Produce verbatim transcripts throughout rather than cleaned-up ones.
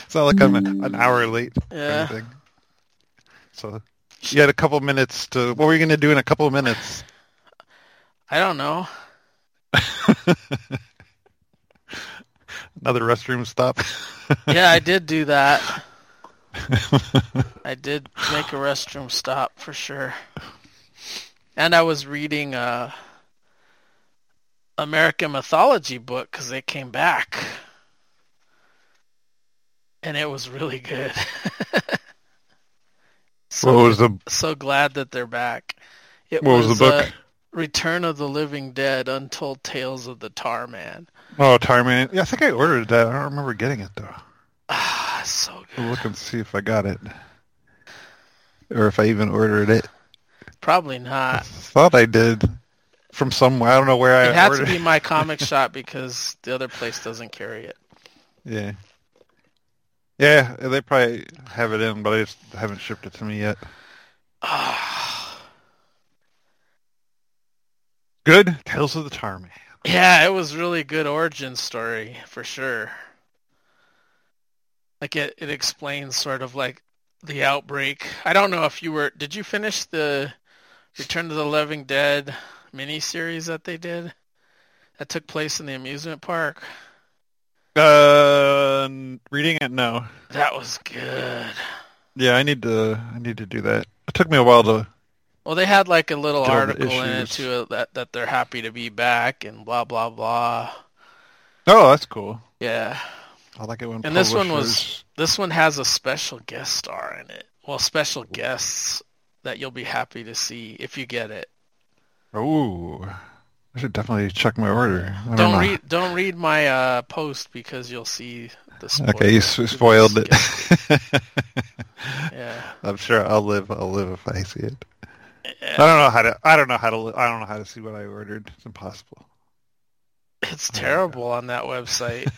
It's not like I'm an hour late or Yeah. anything. So you had a couple minutes to... What were you going to do in a couple of minutes? I don't know. Another restroom stop? Yeah, I did do that. I did make a restroom stop for sure. And I was reading a American mythology book because they came back. And it was really good. so What was the... So glad that they're back. It What was, was the book? Uh, Return of the Living Dead, Untold Tales of the Tarman. Oh, Tarman. Yeah, I think I ordered that. I don't remember getting it, though. Ah, so good. I'll look and see if I got it. Or if I even ordered it. Probably I not. thought I did. From somewhere. I don't know where I It had ordered to be it. my comic shop because the other place doesn't carry it. Yeah. Yeah, they probably have it in, but I just haven't shipped it to me yet. Good Tales of the Tarman. Yeah, it was really good origin story for sure. Like it, it explains sort of like the outbreak. I don't know if you were. Did you finish the Return to the Living Dead miniseries that they did? That took place in the amusement park. Uh, reading it, no. That was good. Yeah, I need to. I need to do that. It took me a while to. Well, they had like a little Get all the article in it issues. too that that they're happy to be back and blah blah blah. Oh, that's cool. Yeah. I like it when. And this one was publishers- this one has a special guest star in it. Well, special guests that you'll be happy to see if you get it. Oh, I should definitely check my order. I don't, Don't know. read don't read my uh, post because you'll see the spoiler. Okay, you s- spoiled it. Yeah. I'm sure I'll live. I'll live if I see it. Yeah. I don't know how to. I don't know how to. li- I don't know how to see what I ordered. It's impossible. It's terrible on that website.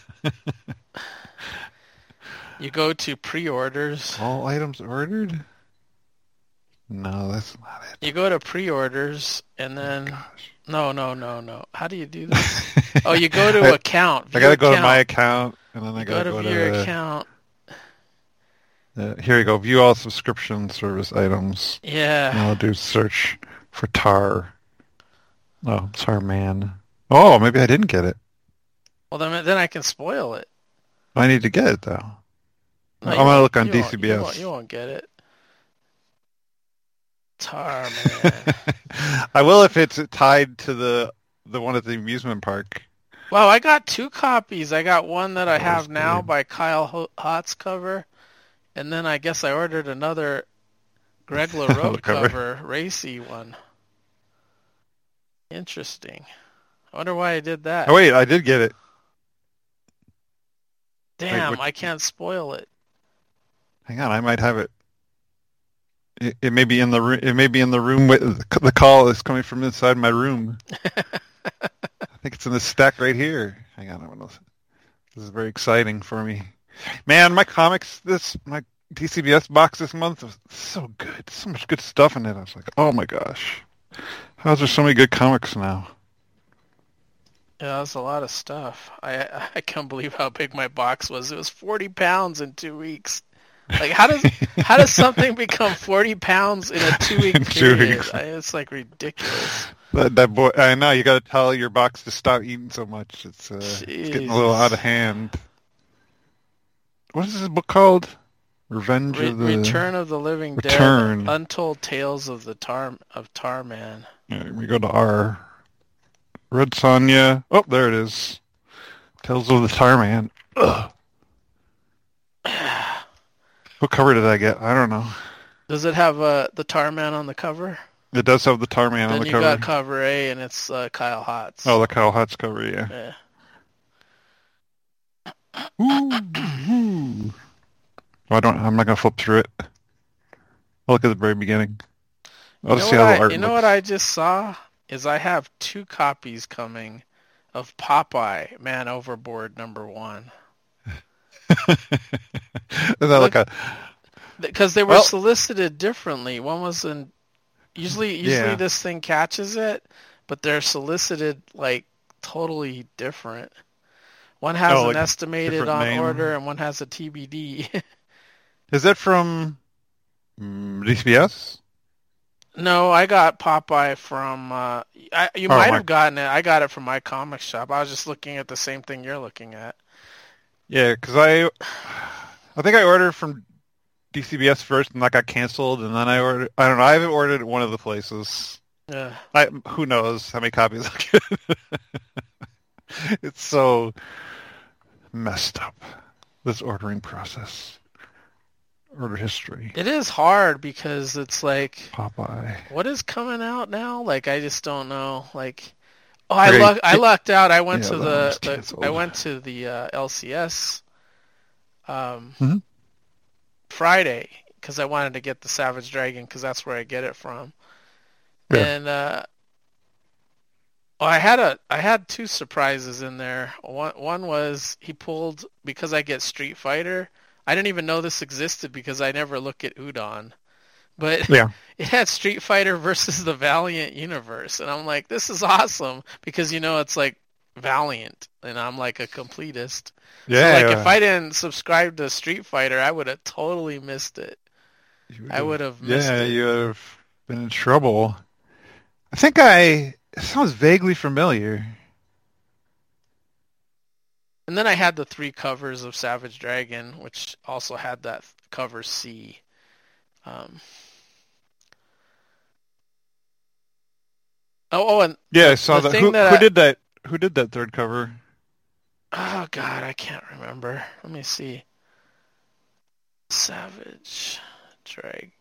You go to pre-orders. All items ordered? No, that's not it. You go to pre-orders and then Gosh. no no no no. How do you do this? Oh, you go to I, account. I View gotta go to account. my account, and then I You gotta go go to to. view your uh, account. Uh, here you go. View all subscription service items. Yeah. And I'll do search for Tar. Oh, Tarman. Oh, maybe I didn't get it. Well, then then I can spoil it. I need to get it though. No, I'm you gonna won't- look on you won't- D C B S. You won't, you won't get it. Tar man. I will if it's tied to the the one at the amusement park. Wow, I got two copies. I got one that I That have was now good. by Kyle Ho- Hotz cover, and then I guess I ordered another Greg LaRoe cover. cover, racy one. Interesting. I wonder why I did that. Oh wait, I did get it. Damn, what- I can't spoil it. Hang on, I might have it. It, it may be in the room. It may be in the room. With, the call is coming from inside my room. I think it's in the stack right here. Hang on, I'm gonna. This is very exciting for me. Man, my comics, this my D C B S box this month was so good. So much good stuff in it. I was like, oh my gosh, how's there so many good comics now? Yeah, that's a lot of stuff. I I can't believe how big my box was. It was forty pounds in two weeks. Like how does how does something become forty pounds in a two week In two period? weeks. I, it's like ridiculous. That, that boy, I know you got to tell your box to stop eating so much. It's, uh, it's getting a little Jesus. out of hand. What is this book called? Revenge Re- of the Return of the Living Return. Dead: Untold Tales of the Tar of Tarman. Yeah, we go to R. Red Sonja. Oh, there it is. Tales of the Tarman. Ugh. What cover did I get? I don't know. Does it have uh, the Tarman on the cover? It does have the Tarman then on the you cover. got cover A, and it's uh, Kyle Hotz. Oh, the Kyle Hotz cover, yeah. Yeah. Ooh, ooh. Oh, I don't. I'm not gonna flip through it. I'll look at the very beginning. I'll You just know, see what how I, the art you know looks. what I just saw? Is I have two copies coming of Popeye Man Overboard number one. Is that like a? Because they were Well- solicited differently. One was in... Usually, usually Yeah. this thing catches it, but they're solicited, like, totally different. One has Oh, an like estimated different on name. order, and one has a T B D. Is that from mm, D C B S? No, I got Popeye from. Uh, I, you Oh, might my. have gotten it. I got it from my comic shop. I was just looking at the same thing you're looking at. Yeah, because I, I think I ordered from D C B S first, and that got canceled, and then I ordered. I don't know. I haven't ordered at one of the places. Yeah. I who knows how many copies I'll get. It's so messed up. This ordering process, order history. It is hard because it's like, Popeye. what is coming out now? Like, I just don't know. Like, oh, I Okay. luck, I lucked out. I went Yeah, to that the, one's the canceled. I went to the uh, L C S um, Mhm. Friday because I wanted to get the Savage Dragon because that's where I get it from. Yeah. And uh, well, I had a I had two surprises in there. One one was he pulled because I get Street Fighter. I didn't even know this existed because I never look at Udon. But Yeah. it had Street Fighter versus the Valiant universe, and I'm like, this is awesome because you know it's like Valiant, and I'm like a completist. Yeah. So like yeah. if I didn't subscribe to Street Fighter, I would have totally missed it. You I would have missed Yeah, it. you would have been in trouble. I think I. It sounds vaguely familiar. And then I had the three covers of Savage Dragon, which also had that cover C. Um, oh, oh, and Yeah, I saw the that. thing Who, that who I- did that? Who did that third cover? oh god, I can't remember. Let me see. Savage Dragon.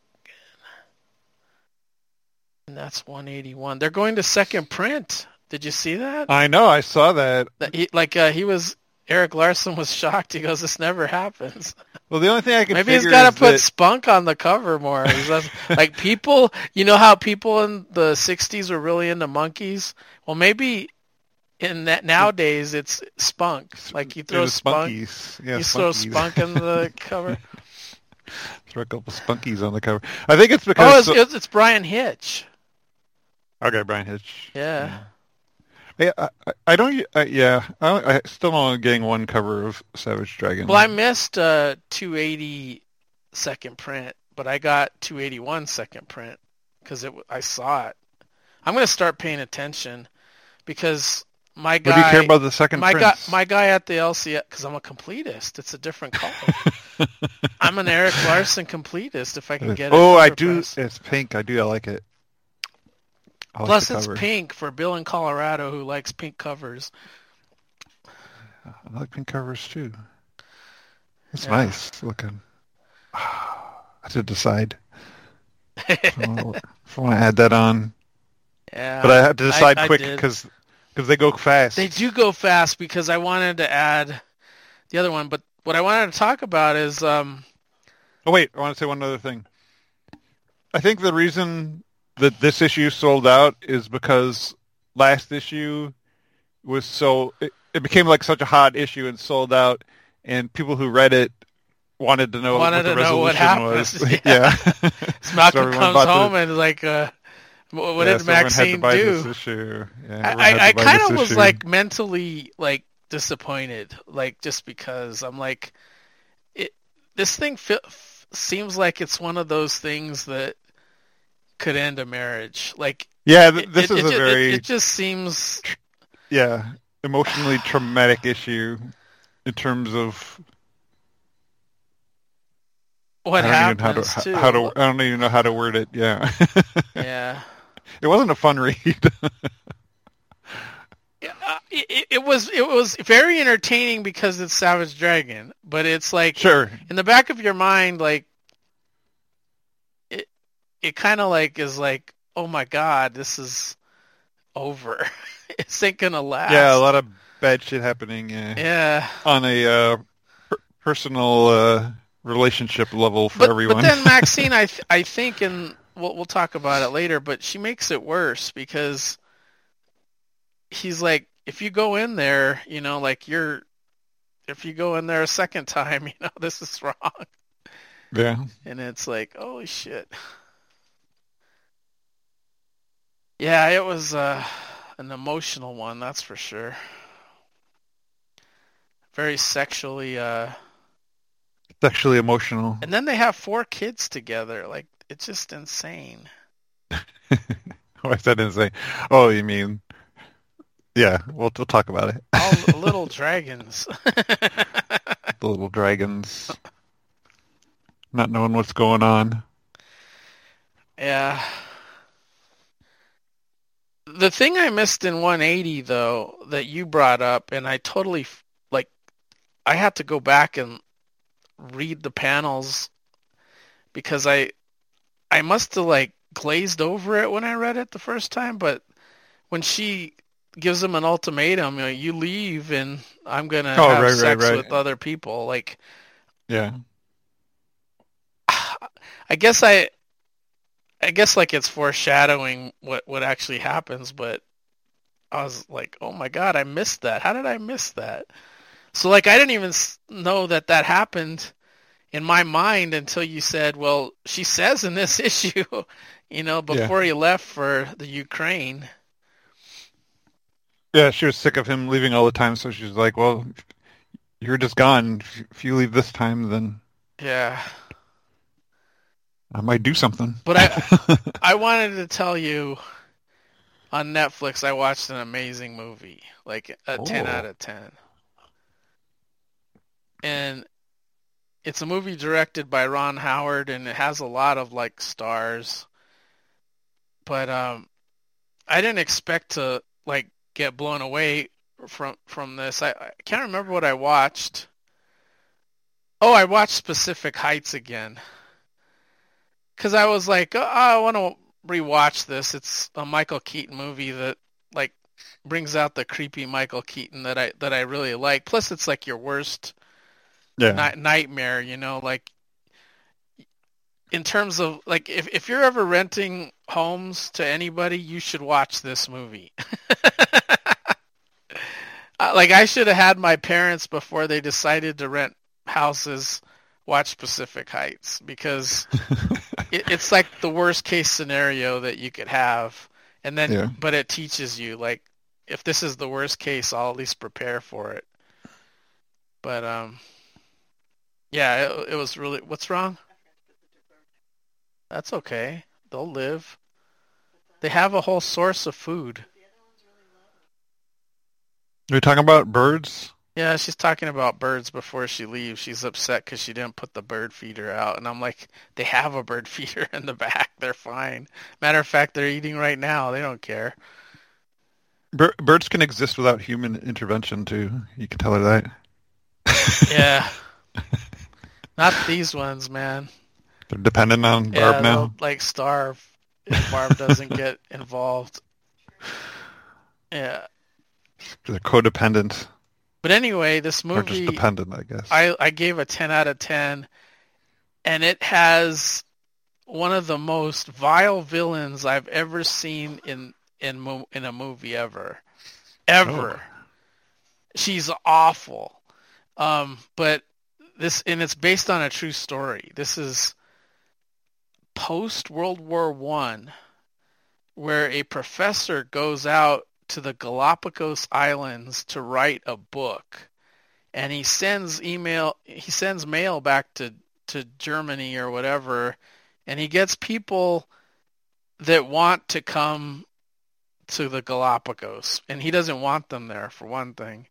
And that's one eighty-one. They're going to second print. Did you see that? I know. I saw that. That he, like uh, he was Eric Larson was shocked. He goes, "This never happens." Well, the only thing I can Maybe he's figure got to is put that, spunk on the cover more. He's just- like people, you know how people in the sixties were really into monkeys? Well, maybe in that nowadays it's spunk. Like you it throw was spunk, spunkies. Yeah, you throw spunkies. spunk in the cover. Throw a couple spunkies on the cover. I think it's Oh, because. it's, it's, it's Brian Hitch. Okay, Brian Hitch. Yeah. Yeah, I, I, I don't. I, yeah, I, I still only getting one cover of Savage Dragon. Well, I missed uh, two eighty second print, but I got two eighty-one second print because it. I saw it. I'm gonna start paying attention because my guy. What do you care about the second my guy, prints? my guy at the L C S, because I'm a completist. It's a different color. I'm an Eric Larson completist. If I can get it. Oh, I cover do. press. It's pink. I do. I like it. I like Plus, the it's cover. pink for Bill in Colorado who likes pink covers. I like pink covers too. It's Yeah. nice looking. I have to decide if I want to add that on, Yeah, but I have to decide I quick did. because they go fast. They do go fast because I wanted to add the other one, but what I wanted to talk about is um, Oh wait, I want to say one other thing. I think the reason that this issue sold out is because last issue was so it, it became like such a hot issue and sold out, and people who read it wanted to know Wanted what the to know what resolution happened. was. Yeah. so Malcolm everyone comes bought the- home and is like, uh, what what Yeah, did so everyone had to Maxine buy do? This issue. Yeah, I, everyone had to I, I buy kind this of was issue. like mentally like disappointed, like just because I'm like, it. This thing fe- f- seems like it's one of those things that could end a marriage. Like, yeah, th- it- this it, is it a ju- it- very It, just seems. yeah emotionally traumatic issue in terms of What I don't even know happens how to, too? how to I don't even know how to word it. Yeah, Yeah. it wasn't a fun read. Yeah, uh, it, it was it was very entertaining because it's Savage Dragon, but it's like Sure. in the back of your mind, like it it kind of like is like, oh my god, this is over. It's ain't gonna last. Yeah, a lot of bad shit happening. Yeah, Yeah, on a uh, per- personal uh, relationship level for but everyone. but then Maxine, I th- I think, and we'll we'll talk about it later, but she makes it worse because he's like, if you go in there, you know, like you're, if you go in there a second time, you know, this is wrong. yeah, And it's like, holy shit. Yeah, it was uh, an emotional one, that's for sure. very sexually. Uh... Sexually emotional. And then they have four kids together. Like, it's just insane. Why is that insane? Oh, you mean? Yeah, we'll we'll talk about it. All the little dragons. The little dragons. Not knowing what's going on. Yeah. The thing I missed in one eighty, though, that you brought up, and I totally, like, I had to go back and read the panels because I, I must have, like, glazed over it when I read it the first time, but when she gives him an ultimatum, you know, you leave and I'm going to oh, have right, sex right, right. with other people, like... Yeah. I guess I... I guess like it's foreshadowing what, what actually happens, but I was like, oh my god, I missed that. How did I miss that? So like I didn't even know that that happened in my mind until you said, well, she says in this issue, you know, before yeah. he left for the Ukraine. Yeah, she was sick of him leaving all the time, so she's like, well, you're just gone. If you leave this time, then... Yeah. I might do something. But I I wanted to tell you, on Netflix, I watched an amazing movie, like a oh. ten out of ten. And it's a movie directed by Ron Howard, and it has a lot of, like, stars. But um, I didn't expect to, like, get blown away from, from this. I, I can't remember what I watched. Oh, I watched Pacific Heights again. Because I was like, oh, I want to rewatch this. It's a Michael Keaton movie that, like, brings out the creepy Michael Keaton that I that I really like. Plus, it's like your worst yeah. ni- nightmare, you know, like, in terms of, like, if, if you're ever renting homes to anybody, you should watch this movie. Like, I should have had my parents, before they decided to rent houses, watch Pacific Heights, because it, it's like the worst case scenario that you could have. And then, yeah. but it teaches you, like, if this is the worst case, I'll at least prepare for it. But, um, yeah, it, it was really, what's wrong? That's okay. They'll live. They have a whole source of food. Are you talking about birds? Yeah, she's talking about birds before she leaves. She's upset because she didn't put the bird feeder out. And I'm like, they have a bird feeder in the back. They're fine. Matter of fact, they're eating right now. They don't care. Bir- birds can exist without human intervention, too. You can tell her that. Yeah. Not these ones, man. They're dependent on Barb yeah, now? Like, starve if Barb doesn't get involved. Yeah. They're codependent. But anyway, this movie... Or just dependent, I guess. I, I gave a ten out of ten, and it has one of the most vile villains I've ever seen in in, mo- in a movie ever. Ever. Oh. She's awful. Um, but this... And it's based on a true story. This is post-World War One, where a professor goes out to the Galapagos Islands to write a book, and he sends email he sends mail back to to Germany or whatever, and he gets people that want to come to the Galapagos, and he doesn't want them there, for one thing.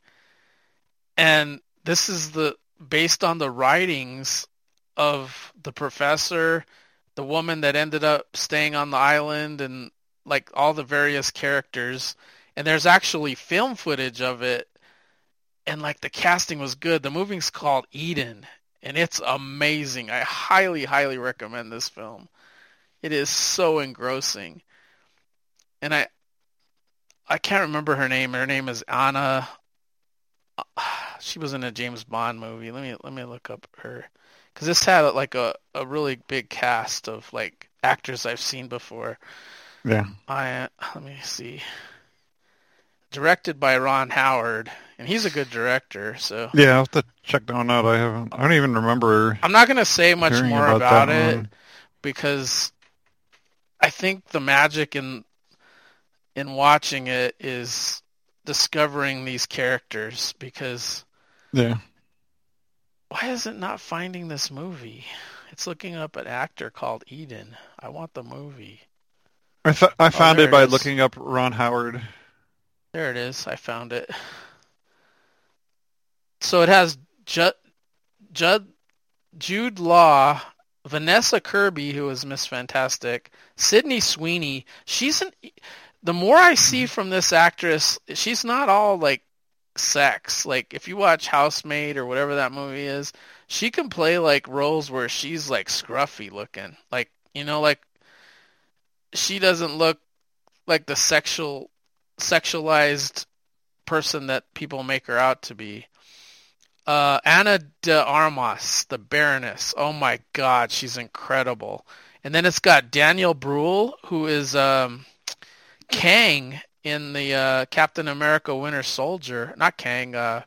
And this is the based on the writings of the professor, the woman that ended up staying on the island, and like all the various characters. And there's actually film footage of it, and like the casting was good. The movie's called Eden, and it's amazing. I highly, highly recommend this film. It is so engrossing. And I I can't remember her name. Her name is Anna. She was in a James Bond movie. Let me let me look up her, because this had like a, a really big cast of like actors I've seen before. Yeah. I let me see. Directed by Ron Howard, and he's a good director. So yeah, I'll have to check that one out. I haven't. I don't even remember. I'm not going to say much more about, about it one. because I think the magic in in watching it is discovering these characters, because Yeah. Why is it not finding this movie? It's looking up an actor called Eden. I want the movie. I th- I Oh, found there it it by is. looking up Ron Howard. There it is. I found it. So it has Judd, Judd, Jude Law, Vanessa Kirby, who is Miss Fantastic, Sydney Sweeney. She's an. The more I see from this actress, she's not all like sex. Like if you watch Housemaid or whatever that movie is, she can play like roles where she's like scruffy looking. Like you know, like she doesn't look like the sexual, sexualized person that people make her out to be. Uh, Ana de Armas, the Baroness. Oh my God, she's incredible. And then it's got Daniel Bruhl, who is um, Kang in the uh, Captain America Winter Soldier. Not Kang. Uh,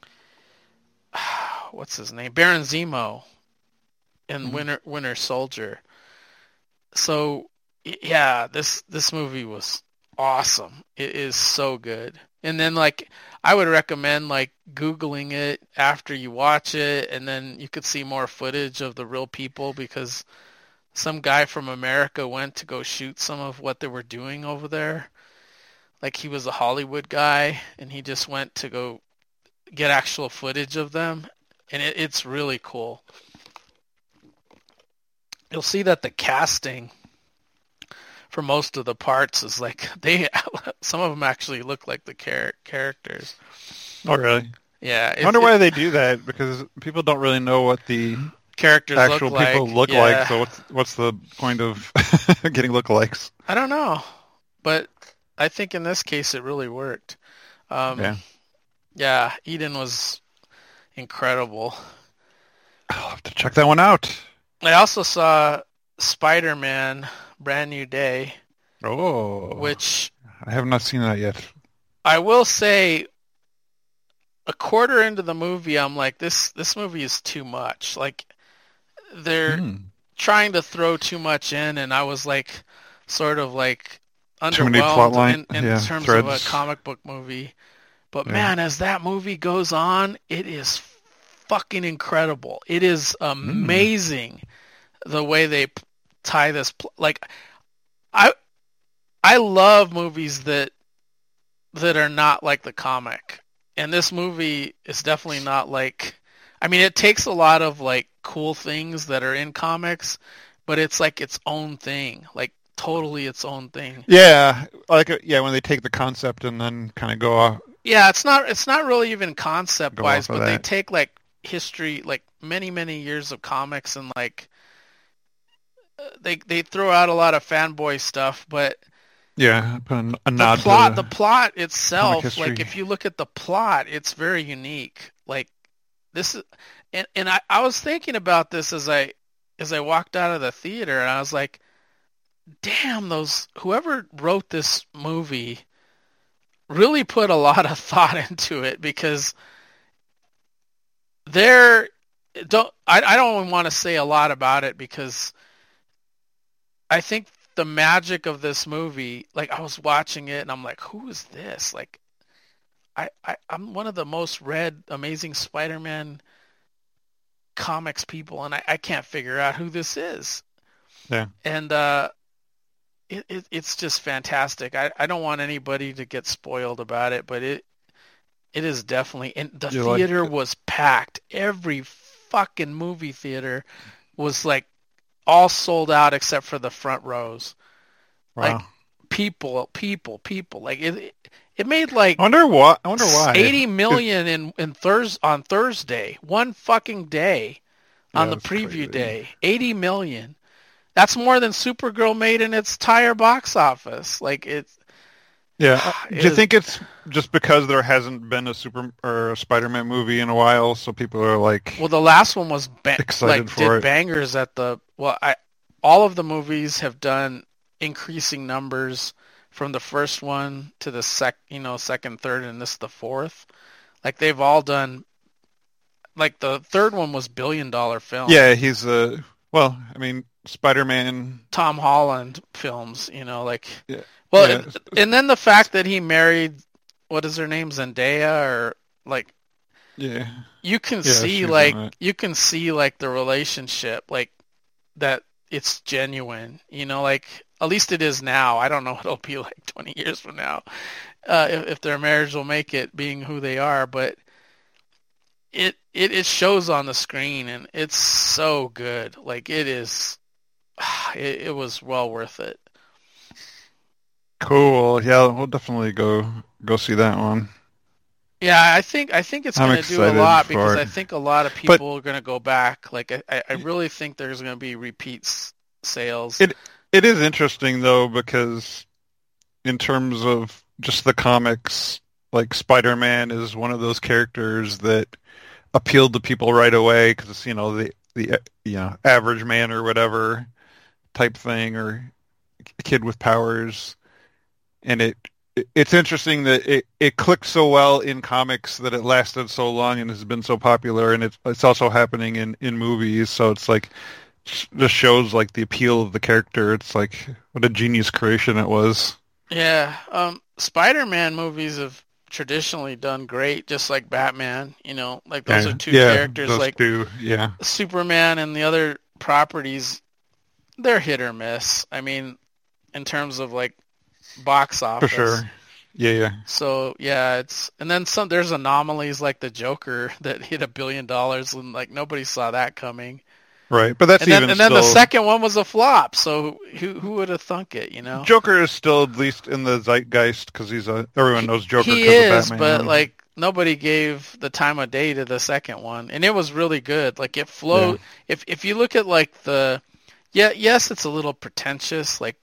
what's his name? Baron Zemo in mm-hmm. Winter Winter Soldier. So yeah, this this movie was awesome. It is so good. And then like I would recommend like Googling it after you watch it, and then you could see more footage of the real people, because some guy from America went to go shoot some of what they were doing over there. Like he was a Hollywood guy, and he just went to go get actual footage of them, and it, it's really cool. You'll see that the casting for most of the parts is like they some of them actually look like the char- characters. Oh, really? Yeah. I wonder why they do that, because people don't really know what the characters actual look people like. look Yeah. like. So what's what's the point of getting lookalikes? I don't know, but I think in this case it really worked. Um, yeah. Yeah, Eden was incredible. I'll have to check that one out. I also saw Spider-Man Brand New Day. Oh. Which I have not seen that yet. I will say, a quarter into the movie, I'm like, this this movie is too much. Like, they're mm. trying to throw too much in, and I was like, sort of like too many plot underwhelmed line, in, in yeah, terms threads. of a comic book movie. But yeah. man, as that movie goes on, it is fucking incredible. It is amazing mm. the way they p- tie this. Pl- like, I I love movies that that are not like the comic, and this movie is definitely not like. I mean, it takes a lot of like cool things that are in comics, but it's like its own thing, like totally its own thing. Yeah, like yeah, when they take the concept and then kind of go off. Yeah, it's not it's not really even concept wise, but that. they take like history, like many many years of comics, and like they they throw out a lot of fanboy stuff, but yeah, a, a nod the plot to the plot itself, history. like if you look at the plot, it's very unique. Like this is, and and I, I was thinking about this as I as I walked out of the theater, and I was like, damn, those whoever wrote this movie really put a lot of thought into it, because they're don't I, I don't want to say a lot about it, because I think the magic of this movie, like I was watching it and I'm like, who is this? Like I, I I'm one of the most read Amazing Spider-Man comics people, and I, I can't figure out who this is. Yeah. And uh It, it it's just fantastic. I, I don't want anybody to get spoiled about it, but it it is definitely, and the you theater like was packed. Every fucking movie theater was like all sold out except for the front rows. Wow. Like people, people, people. Like it it made like I wonder what I wonder why eighty million in in Thurs on Thursday, one fucking day on yeah, the preview crazy. day. eighty million. That's more than Supergirl made in its entire box office. Like it's. Yeah. It Do you is, think it's just because there hasn't been a super or a Spider-Man movie in a while, so people are like? Well, the last one was ba- excited like for did it. bangers at the. Well, I all of the movies have done increasing numbers from the first one to the sec, you know, second, third, and this the fourth. Like they've all done. Like the third one was billion dollar film. Yeah, he's a. Uh, well, I mean, Spider-Man. Tom Holland films, you know, like. Yeah. Well, yeah. and, and then the fact that he married, what is her name, Zendaya, or like, Yeah. You can Yeah, see she's like in it. you can see like the relationship, like that it's genuine. You know, like at least it is now. I don't know what it'll be like twenty years from now, uh, if, if their marriage will make it, being who they are. But it, it it shows on the screen, and it's so good. Like it is, it, it was well worth it. Cool. Yeah, we'll definitely go go see that one. Yeah, I think I think it's I'm going to do a excited lot for because it. I think a lot of But people are going to go back. Like I, I really think there's going to be repeats sales. it it is interesting though, because in terms of just the comics, like Spider-Man is one of those characters that appealed to people right away because it's, you know, the the you know, average man or whatever type thing, or a kid with powers. And it it's interesting that it, it clicked so well in comics that it lasted so long and has been so popular, and it's it's also happening in, in movies. So it's like just shows like the appeal of the character. It's like what a genius creation it was. Yeah, um, Spider-Man movies have traditionally done great, just like Batman. You know, like those Yeah, are two yeah, characters. those Like two, yeah, Superman and the other properties, they're hit or miss. I mean, in terms of like box office. for sure. Yeah, yeah. So yeah, it's and then some. There's anomalies like the Joker that hit a billion dollars, and like nobody saw that coming. Right, but that's And then even and then still. the second one was a flop. So who who would have thunk it? You know, Joker is still at least in the zeitgeist because he's a everyone knows Joker he because is, of but Batman. like nobody gave the time of day to the second one, and it was really good. Like it flowed. Yeah. If if you look at like the, yeah, yes, it's a little pretentious. Like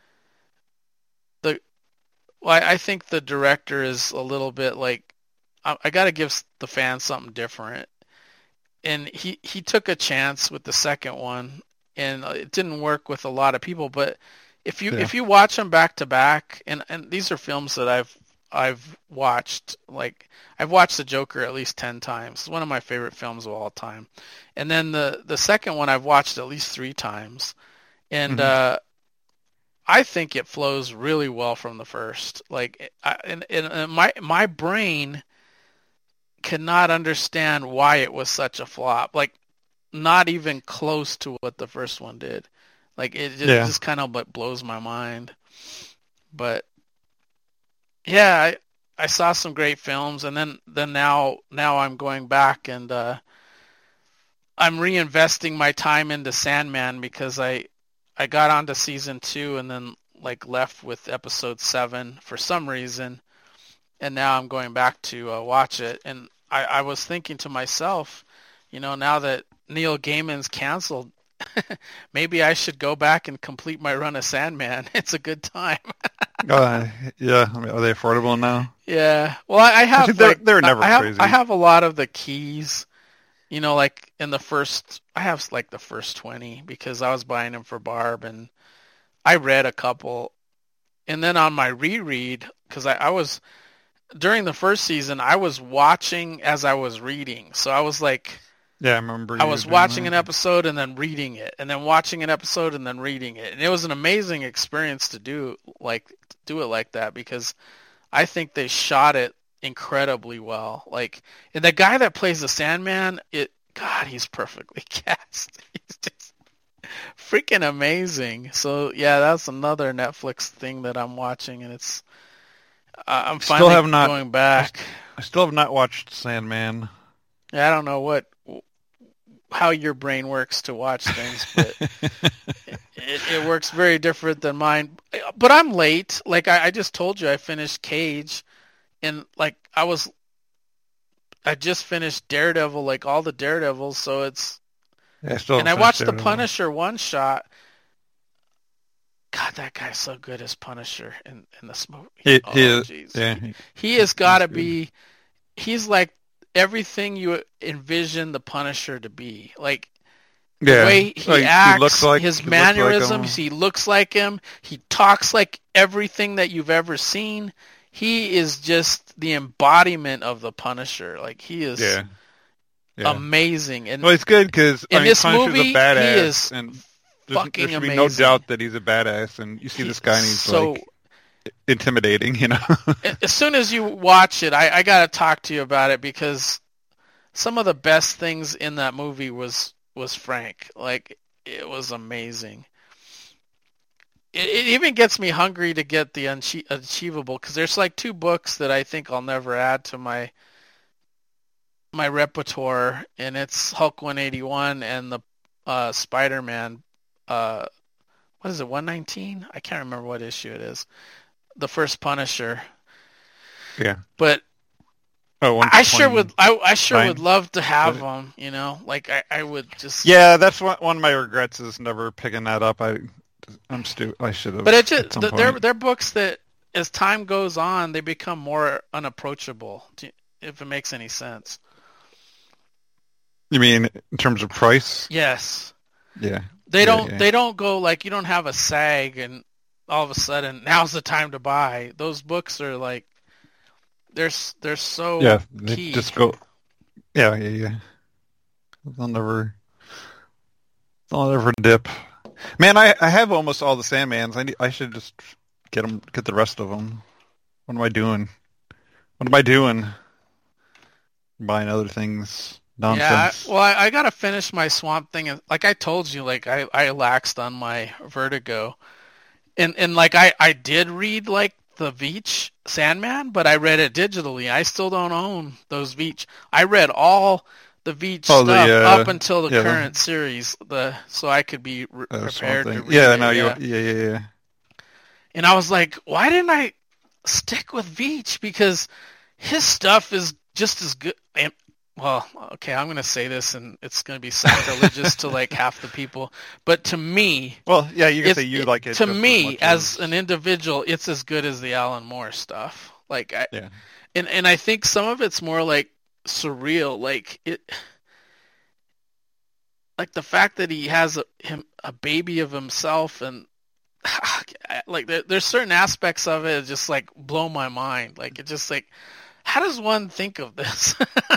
the, well, I, I think the director is a little bit like, I, I got to give the fans something different, and he he took a chance with the second one, and it didn't work with a lot of people. But if you Yeah. if you watch them back to back, and and these are films that I've I've watched, like I've watched The Joker at least ten times. It's one of my favorite films of all time. And then the the second one I've watched at least three times, and Mhm. uh, I think it flows really well from the first. Like, I, and, and my my brain cannot understand why it was such a flop. Like, not even close to what the first one did. Like, it just, Yeah. just kind of like blows my mind. But yeah, I, I saw some great films, and then, then now now I'm going back and uh, I'm reinvesting my time into Sandman because I I got onto season two and then like left with episode seven for some reason, and now I'm going back to uh, watch it. And I, I was thinking to myself, you know, now that Neil Gaiman's canceled, maybe I should go back and complete my run of Sandman. It's a good time. Uh, yeah, I mean, are they affordable now? Yeah. Well, I, I have Actually, they're- like they're never I have crazy. I have a lot of the keys. You know, like in the first, I have like the first twenty because I was buying them for Barb, and I read a couple. And then on my reread, because I, I was during the first season, I was watching as I was reading. So I was like, Yeah, I remember. I you was doing watching that. an episode and then reading it, and then watching an episode and then reading it, and it was an amazing experience to do like to do it like that because I think they shot it incredibly well. Like, and the guy that plays the Sandman, it God, he's perfectly cast. He's just freaking amazing. So yeah, that's another Netflix thing that I'm watching, and it's uh, I'm Still finally have not- going back. I still have not watched Sandman. I don't know what how your brain works to watch things, but it, it works very different than mine. But I'm late. Like I, I just told you, I finished Cage, and like I was, I just finished Daredevil, like all the Daredevils. So it's, Yeah, I still and I haven't watched finished the Daredevil. Punisher one shot. God, that guy's so good as Punisher in in this movie. He, oh, he is, jeez. yeah, he- He has got to good. be. He's like everything you envision the Punisher to be. Like the yeah. way he Like, acts, looks like his he looks like him. mannerisms, he looks like him. He talks like everything that you've ever seen. He is just the embodiment of the Punisher. Like he is Yeah, yeah. amazing. And well, it's good because in I mean, this Punisher's movie, a he badass, is and there's, fucking there should be no amazing. doubt that he's a badass. And you see he- this guy, and he's so like intimidating, you know. as soon as you watch it, I, I got to talk to you about it because some of the best things in that movie was was Frank. Like, it was amazing. It, it even gets me hungry to get the Unche- Achievable, because there's like two books that I think I'll never add to my my repertoire, and it's Hulk one eighty-one and the uh, Spider-Man. Uh, what is it? one nineteen? I can't remember what issue it is. The first Punisher. Yeah. But oh, I sure would. I, I sure Fine. would love to have them. You know, like I, I would just. Yeah, that's one one of my regrets is never picking that up. I, I'm stupid. I should have. But it just at some they're point. they're books that as time goes on they become more unapproachable. If it makes any sense. You mean in terms of price? Yes. Yeah. They Yeah, don't. yeah. They don't go like, you don't have a sag and all of a sudden now's the time to buy. Those books are like they're s- they're so Yeah, they key. just go. Yeah, yeah, yeah. They'll never. They'll never dip. Man, I, I have almost all the Sandmans. I need, I should just get them. Get the rest of them. What am I doing? What am I doing? Buying other things. Nonsense. Yeah, I, well, I, I gotta finish my Swamp Thing, and like I told you, like I, I laxed on my Vertigo, and and like I, I did read like the Veitch Sandman, but I read it digitally. I still don't own those Veitch. I read all the Veitch Oh, stuff the, uh, up until the yeah, the- current series, the so I could be re- Uh, prepared Swamp to Thing. read Yeah, it. no, you. yeah. Yeah, yeah, yeah. And I was like, why didn't I stick with Veitch? Because his stuff is just as good. And, well, okay, I'm going to say this, and it's going to be sacrilegious to like half the people. But to me, Well, yeah, you can it's, say you like it. to just me, much as an individual, it's as good as the Alan Moore stuff. Like, I, Yeah. and and I think some of it's more like surreal. Like it, like the fact that he has a him a baby of himself, and like there, there's certain aspects of it that just like blow my mind. Like it just like, how does one think of this?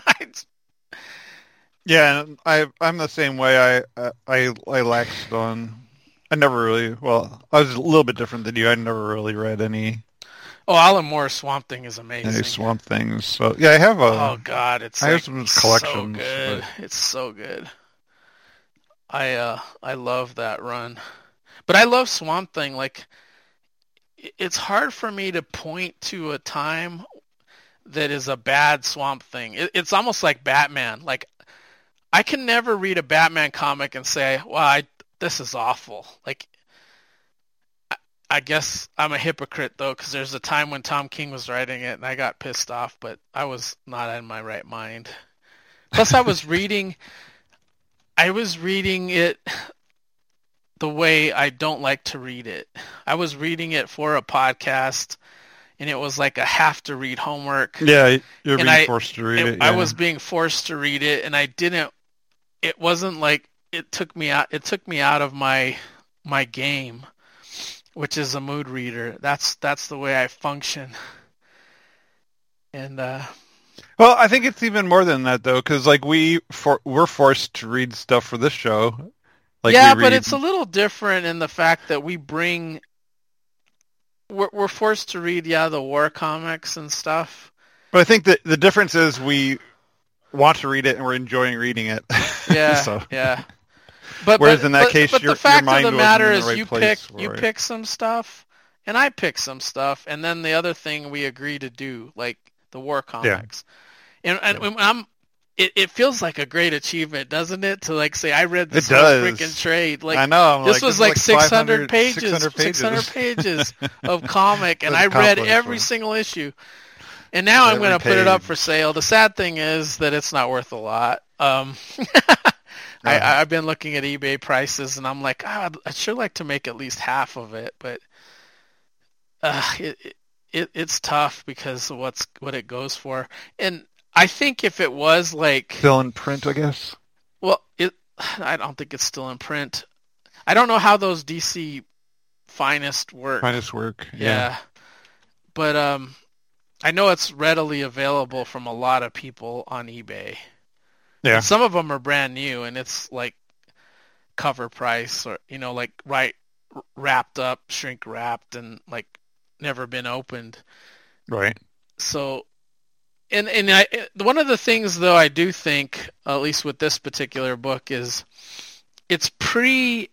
Yeah, and I I'm the same way. I I I I laxed on. I never really. Well, I was a little bit different than you. I never really read any Oh, Alan Moore's Swamp Thing is amazing. any Swamp Things. So yeah, I have a. Oh God, it's I like have some so collections, good. but- It's so good. I uh I love that run, but I love Swamp Thing. Like, i- it's hard for me to point to a time that is a bad Swamp Thing. It, it's almost like Batman. Like, I can never read a Batman comic and say, "Well, I, this is awful." Like, I, I guess I'm a hypocrite though, because there's a time when Tom King was writing it and I got pissed off, but I was not in my right mind. Plus, I was reading, I was reading it the way I don't like to read it. I was reading it for a podcast, and it was like a have to read homework. Yeah, you're And being I- forced to read It- it. I yeah. was being forced to read it, and I didn't. It wasn't like it took me out. It took me out of my my game, which is a mood reader. That's that's the way I function. And uh, Well, I think it's even more than that though, because like we for we're forced to read stuff for this show. Like yeah, we but read- it's a little different in the fact that we bring. We're we're forced to read, yeah, the war comics and stuff. But I think that the difference is we want to read it and we're enjoying reading it. Yeah, so, yeah. But Whereas but, in that but, case, but your- the fact your mind of the wasn't matter in the is, right you place pick for you it. pick some stuff, and I pick some stuff, and then the other thing we agree to do, like the war comics. And and when I'm, it, it feels like a great achievement, doesn't it? To like say I read this It whole does. freaking trade. Like, I know. I'm this like, was is like, six hundred 500 pages, six hundred pages. six hundred pages of comic, and That's I read accomplished, every man. single issue. And now I'm Every going to put it up page. for sale. The sad thing is that it's not worth a lot. Um, I, Uh-huh. I've been looking at eBay prices, and I'm like, oh, I'd, I'd sure like to make at least half of it, but uh, it, it it's tough because of what's what it goes for. And I think if it was like, Still in print, I guess. well, it I don't think it's still in print. I don't know how those D C Finest work. Finest work. Yeah. Yeah. But um, I know it's readily available from a lot of people on eBay. Yeah. Some of them are brand new, and it's like cover price, or you know, like right wrapped up, shrink wrapped, and like never been opened. Right. So, and and I one of the things though I do think, at least with this particular book, is it's pre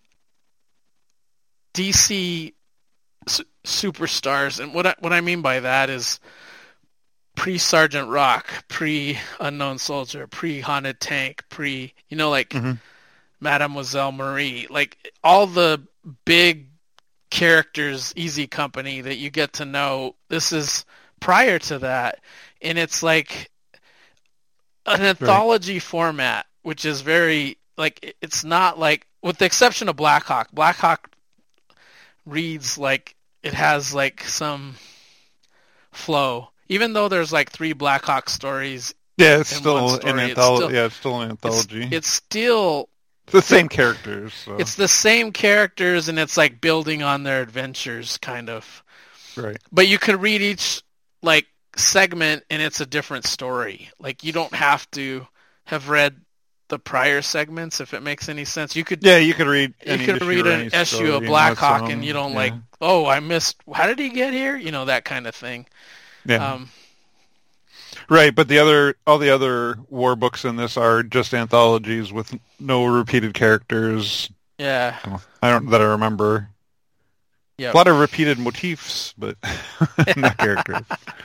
D C su- superstars, and what I, what I mean by that is pre Sergeant Rock, pre Unknown Soldier, pre Haunted Tank, pre you know like Mm-hmm. Mademoiselle Marie, like all the big characters, Easy Company that you get to know. This is prior to that, and it's like an anthology right. format, which is very like it's not like, with the exception of Blackhawk. Blackhawk reads like it has like some flow, even though there's like three Blackhawk stories. Yeah, it's still an anthology. Yeah, it's still an anthology. It's, it's still it's the same characters. So. It's the same characters, and it's like building on their adventures, kind of. Right. But you can read each like segment, and it's a different story. Like you don't have to have read the prior segments, if it makes any sense. You could. Yeah, you could read. You could read an issue of Blackhawk, and you don't yeah. like. Oh, I missed. How did he get here? You know, that kind of thing. Yeah. Um, Right, but the other, all the other war books in this are just anthologies with no repeated characters. Yeah. I don't that I remember. Yeah. A lot of repeated motifs, but not characters.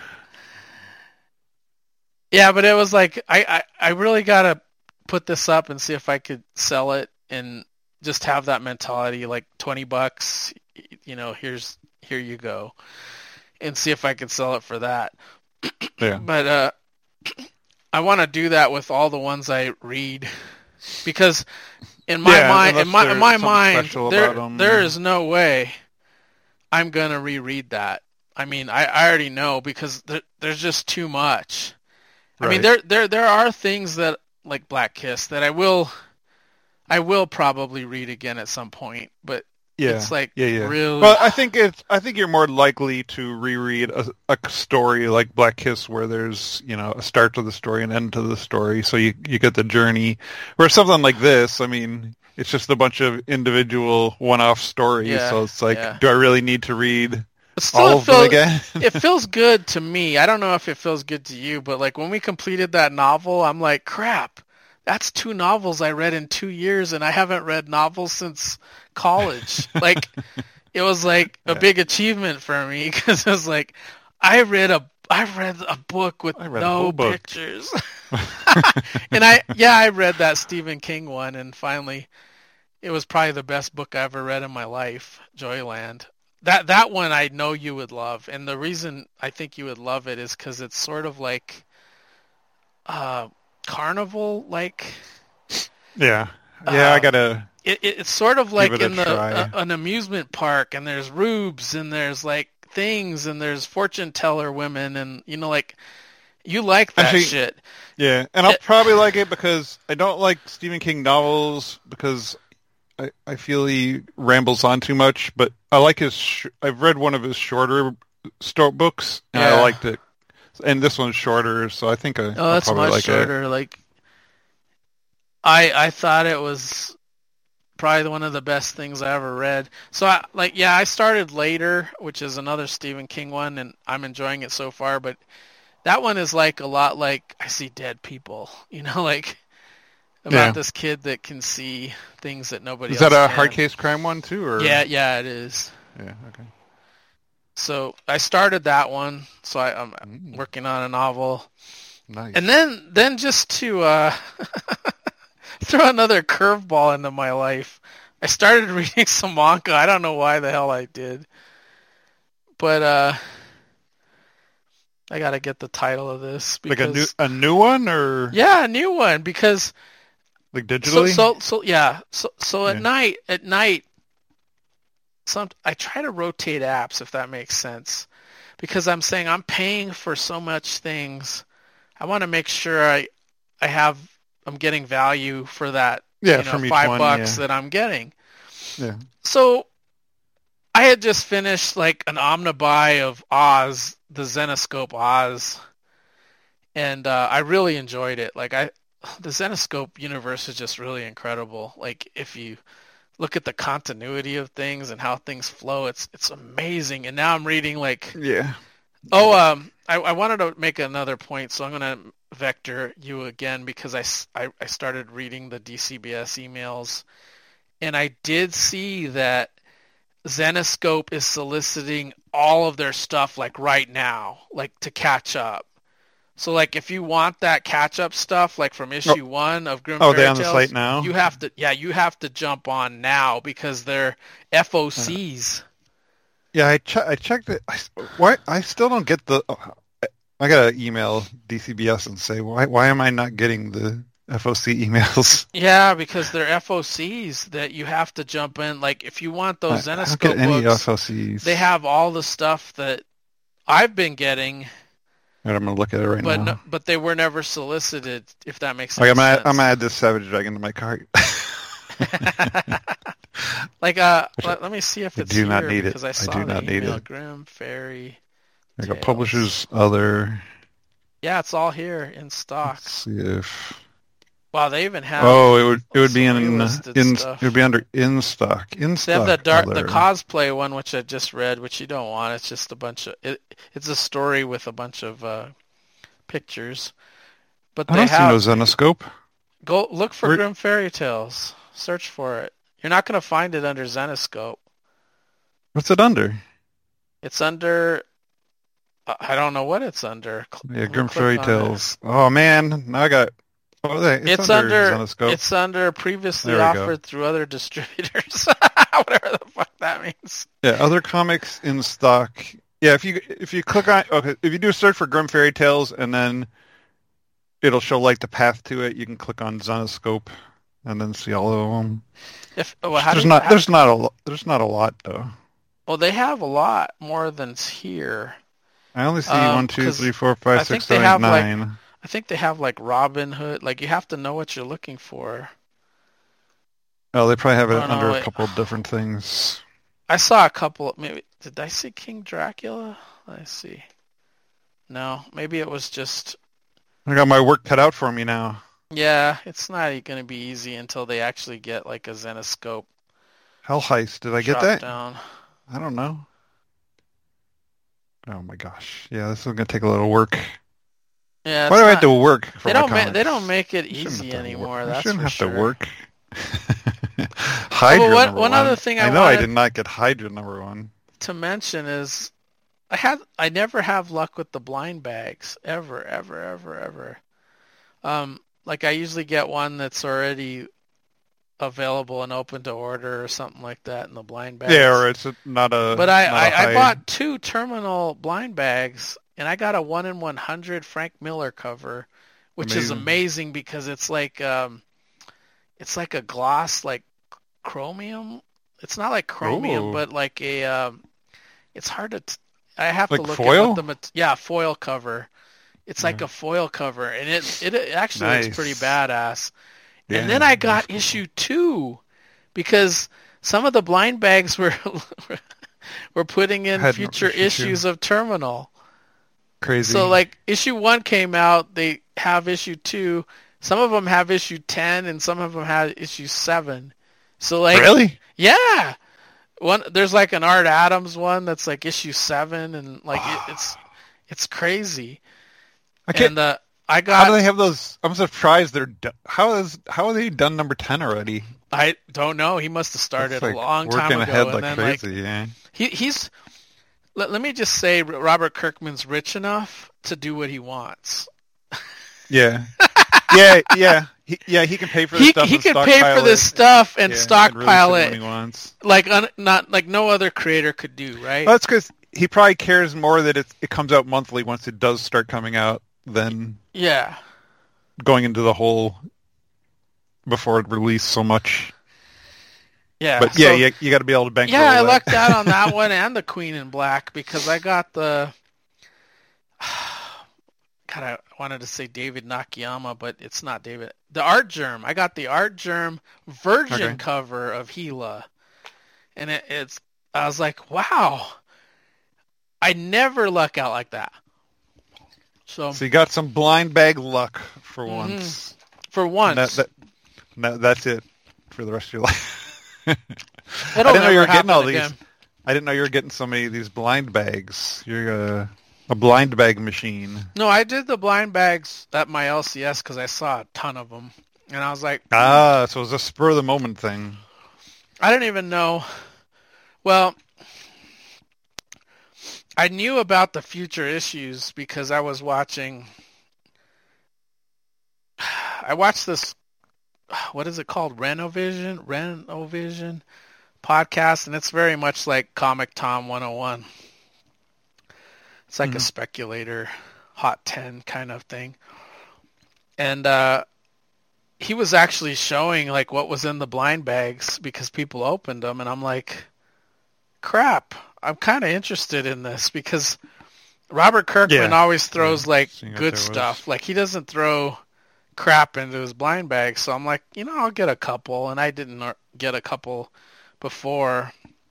Yeah, but it was like I, I, I really gotta put this up and see if I could sell it and just have that mentality, like twenty bucks. You know, here's here you go, and see if I could sell it for that. Yeah. But uh, I want to do that with all the ones I read, because in my yeah, mind, in my in my mind, there them. there is no way I'm gonna reread that. I mean, I, I already know, because there, there's just too much. Right. I mean, there there there are things that, like Black Kiss, that I will I will probably read again at some point, but. Yeah, it's like yeah, yeah. really. Well, I think it's. I think you're more likely to reread a, a story like Black Kiss, where there's you know a start to the story and end to the story, so you you get the journey. Whereas something like this, I mean, it's just a bunch of individual one-off stories. Yeah, so it's like, yeah. do I really need to read still, all of feels, them again? It feels good to me. I don't know if it feels good to you, but like when we completed that novel, I'm like, crap. That's two novels I read in two years, and I haven't read novels since college. Like, it was like a yeah. big achievement for me, because it was like, I read a I read a book with no book. pictures. And I yeah, I read that Stephen King one, and finally, it was probably the best book I ever read in my life, Joyland. That that one I know you would love, and the reason I think you would love it is because it's sort of like, uh. carnival like yeah yeah uh, I gotta it, it, it's sort of like in the uh, an amusement park, and there's rubes, and there's like things, and there's fortune teller women, and you know, like you like that Actually, shit. Yeah, and I'll it, probably like it because I don't like Stephen King novels, because I, I feel he rambles on too much, but I like his sh- I've read one of his shorter sto- books, and yeah. I liked it. And this one's shorter, so I think I, oh, I'll that's probably much like shorter. it. Like, I I thought it was probably one of the best things I ever read. So, I, like, yeah, I started later, which is another Stephen King one, and I'm enjoying it so far. But that one is like a lot like I See Dead People, you know, like about yeah. this kid that can see things that nobody is else that a can. hard case crime one too? Or yeah, yeah, it is. Yeah, okay. So I started that one, so I, I'm mm. working on a novel. Nice. And then, then just to uh, throw another curveball into my life, I started reading some manga. I don't know why the hell I did, but uh, I gotta get the title of this. Because, like a new a new one, or yeah, a new one, because like digitally. So so, so yeah. So so at yeah. night at night. Some, I try to rotate apps, if that makes sense, because I'm saying I'm paying for so much things. I want to make sure I, I have, I'm getting value for that. Yeah, you know, from each five one, bucks yeah. that I'm getting. Yeah. So, I had just finished like an omnibuy of Oz, the Zenoscope Oz, and uh, I really enjoyed it. Like I, the Zenoscope universe is just really incredible. Like if you look at the continuity of things and how things flow, it's it's amazing. And now I'm reading like yeah oh um I, I wanted to make another point, so I'm going to vector you again because I, I, I started reading the D C B S emails, and I did see that Zenescope is soliciting all of their stuff like right now, like to catch up. So like if you want that catch up stuff like from issue oh. one of Grim oh, Fairy they're on Tales, the site now? You have to yeah, you have to jump on now because they're F O Cs. Yeah, I che- I checked it. I, why I still don't get the oh, I got to email D C B S and say why why am I not getting the F O C emails? Yeah, because they're F O Cs that you have to jump in. Like if you want those I, Zenescope I don't get any books, F O Cs. They have all the stuff that I've been getting. And I'm gonna look at it right but now. No, but they were never solicited. If that makes okay, any I'm sense. gonna, I'm gonna add this Savage Dragon to my cart. like uh, let, let me see if I it's do here not need because it. I saw I do the not need email. it. Grim Fairy. I got publishers other. Yeah, it's all here in stock. Let's see if. Wow, they even have. Oh, it would it would be in in stuff. it would be under in stock in they stock. They have the dark, other. the cosplay one, which I just read, which you don't want. It's just a bunch of it. It's a story with a bunch of uh, pictures. But I they don't have see no Zenescope. Go look for Where... Grim Fairy Tales. Search for it. You're not going to find it under Zenescope. What's it under? It's under. I don't know what it's under. Yeah, Grim Fairy Tales. It. Oh man, now I got. Oh, it's, it's under. under Zenescope. It's under previously go. offered through other distributors. Whatever the fuck that means. Yeah, other comics in stock. Yeah, if you if you click on okay, if you do a search for Grim Fairy Tales and then it'll show like the path to it. You can click on Zenescope and then see all of them. If well, how there's do you, not how, there's not a there's not a lot though. Well, they have a lot more than's here. I only see um, one, two, three, four, five, I six, think seven, they have eight, nine. Like, I think they have like Robin Hood. Like you have to know what you're looking for. Oh, they probably have it oh, under no, a couple of different things. I saw a couple. Maybe did I see King Dracula? Let's see. No, maybe it was just. I got my work cut out for me now. Yeah, it's not going to be easy until they actually get like a Zenescope. Hell Heist, did I get that? Down. I don't know. Oh my gosh, yeah, this is going to take a little work. Yeah, why do not, I have to work? For they my don't. comics? Ma- they don't make it easy anymore. I That's shouldn't for have sure. to work. Hydra oh, what, number one one. other thing I, I know wanted I did not get Hydra number one. To mention is, I had I never have luck with the blind bags ever, ever, ever, ever. Um, like I usually get one that's already available and open to order or something like that in the blind bags. Yeah, or it's a, not a. But I, not I, a high... I bought two terminal blind bags, and I got a one in one hundred Frank Miller cover, which amazing. is amazing because it's like um, it's like a gloss like chromium. It's not like chromium, Ooh. but like a. Um, it's hard to. T- I have like to look foil? at what the mat- yeah foil cover. It's like yeah. a foil cover, and it it, it actually nice. looks pretty badass. Yeah. And then I got issue two because some of the blind bags were were putting in future issues two. of Terminal. Crazy. So like issue one came out, they have issue two. Some of them have issue ten, and some of them have issue seven. So like really, yeah. One there's like an Art Adams one that's like issue seven, and like it, it's it's crazy. I can't. And, uh, I got. How do they have those? I'm surprised they're. Do- how is how are they done number ten already? I don't know. He must have started like a long time ago. Working ahead and like then, crazy. like, yeah. He he's. Let, let me just say, Robert Kirkman's rich enough to do what he wants. Yeah. yeah, yeah, he, yeah. He can pay for this he, stuff. He and can pay for this stuff and yeah, stockpile and it, he wants. like un, not like no other creator could do, right? Well, that's because he probably cares more that it it comes out monthly once it does start coming out than yeah, going into the whole before it released so much. Yeah, but yeah, so, you, you got to be able to bankroll. Yeah, I that. lucked out on that one and the Queen in Black because I got the. God, I wanted to say David Nakayama, but it's not David. The Art Germ. I got the Art Germ Virgin okay. cover of Gila, and it, it's. I was like, wow. I never luck out like that. So, so you got some blind bag luck for mm-hmm. once. For once. That, that, that, that's it for the rest of your life. It'll I didn't know you were getting all again. these. I didn't know you were getting so many of these blind bags. You're uh, A blind bag machine. No, I did the blind bags at my L C S because I saw a ton of them. And I was like... Ah, so it was a spur of the moment thing. I didn't even know... Well, I knew about the future issues because I was watching... I watched this... What is it called? Renovision? Renovision podcast, and it's very much like Comic Tom one oh one. It's like mm-hmm. a speculator, Hot ten kind of thing. And uh, he was actually showing like what was in the blind bags because people opened them, and I'm like, crap, I'm kind of interested in this because Robert Kirkman yeah. always throws yeah. like Seeing good stuff. Was. Like he doesn't throw crap into his blind bag. So I'm like, you know, I'll get a couple, and I didn't get a couple before.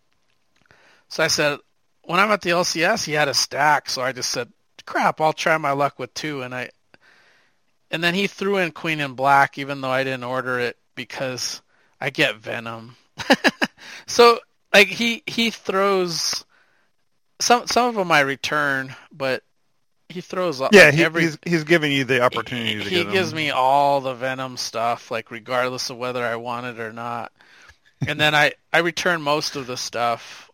So I said, when I'm at the L C S, he had a stack, so I just said, crap, I'll try my luck with two. And I, and then he threw in Queen in Black, even though I didn't order it because I get Venom. So like he, he throws some, some of them I return, but he throws yeah, like he, every, he's, he's giving you the opportunity he, to he get gives them. me all the Venom stuff, like regardless of whether I want it or not. And then I, I return most of the stuff.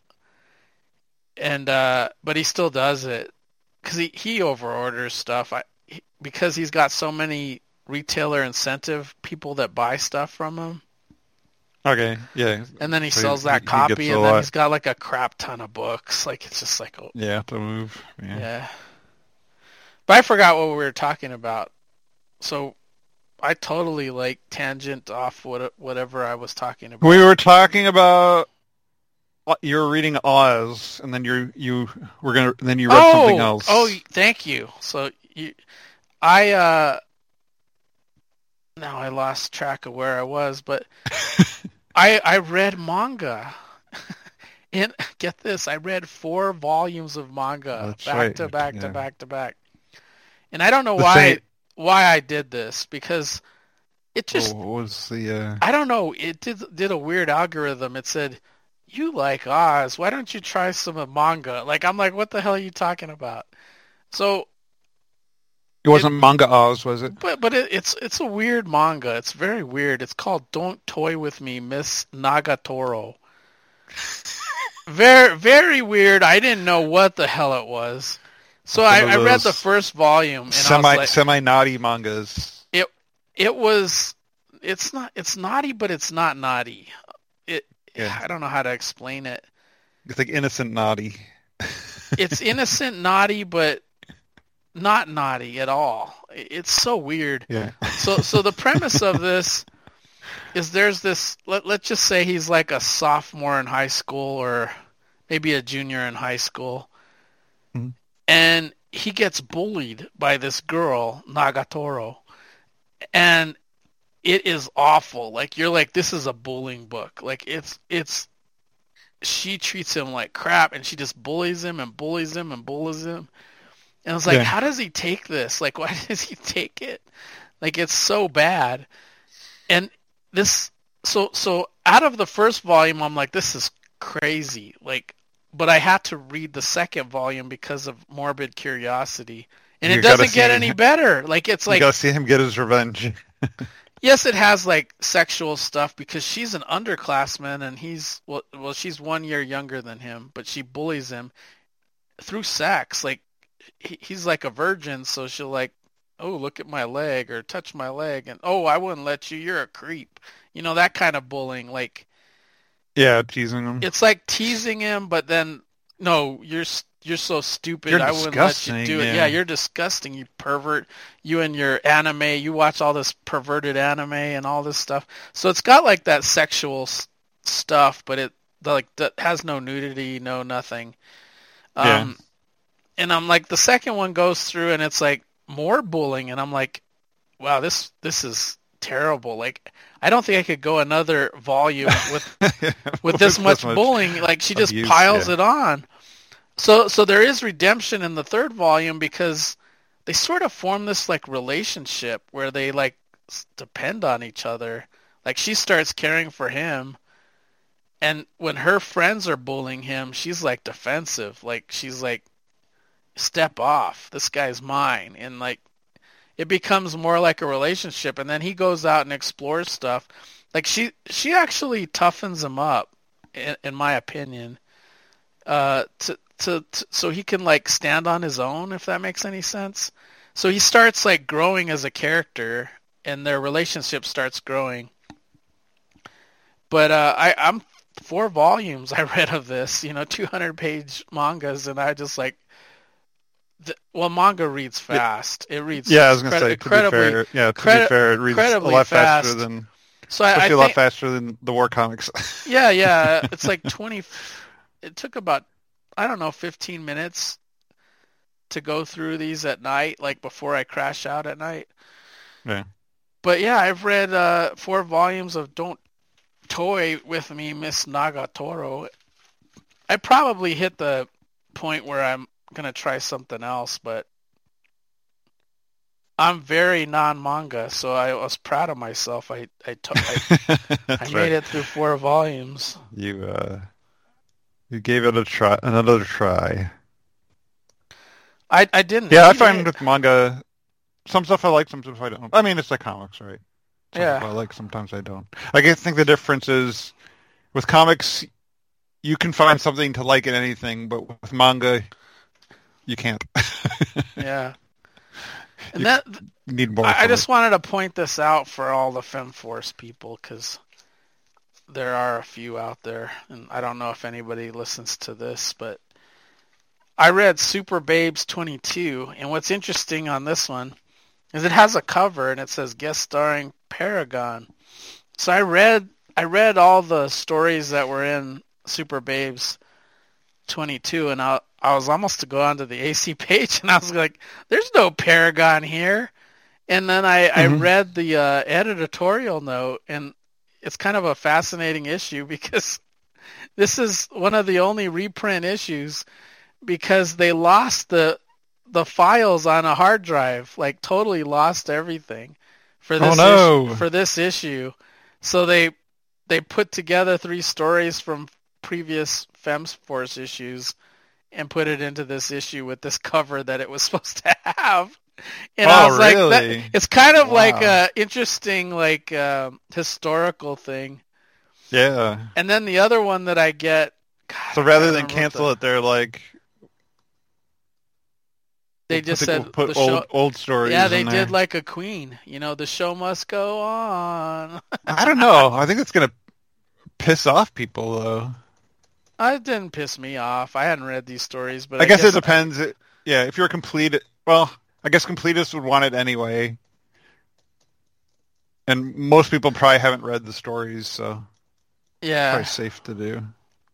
And uh, but he still does it because he, he overorders stuff. I he, because he's got so many retailer incentive people that buy stuff from him. Okay, yeah. And then he so sells he, that he copy, and then lot. he's got like a crap ton of books. Like it's just like oh, yeah, to move. Yeah. yeah. But I forgot what we were talking about, so I totally like tangent off what whatever I was talking about. We were talking about. You were reading Oz, and then you you were gonna then you read oh, something else. Oh, thank you. So you, I uh, now I lost track of where I was, but I I read manga. And get this, I read four volumes of manga That's back right. to back yeah. to back to back. And I don't know the why same... why I did this because it just oh, what was the uh... I don't know, it did did a weird algorithm. It said, you like Oz, why don't you try some of manga? Like, I'm like, what the hell are you talking about? So... It wasn't it, manga Oz, was it? But but it, it's it's a weird manga. It's very weird. It's called Don't Toy With Me, Miss Nagatoro. very, very weird. I didn't know what the hell it was. So I, I read the first volume. And semi, I was like, semi-naughty mangas. It, it was... It's not... It's naughty, but it's not naughty. It... Yeah. I don't know how to explain it. It's like innocent naughty. It's innocent naughty, but not naughty at all. It's so weird. Yeah. So so the premise of this is there's this, let, let's just say he's like a sophomore in high school or maybe a junior in high school. Mm-hmm. And he gets bullied by this girl, Nagatoro. And it is awful. Like, you're like, this is a bullying book. Like, it's, it's, she treats him like crap, and she just bullies him and bullies him and bullies him. And I was like, yeah. How does he take this? Like, why does he take it? Like, it's so bad. And this, so, so out of the first volume, I'm like, this is crazy. Like, but I had to read the second volume because of morbid curiosity. And you it doesn't get any better. Like, it's like... You gotta see him get his revenge. Yes, it has like sexual stuff because she's an underclassman and he's well, well, she's one year younger than him, but she bullies him through sex. Like he, he's like a virgin, so she'll like, oh, look at my leg or touch my leg, and oh, I wouldn't let you. You're a creep. You know, that kind of bullying. Like, yeah, teasing him. It's like teasing him, but then no, you're you're so stupid. You're I wouldn't let you do it. Yeah. yeah, you're disgusting, you pervert. You and your anime, you watch all this perverted anime and all this stuff. So it's got like that sexual s- stuff, but it like that has no nudity, no nothing. Um, yeah. And I'm like, the second one goes through and it's like more bullying, and I'm like, wow, this this is terrible. Like, I don't think I could go another volume with with this much, much bullying. Like, she just abuse, piles yeah. it on. So so there is redemption in the third volume because they sort of form this like relationship where they like depend on each other. Like, she starts caring for him, and when her friends are bullying him, she's like defensive. Like, she's like, step off. This guy's mine. And like, it becomes more like a relationship. And then he goes out and explores stuff. Like she, she actually toughens him up, in, in my opinion, uh, to, to, to, so he can like stand on his own, if that makes any sense. So he starts like growing as a character, and their relationship starts growing. But uh, I, I'm four volumes I read of this, you know, two hundred page mangas, and I just like, the, well, manga reads fast. It reads yeah, I was gonna incred- say incredibly, to be fair, yeah, to credi- be fair, it reads a lot fast. faster than, so I, especially I a lot think, faster than the war comics. yeah, yeah, it's like twenty. It took about, I don't know, fifteen minutes to go through these at night, like before I crash out at night. Yeah. But yeah, I've read uh, four volumes of Don't Toy With Me, Miss Nagatoro. I probably hit the point where I'm going to try something else, but I'm very non-manga, so I was proud of myself. I I, t- I, I made right. it through four volumes. You uh, you gave it a try, another try. I I didn't. Yeah, I read find it. with manga, some stuff I like, some stuff I don't. I mean, it's like comics, right? Some Yeah. stuff I like, sometimes I don't. I guess- think the difference is, with comics, you can find something to like in anything, but with manga, you can't. Yeah. And You that need more. I, I from just it. wanted to point this out for all the FemForce people, because there are a few out there, and I don't know if anybody listens to this, but I read Super Babes twenty-two, and what's interesting on this one is it has a cover and it says guest starring Paragon. So I read I read all the stories that were in Super Babes twenty-two, and I I was almost to go onto the A C page, and I was like, "There's no Paragon here." And then I, mm-hmm. I read the uh, editorial note, and it's kind of a fascinating issue because this is one of the only reprint issues, because they lost the the files on a hard drive, like totally lost everything for this oh, no. issue, for this issue. So they they put together three stories from previous FemForce issues and put it into this issue with this cover that it was supposed to have. And oh, I was really? like, that, it's kind of wow. like a interesting, like uh, historical thing. Yeah. And then the other one that I get. God, so rather than cancel the, it, they're like. They we'll just put, said we'll put the old show, old stories. Yeah, they in did there. like a queen. You know, the show must go on. I don't know. I think it's gonna piss off people though. It didn't piss me off. I hadn't read these stories, but I, I guess, guess it depends. I... Yeah, if you're a complete, well, I guess completists would want it anyway. And most people probably haven't read the stories, so yeah, probably safe to do.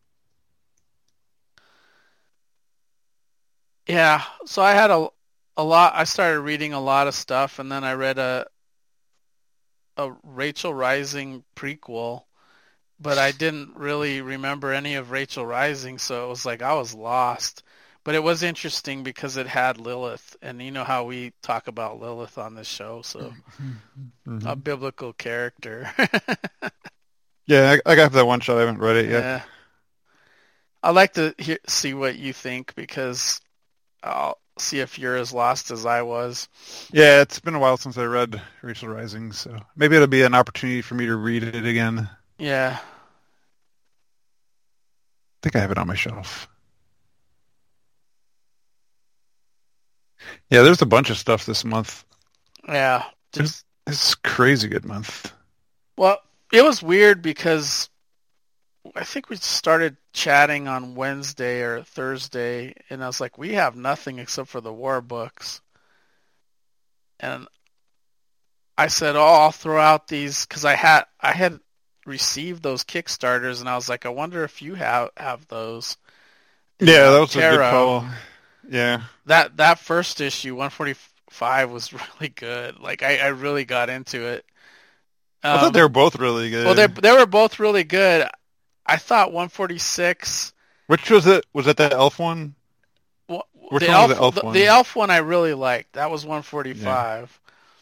Yeah, so I had a a lot. I started reading a lot of stuff, and then I read a a Rachel Rising prequel, but I didn't really remember any of Rachel Rising, so it was like I was lost. But it was interesting because it had Lilith, and you know how we talk about Lilith on this show, so mm-hmm. a biblical character. Yeah, I, I got that one shot. I haven't read it yet. Yeah. I'd like to hear, see what you think, because I'll see if you're as lost as I was. Yeah, it's been a while since I read Rachel Rising, so maybe it'll be an opportunity for me to read it again. Yeah. I think I have it on my shelf. Yeah, there's a bunch of stuff this month. Yeah. Just... It's, it's a crazy good month. Well, it was weird because I think we started chatting on Wednesday or Thursday, and I was like, we have nothing except for the war books. And I said, oh, I'll throw out these, because I had I had received those Kickstarters, and I was like, I wonder if you have, have those. Yeah, that was a good call. Yeah. That that first issue, one forty-five, was really good. Like, I, I really got into it. Um, I thought they were both really good. Well, they they were both really good. I thought one forty-six. Which was it? Was it the elf one? Well, Which the one elf, was the elf the, one? The elf one I really liked. That was one forty-five.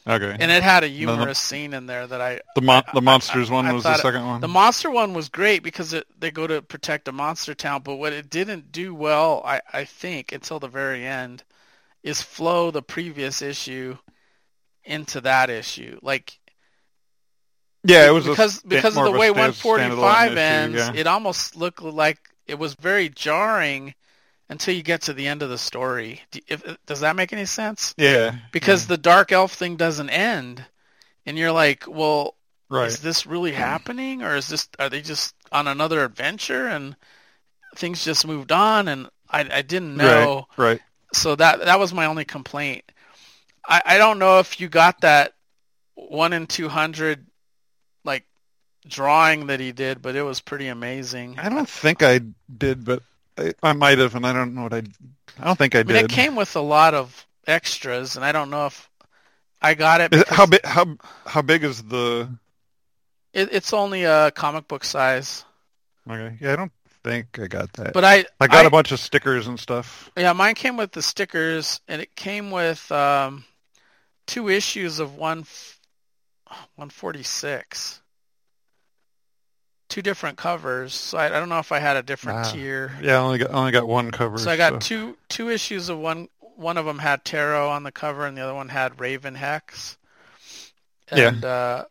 Okay. And it had a No, humorous the, scene in there that I the, mon- I, the monsters I, one I was the thought it, second one. the monster one was great because it, they go to protect a monster town, but what it didn't do well, I, I think, until the very end, is flow the previous issue into that issue. Like, Yeah, it was because a, because of more the of a way stand- one forty-five standalone ends, issue, yeah. it almost looked like it was very jarring until you get to the end of the story. Do, if, does that make any sense? Yeah. Because yeah. the Dark Elf thing doesn't end, and you're like, well, right. is this really happening, or is this are they just on another adventure and things just moved on? And I I didn't know. Right. Right. So that that was my only complaint. I, I don't know if you got that one in two hundred like drawing that he did, but it was pretty amazing. I don't think I did, but I, I might have, and I don't know what I. I don't think I, I mean, did. it came with a lot of extras, and I don't know if I got it. Is it because how big? How how big is the? it, it's only a comic book size. Okay, yeah, I don't think I got that. But I I got I, a bunch of stickers and stuff. Yeah, mine came with the stickers, and it came with um, two issues of one one forty-six. Two different covers, so I, I don't know if I had a different Ah. tier. Yeah, I only got only got one cover. So I got two two issues of one. One of them had Tarot on the cover, and the other one had Raven Hex. And Yeah. uh,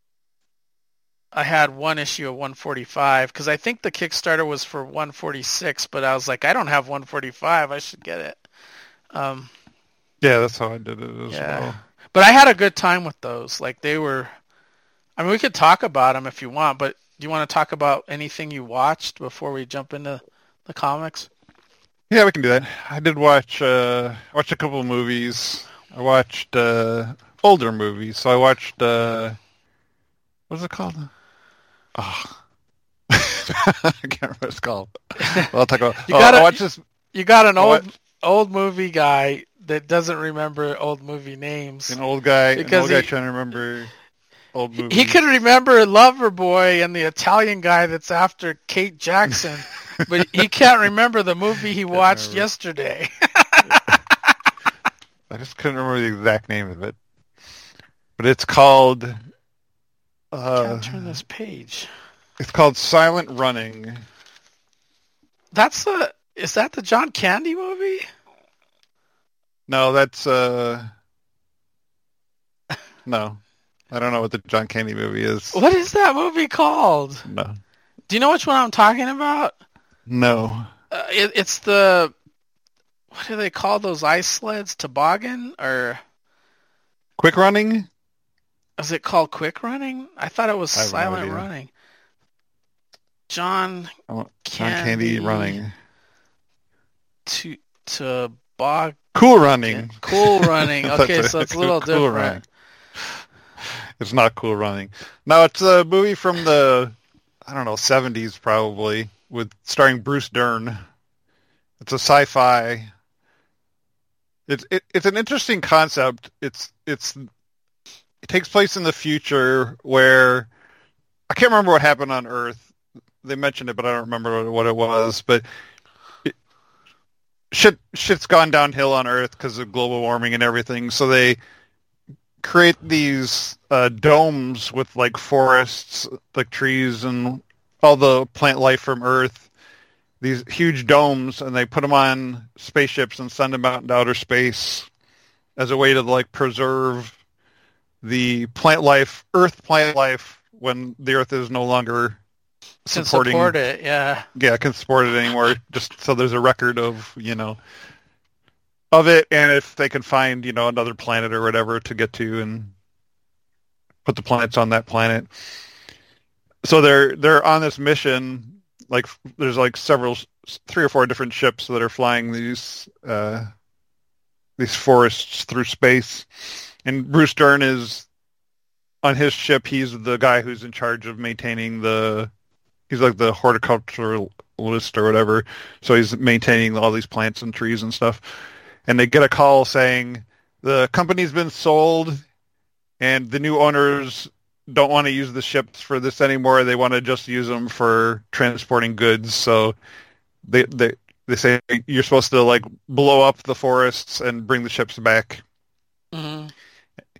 I had one issue of one forty-five because I think the Kickstarter was for one forty-six, but I was like, I don't have one forty-five. I should get it. Um, Yeah, that's how I did it as yeah. well. But I had a good time with those. Like they were. I mean, we could talk about them if you want, but do you want to talk about anything you watched before we jump into the comics? Yeah, we can do that. I did watch uh watch a couple of movies. I watched uh older movies. So I watched uh what's it called? Oh. I can't remember what it's called. Well, I'll talk about You oh, gotta- I watched this You got an I old watched- old movie guy that doesn't remember old movie names. an old guy an Because old guy he- trying to remember old movies. He could remember Loverboy and the Italian guy that's after Kate Jackson, but he can't remember the movie he watched remember. yesterday. I just couldn't remember the exact name of it. But it's called uh Can't turn this page. it's called Silent Running. That's the is that the John Candy movie? No, that's uh no. I don't know what the John Candy movie is. What is that movie called? No. Do you know which one I'm talking about? No. Uh, it, it's the what do they call those ice sleds? Toboggan or Quick Running? is it called Quick Running? I thought it was I have no Silent idea. Running. John I want Candy, John Candy Running. to to bog Cool Running. cool running. That's Okay, it. so it's a little Cool different. Running. It's not Cool Running. No, it's a movie from the I don't know, seventies probably, with starring Bruce Dern. It's a sci-fi. It's it, it's an interesting concept. It's it's it takes place in the future where I can't remember what happened on Earth. They mentioned it, but I don't remember what, what it was. But it, shit shit's gone downhill on Earth because of global warming and everything. So they create these uh, domes with like forests, like trees and all the plant life from Earth. These huge domes, and they put them on spaceships and send them out into outer space as a way to like preserve the plant life, Earth plant life, when the Earth is no longer Can supporting. support it, yeah. Yeah, can support it anymore. Just so there's a record of you know of it, and if they can find you know another planet or whatever to get to and put the plants on that planet. So they're they're on this mission. Like there's like several, three or four different ships that are flying these uh, these forests through space, and Bruce Dern is on his ship. He's the guy who's in charge of maintaining the. He's like the horticulturalist or whatever. So he's maintaining all these plants and trees and stuff. And they get a call saying the company's been sold, and the new owners don't want to use the ships for this anymore. They want to just use them for transporting goods. So they they they say you're supposed to like blow up the forests and bring the ships back. Mm-hmm.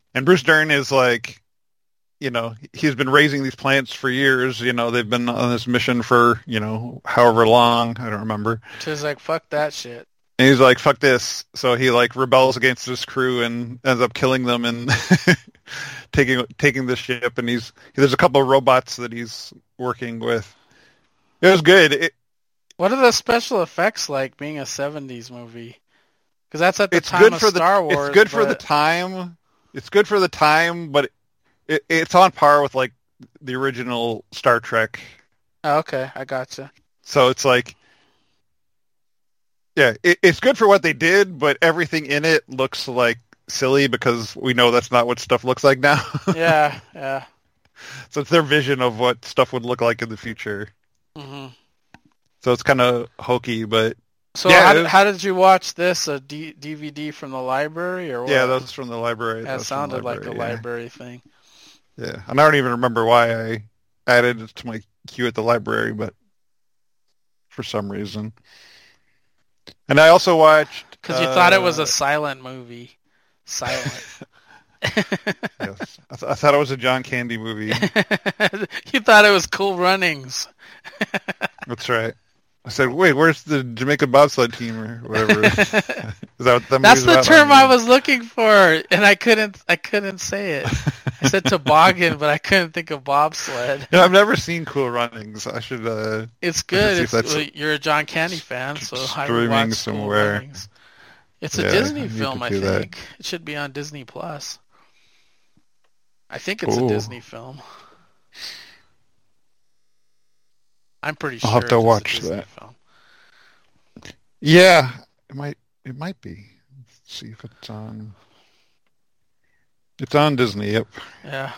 And Bruce Dern is like, you know, he's been raising these plants for years. You know, they've been on this mission for, you know, however long. I don't remember. She's like, fuck that shit. And he's like, fuck this. So he like rebels against his crew and ends up killing them and taking taking the ship. And he's there's a couple of robots that he's working with. It was good. It, what are the special effects like being a seventies movie? Because that's at the it's time good of for Star the, Wars. It's good but... for the time. It's good for the time, but it, it's on par with like the original Star Trek. Oh, okay, I gotcha. So it's like, yeah, it, it's good for what they did, but everything in it looks like silly because we know that's not what stuff looks like now. yeah, yeah. So it's their vision of what stuff would look like in the future. Mm-hmm. So it's kind of hokey, but so yeah, how, was, how did you watch this? A D- DVD from the library or what? Yeah, that was from the library. That, that sounded library, like a yeah. library thing. Yeah, and I don't even remember why I added it to my queue at the library, but for some reason. And I also watched... Because you uh, thought it was a silent movie. Silent. Yes. I, th- I thought it was a John Candy movie. You thought it was Cool Runnings. That's right. I said, wait, where's the Jamaica bobsled team or whatever? Is that what that That's the about? term I was looking for, and I couldn't. I couldn't say it. I said toboggan, but I couldn't think of bobsled. No, I've never seen Cool Runnings. I should. Uh, it's good. see It's, if that's well, you're a John Candy fan, so I would streaming watch Cool somewhere. Runnings. It's a Yeah, Disney I need film, to I do that. think. It should be on Disney Plus. I think it's Ooh. a Disney film. I'm pretty I'll sure have to it's watch a Disney that. film. Yeah, it might. It might be. Let's see if it's on. It's on Disney. Yep. Yeah.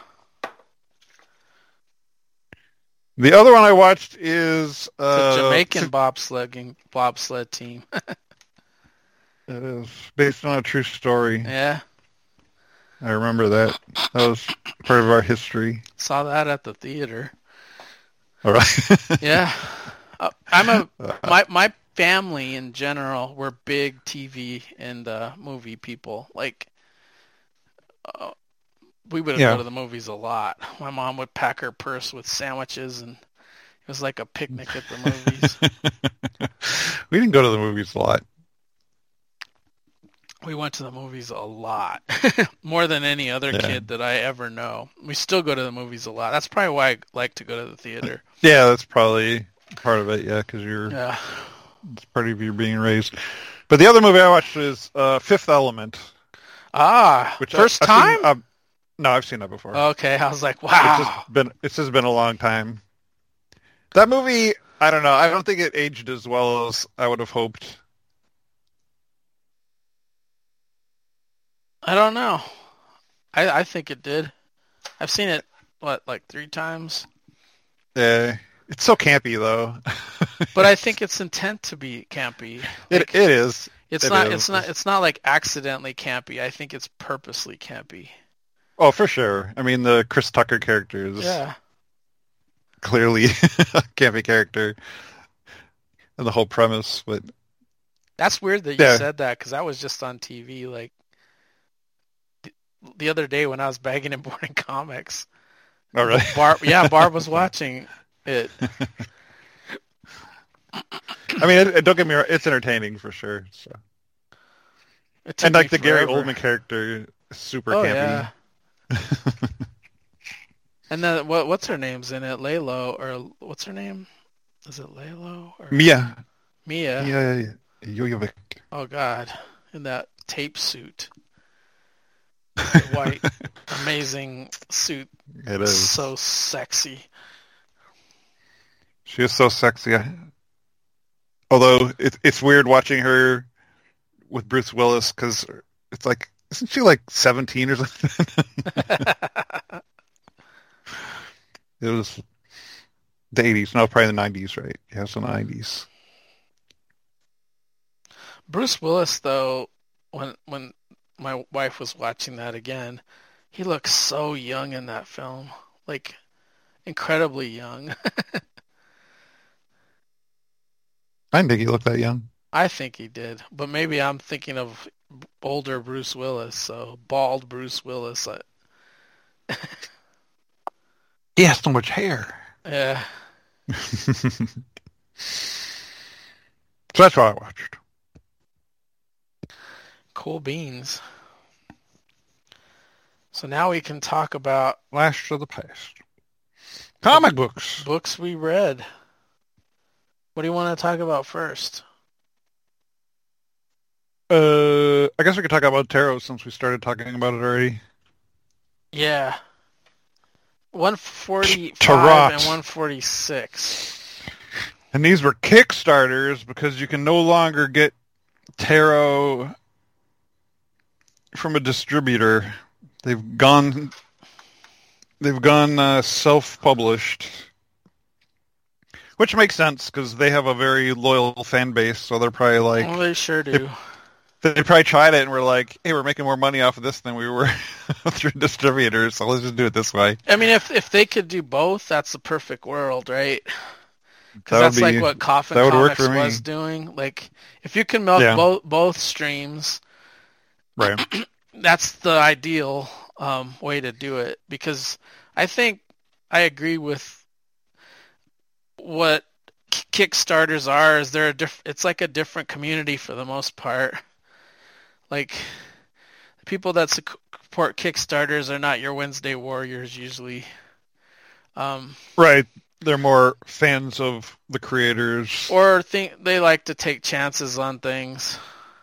The other one I watched is uh, It's a Jamaican bobsledding bobsled team. It is based on a true story. Yeah. I remember that. That was part of our history. Saw that at the theater. All right. Yeah. Uh, I'm a my my family in general, we're big T V and uh, movie people. Like, uh, we would Yeah. go to the movies a lot. My mom would pack her purse with sandwiches, and it was like a picnic at the movies. We didn't go to the movies a lot. We went to the movies a lot, more than any other Yeah. kid that I ever know. We still go to the movies a lot. That's probably why I like to go to the theater. Yeah, that's probably part of it. Yeah, because you're Yeah. it's part of your being raised. But the other movie I watched is uh, Fifth Element. Ah, Which first I, I've time? Seen, uh, no, I've seen that before. Okay, I was like, It's wow. just been it's just been a long time. That movie, I don't know. I don't think it aged as well as I would have hoped. I don't know. I I think it did. I've seen it, what, like three times? Yeah, it's so campy though. But I think it's intent to be campy. it Like, it is. It's it not. is. It's not. It's not like accidentally campy. I think it's purposely campy. Oh, for sure. I mean, the Chris Tucker character is Yeah. clearly a campy character, and the whole premise. But That's weird that you Yeah. said that because that was just on T V. Like th- the other day when I was bagging and boarding comics. all right. Barb, yeah, Barb was watching it. I mean, it, it- don't get me wrong. It's entertaining for sure. So. It took And like me the Gary forever. Oldman character, is super Oh campy. yeah. And then what? What's her name's in it? Laylo or what's her name? Is it Laylo or Mia. Mia? Mia Jojovic. Oh God, in that tape suit, the white, amazing suit, It is. so sexy. She is so sexy. I- Although it, it's weird watching her with Bruce Willis because it's like, isn't she like seventeen or something? It was the eighties. No, probably the nineties, right? Yeah, it's the nineties. Bruce Willis, though, when when my wife was watching that again, he looks so young in that film, like incredibly young. I didn't think he looked that young. I think he did, but maybe I'm thinking of older Bruce Willis, so bald Bruce Willis. I, He has so much hair. yeah. So that's what I watched. Cool beans. So now we can talk about Flash of the past. Comic books. books we read. What do you want to talk about first? Uh, I guess we could talk about tarot since we started talking about it already. Yeah. one forty-five Tarot. and one forty-six. And these were Kickstarters because you can no longer get tarot from a distributor. They've gone they've gone uh, self-published, which makes sense because they have a very loyal fan base, so they're probably like Well, they sure do. They, they probably tried it and were like, hey, we're making more money off of this than we were through distributors, so let's just do it this way. I mean, if if they could do both, that's the perfect world, right? Because That that's would be- like what Coffin that would work Comics for me. was doing. Like, if you can milk Yeah. both both streams, Right. that's the ideal um, way to do it. Because I think I agree with what K- Kickstarters are. Is they're a diff- It's like a different community for the most part. Like, the people that support Kickstarters are not your Wednesday warriors usually. Um, Right. They're more fans of the creators. or think they like to take chances on things.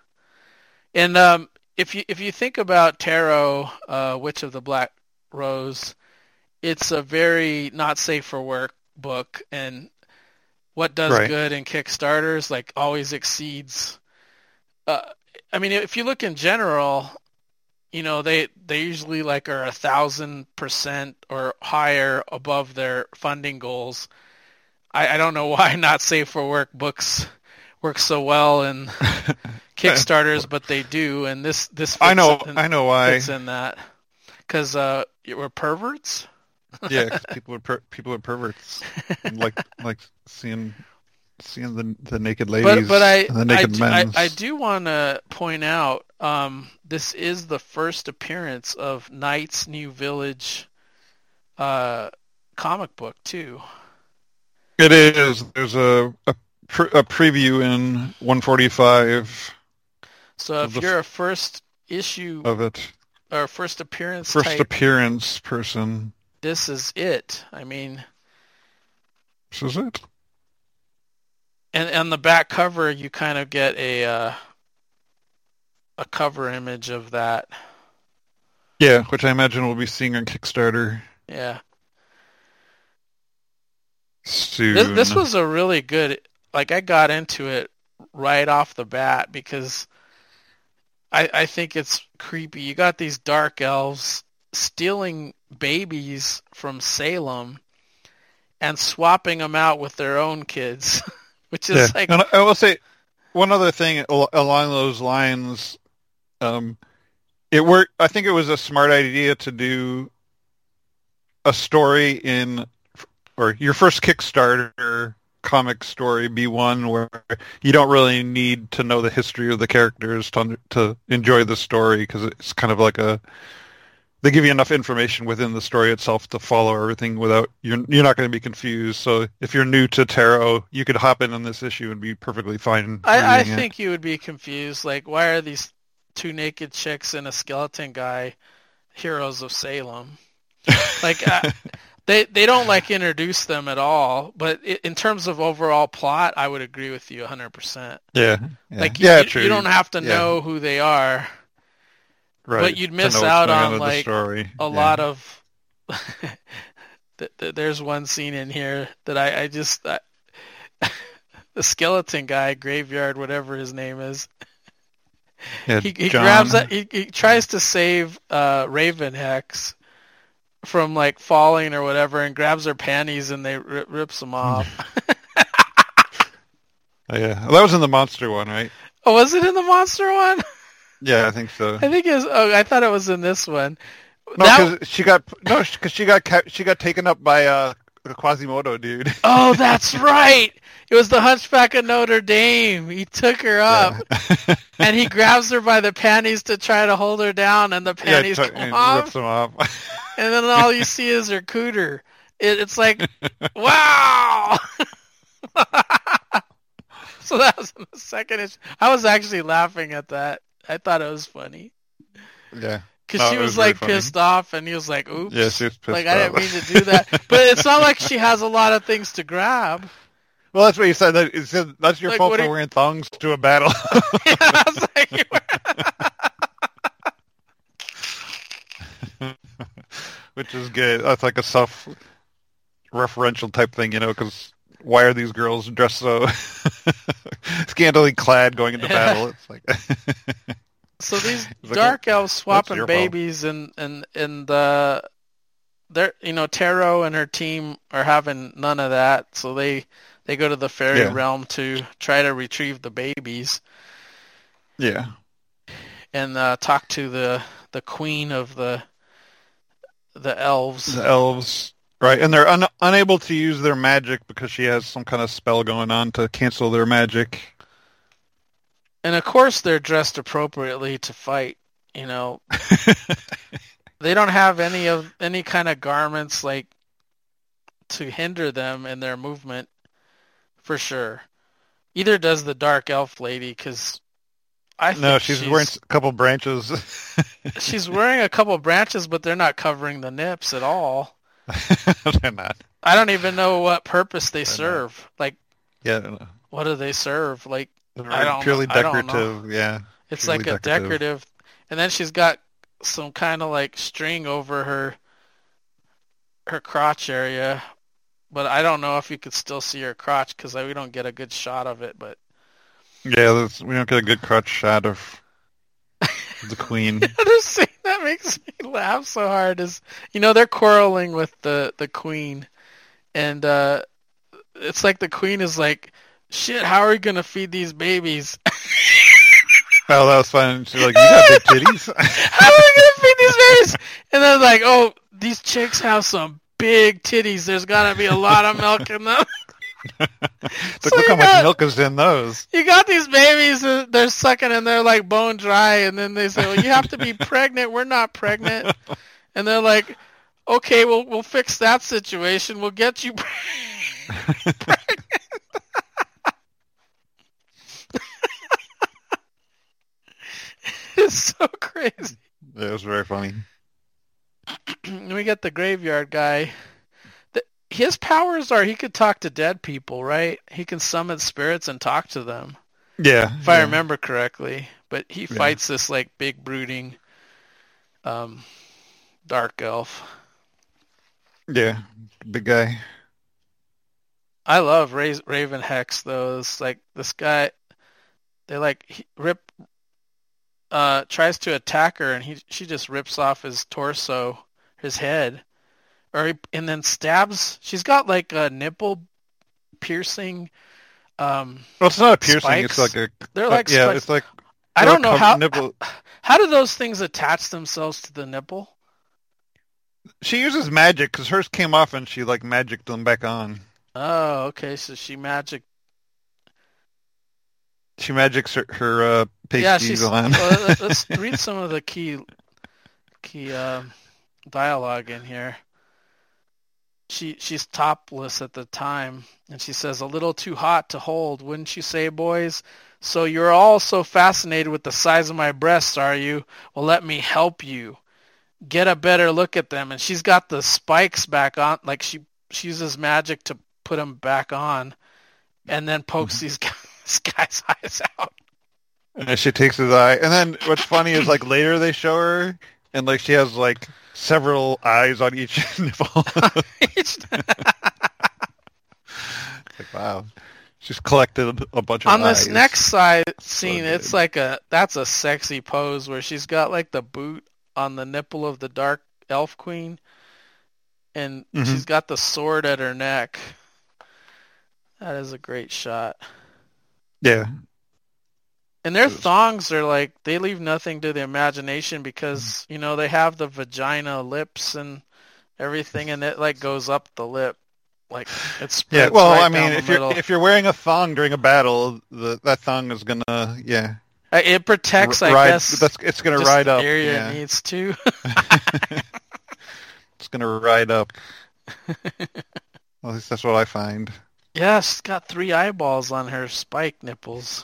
And um, if you if you think about Tarot, uh, Witch of the Black Rose, it's a very not safe for work book, and what does Right. good in Kickstarters like always exceeds. Uh, I mean, if you look in general, you know they they usually like are a thousand percent or higher above their funding goals. I, I don't know why not safe for work books work so well in Kickstarters, but they do, and this this fits I know, in, I know why. fits in that because uh, we're perverts. Yeah, 'cause people are per- people are perverts, like like seeing seeing the the naked ladies, But but I and the I, naked do- I, men. I do want to point out um, this is the first appearance of Knight's New Village uh, comic book too. It is. There's a a, pre- a preview in one forty-five So if the- you're a first issue of it. or first appearance First type, appearance person. this is it. I mean, This is it. and on the back cover, you kind of get a uh, a cover image of that. Yeah, which I imagine we'll be seeing on Kickstarter Yeah, soon. this, this was a really good. Like, I got into it right off the bat because I I think it's creepy. You got these dark elves stealing babies from Salem and swapping them out with their own kids, which is Yeah. like And I will say one other thing al- along those lines. Um, it worked. I think it was a smart idea to do a story in, or your first Kickstarter comic story be one where you don't really need to know the history of the characters to to enjoy the story, because it's kind of like a, they give you enough information within the story itself to follow everything without, you're you're not going to be confused. So if you're new to tarot, you could hop in on this issue and be perfectly fine. I, I reading it. think you would be confused. Like, why are these two naked chicks and a skeleton guy heroes of Salem? Like, I, they they don't like introduce them at all. But i in terms of overall plot, I would agree with you one hundred percent. Yeah, yeah. Like, you, yeah, you, true. you don't have to Yeah. know who they are, Right, but you'd to miss know what's out going on with the like story. a Yeah. lot of. th- th- There's one scene in here that I, I just I, the skeleton guy, Graveyard, whatever his name is. Yeah, He, he John. grabs that. He, he tries to save uh, Raven Hex from like falling or whatever, and grabs her panties and they rip, rips them off. Oh, yeah, that was in the monster one, right? Oh, was it in the monster one? Yeah, I think so. I think it was. Oh, I thought it was in this one. No, That- because she got no, because she got ca- she got taken up by uh, the Quasimodo dude. Oh, that's right. It was the Hunchback of Notre Dame. He took her up, Yeah. and he grabs her by the panties to try to hold her down, and the panties yeah, t- come and off, rips them off. and then all you see is her cooter. It, it's like, wow. So that was in the second issue. I was actually laughing at that. I thought it was funny. Yeah. Because No, she it was, was very like funny. pissed off, and he was like, oops. Yeah, she was pissed Like, I didn't off. mean to do that. But it's not like she has a lot of things to grab. Well, that's what you said. That, it said that's your Like, fault what for do you- wearing thongs to a battle. Yeah, I was like, Which is good. That's like a self-referential type thing, you know, because why are these girls dressed so scantily clad going into battle? It's like... so these It's like, dark elves swapping your fault. babies, and, and, and the, they're, you know, Taro and her team are having none of that, so they, they go to the fairy Yeah. realm to try to retrieve the babies Yeah. and uh, talk to the, the queen of the the elves. The elves. Right, and they're un- unable to use their magic because she has some kind of spell going on to cancel their magic. And of course they're dressed appropriately to fight, you know. They don't have any of any kind of garments like to hinder them in their movement, for sure. Either does the dark elf lady, because I think No, she's, she's wearing a couple branches. she's wearing a couple branches, but they're not covering the nips at all. They're not. I don't even know what purpose they They're serve. Like, Yeah, no. what do they serve? Like, They're I don't purely know. I don't know. decorative. Yeah, it's purely like a decorative. And then she's got some kind of like string over her her crotch area, but I don't know if you could still see her crotch because we don't get a good shot of it. But Yeah, that's, we don't get a good crotch shot of the queen. the scene that makes me laugh so hard is, you know, they're quarreling with the the queen, and uh, it's like the queen is like, "Shit, how are we gonna feed these babies? Oh, that was fun. She's like, "You got big titties." How are we gonna feed these babies?" And then like, "Oh, these chicks have some big titties. There's gotta be a lot of milk in them." It's like, So look you how much got- milk is in those. You got these babies, uh, they're sucking and they're like bone dry, and then they say, well, you have to be pregnant. We're not pregnant. And they're like, okay, we'll, we'll fix that situation. We'll get you pregnant. It's so crazy. It was very funny. And we get the graveyard guy. The, his powers are he could talk to dead people, right? He can summon spirits and talk to them. Yeah, If yeah. I remember correctly. But he Yeah. fights this like big brooding um, dark elf. Yeah, big guy. I love Ra- Raven Hex though. It's like this guy, they like he, rip, uh, tries to attack her, and he she just rips off his torso, his head, or he, and then stabs. She's got like a nipple piercing. Um, Well, it's not a piercing. Spikes. It's like a. they're like yeah, spikes. it's like. I don't know cover- how. nipple. How do those things attach themselves to the nipple? She uses magic because hers came off and she like magicked them back on. Oh, okay. So she magic. She magics her, her uh, Yeah, pasties she's. on. Well, let- let's read some of the key, key um, dialogue in here. She she's topless at the time, and she says, "A little too hot to hold, wouldn't you say, boys? So you're all so fascinated with the size of my breasts, are you? Well, let me help you. Get a better look at them." And she's got the spikes back on, like she she uses magic to put them back on, and then pokes Mm-hmm. these guys, this guy's eyes out. And she takes his eye. And then what's funny is like later they show her and like she has like several eyes on each nipple. Like, wow. She's collected a bunch of On eyes. this next side scene, good. it's like a that's a sexy pose where she's got like the boot on the nipple of the dark elf queen, and Mhm. she's got the sword at her neck. That is a great shot. Yeah. And their It was- thongs are like they leave nothing to the imagination because you know they have the vagina lips and everything, and it like goes up the lip. Like it's Yeah, well, right I mean, if middle. you're if you're wearing a thong during a battle, the that thong is gonna yeah. It protects, I ride, guess. That's, it's gonna just ride the up. area Yeah. it needs to. It's gonna ride up. At least that's what I find. Yeah, she's got three eyeballs on her spike nipples.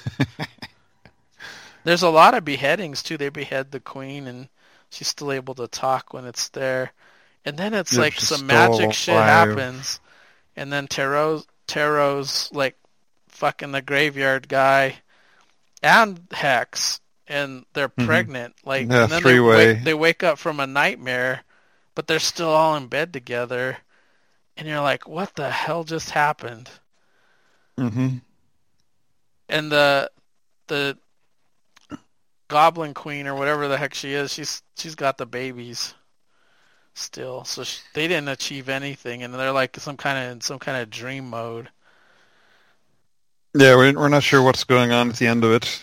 There's a lot of beheadings too. They behead the queen, and she's still able to talk when it's there. And then it's Yeah, like she's some still magic shit alive. happens, and then Tarot Tarot's like fucking the graveyard guy and Hex, and they're Mhm. pregnant. Like, Yeah, and then they three-way. wake, they wake up from a nightmare, but they're still all in bed together, and you're like, what the hell just happened? Mm-hmm. And the the Goblin Queen or whatever the heck she is, she's she's got the babies still, so she, they didn't achieve anything, and they're like some kind of in some kind of dream mode. Yeah, we're we're not sure what's going on at the end of it.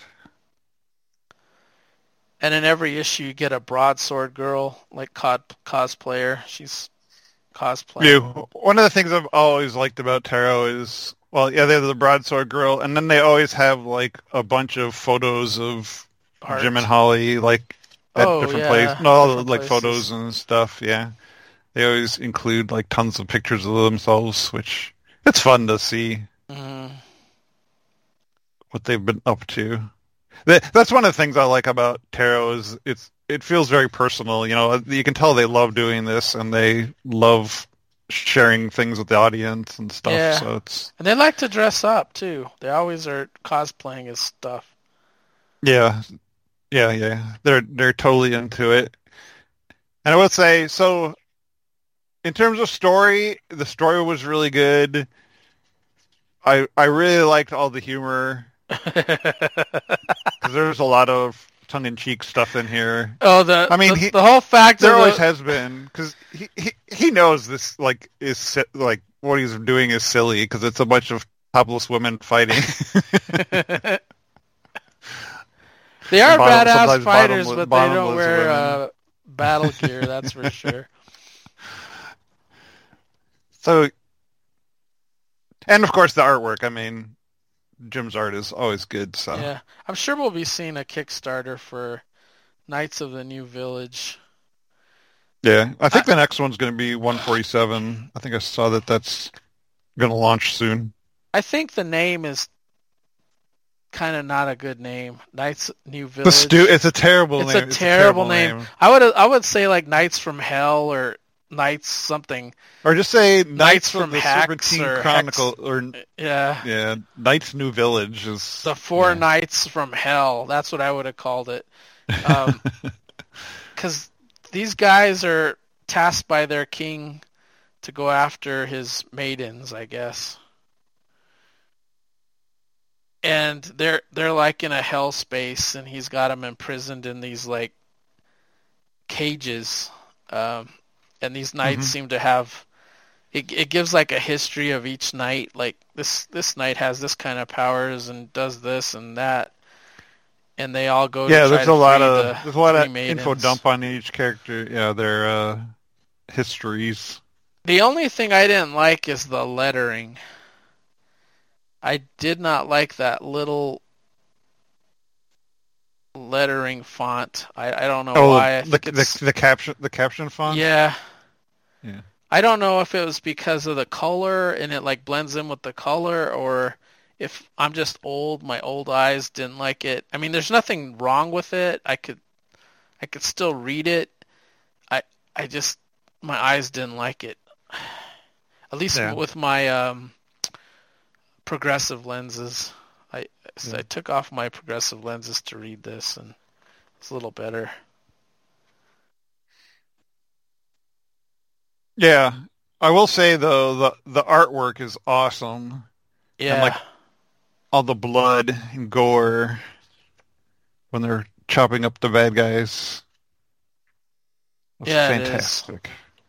And in every issue, you get a broadsword girl, like cos- cosplayer. She's cosplaying. Yeah, one of the things I've always liked about Tarot is, well, yeah, they're the broadsword girl, and then they always have like a bunch of photos of Art. Jim and Holly, like at Oh, different yeah, places, no, all the, different like places. photos and stuff. Yeah, they always include like tons of pictures of themselves, which it's fun to see Mhm. what they've been up to. That, that's one of the things I like about Tarot is it's it feels very personal. You know, you can tell they love doing this and they love sharing things with the audience and stuff. Yeah. So it's And they like to dress up too. They always are cosplaying as stuff. yeah, yeah, yeah. They're they're totally into it. And I would say so. In terms of story, the story was really good. I I really liked all the humor because there's a lot of tongue-in-cheek stuff in here. Oh, the I mean, the, he- the whole fact There of always the, has been because he, he he knows this like is si- like what he's doing is silly because it's a bunch of topless women fighting. they are Bottom- badass sometimes fighters, bottomless- but they don't bottomless wear women. uh, battle gear. That's for sure. So, and of course the artwork. I mean, Jim's art is always good. So Yeah, I'm sure we'll be seeing a Kickstarter for Knights of the New Village. yeah, I think the next one's going to be one forty-seven. I think I saw that that's going to launch soon. I think the name is kind of not a good name. Knights New Village. The stu- it's a terrible It's name. a terrible name. I would I would say like Knights from Hell or Knights something. Or just say Knights, Knights from from the Hex Serpentine or Chronicle, or Yeah. yeah, Knights New Village is The Four yeah. Knights from Hell. That's what I would have called it. Because these guys are tasked by their king to go after his maidens, I guess. And they're they're like in a hell space, and he's got them imprisoned in these like cages. Um, and these knights Mhm. seem to have it. It gives like a history of each knight. Like this this knight has this kind of powers and does this and that. And they all go. Yeah, to try there's to a lot free of the there's a lot three of maidens. info dump on each character. Yeah, their uh, histories. The only thing I didn't like is the lettering. I did not like that little lettering font. I, I don't know Oh, why. I the, think it's the the caption the caption font. yeah. Yeah. I don't know if it was because of the color and it like blends in with the color, or if I'm just old. My old eyes didn't like it. I mean, there's nothing wrong with it. I could I could still read it. I I just my eyes didn't like it. At least Yeah. with my um, progressive lenses. I so Yeah. I took off my progressive lenses to read this, and it's a little better. Yeah, I will say though the the artwork is awesome. Yeah. like, All the blood and gore when they're chopping up the bad guys. It's Yeah, it is. fantastic.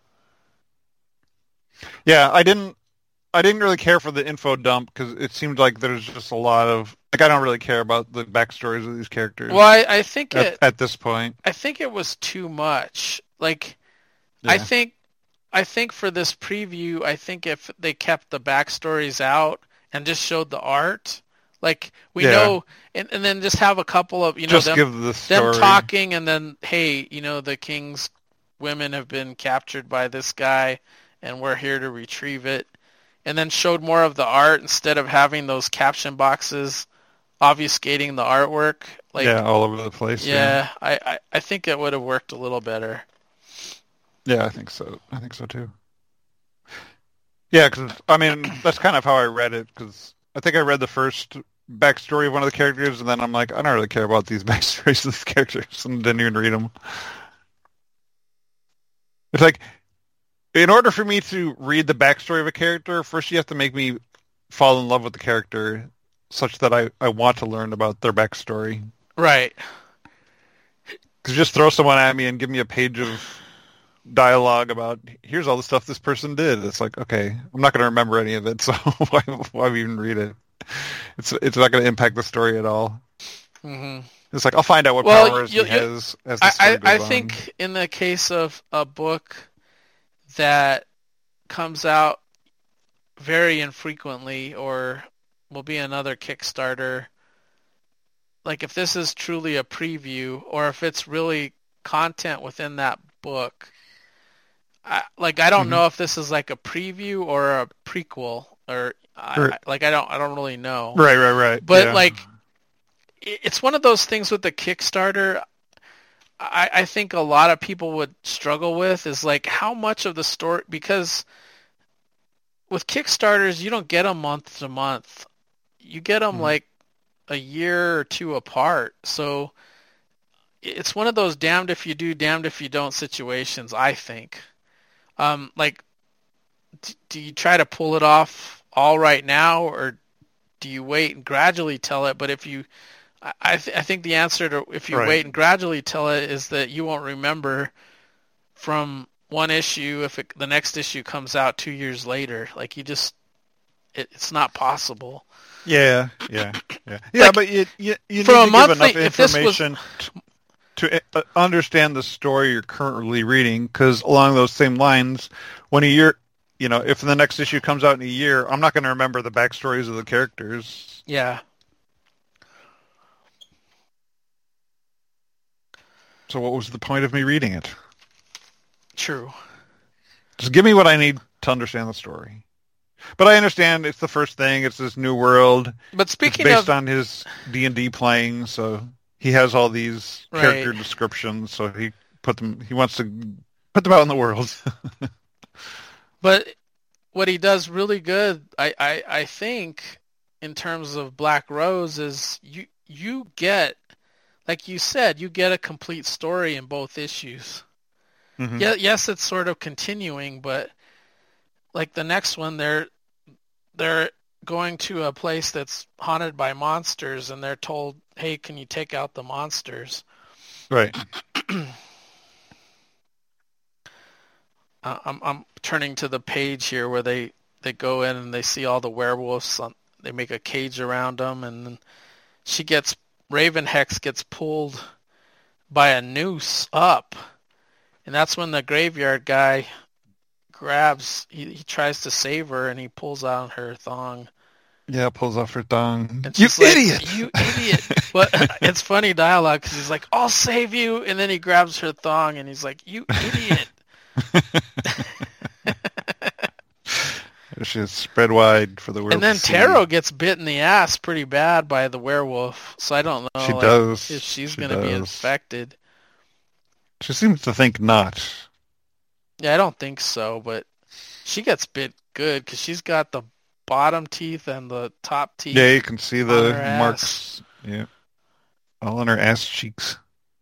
Yeah, I didn't. I didn't really care for the info dump because it seemed like there's just a lot of like I don't really care about the backstories of these characters. Well, I, I think at, it at this point, I think it was too much. Like I Yeah. think I think for this preview, I think if they kept the backstories out and just showed the art, like we Yeah. know, and, and then just have a couple of, you know, Just them, give the them story. talking, and then, hey, you know, the king's women have been captured by this guy, and we're here to retrieve it. And then showed more of the art instead of having those caption boxes obfuscating the artwork. Like, yeah, all over the place. yeah, Yeah, I, I, I think it would have worked a little better. yeah, I think so. I think so too. Yeah, because I mean that's kind of how I read it. Because I think I read the first backstory of one of the characters, and then I'm like, I don't really care about these backstories of these characters, and didn't even read them. It's like, in order for me to read the backstory of a character, first you have to make me fall in love with the character, such that I, I want to learn about their backstory. Right. Because just throw someone at me and give me a page of dialogue about, here's all the stuff this person did. It's like, okay, I'm not going to remember any of it, so why, why even read it? It's it's not going to impact the story at all. Mm-hmm. It's like, I'll find out what Well, powers you, he you, has as the I, story I, goes I on. think in the case of a book that comes out very infrequently or will be another Kickstarter, like if this is truly a preview or if it's really content within that book, I, like I don't Mm-hmm. know if this is like a preview or a prequel or I, Right. I, like I don't I don't really know. Right, right, right. But yeah. like it- it's one of those things with the Kickstarter. I, I think a lot of people would struggle with is like how much of the story, because with Kickstarters you don't get them month to month, you get them Mhm. like a year or two apart. So it's one of those damned if you do, damned if you don't situations. I think, um, like, d- do you try to pull it off all right now, or do you wait and gradually tell it? But if you I, th- I think the answer to if you Right. wait and gradually tell it is that you won't remember from one issue if it, the next issue comes out two years later. Like you just, it, it's not possible. Yeah, yeah, yeah, yeah. Like, but you you, you need for a to monthly- give enough if this was- information to, to uh, understand the story you're currently reading. Because along those same lines, when a year, you know, if the next issue comes out in a year, I'm not going to remember the backstories of the characters. Yeah. So what was the point of me reading it? True. Just give me what I need to understand the story. But I understand it's the first thing. It's this new world. But It's speaking based of, on his D and D playing, so he has all these Right. character descriptions. So he put them. He wants to put them out in the world. but what he does really good, I, I, I think, in terms of Black Rose, is you you get, like you said, you get a complete story in both issues. Mhm. Yeah, yes, it's sort of continuing, but like the next one, they're they're going to a place that's haunted by monsters, and they're told, "Hey, can you take out the monsters?" Right. Uh, I'm I'm turning to the page here where they, they go in and they see all the werewolves. On, they make a cage around them, and then she gets Raven Hex gets pulled by a noose up, and that's when the graveyard guy grabs. He, he tries to save her, and he pulls out her thong. Yeah, pulls off her thong. And You she's like, idiot! You idiot! But it's funny dialogue because he's like, "I'll save you," and then he grabs her thong, and he's like, "You idiot!" She's spread wide for the world. And then to see. Taro gets bit in the ass pretty bad by the werewolf, so I don't know She like, does. if she's She going to be does. infected. She seems to think not. Yeah, I don't think so, but she gets bit good because she's got the bottom teeth and the top teeth. Yeah, you can see the her ass. marks. Yeah, all on her ass cheeks.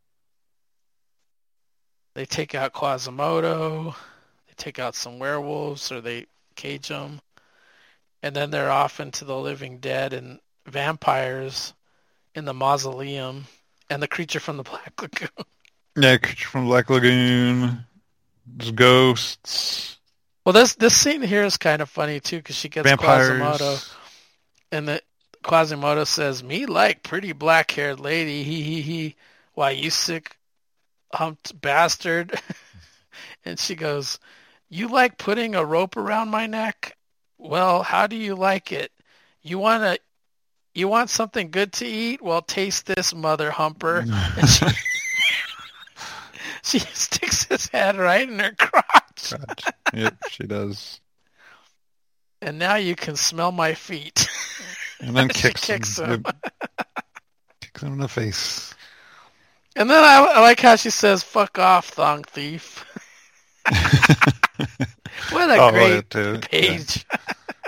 They take out Quasimodo. They take out some werewolves, or they cage them. And then they're off into the living dead and vampires in the mausoleum and the creature from the Black Lagoon. Yeah, creature from Black Lagoon. There's ghosts. Well, this this scene here is kind of funny too because she gets Vampires. Quasimodo, and the Quasimodo says, "Me like pretty black-haired lady, he he he. Why you sick, humped bastard?" And she goes, You like putting a rope around my neck? Well, how do you like it? You want to you want something good to eat? Well, taste this, mother humper. And she, she sticks his head right in her crotch. Crotch. Yep, she does. And now you can smell my feet. And then She kicks, kicks him. him. Yep. Kicks him in the face. And then I, I like how she says, "Fuck off, thong thief." What a Oh, great yeah, too. page. Yeah.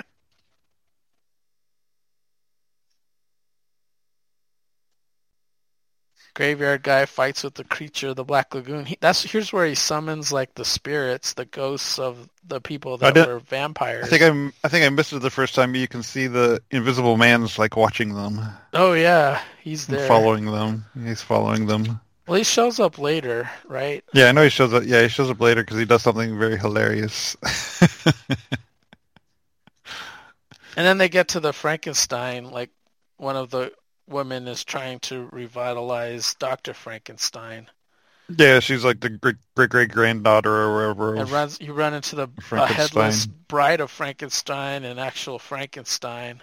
Graveyard guy fights with the creature of the Black Lagoon. He, that's here's where he summons like the spirits, the ghosts of the people that did- were vampires. I think I'm. I think I missed it the first time. You can see the Invisible Man's like watching them, Oh yeah, he's and there. following them. He's following them. Well, he shows up later, right? Yeah, I know he shows up. Yeah, he shows up later because he does something very hilarious. And then they get to the Frankenstein. Like one of the women is trying to revitalize Doctor Frankenstein. Yeah, she's like the great great great granddaughter or whatever. And of runs, you run into the uh, Frankenstein. headless bride of Frankenstein and actual Frankenstein.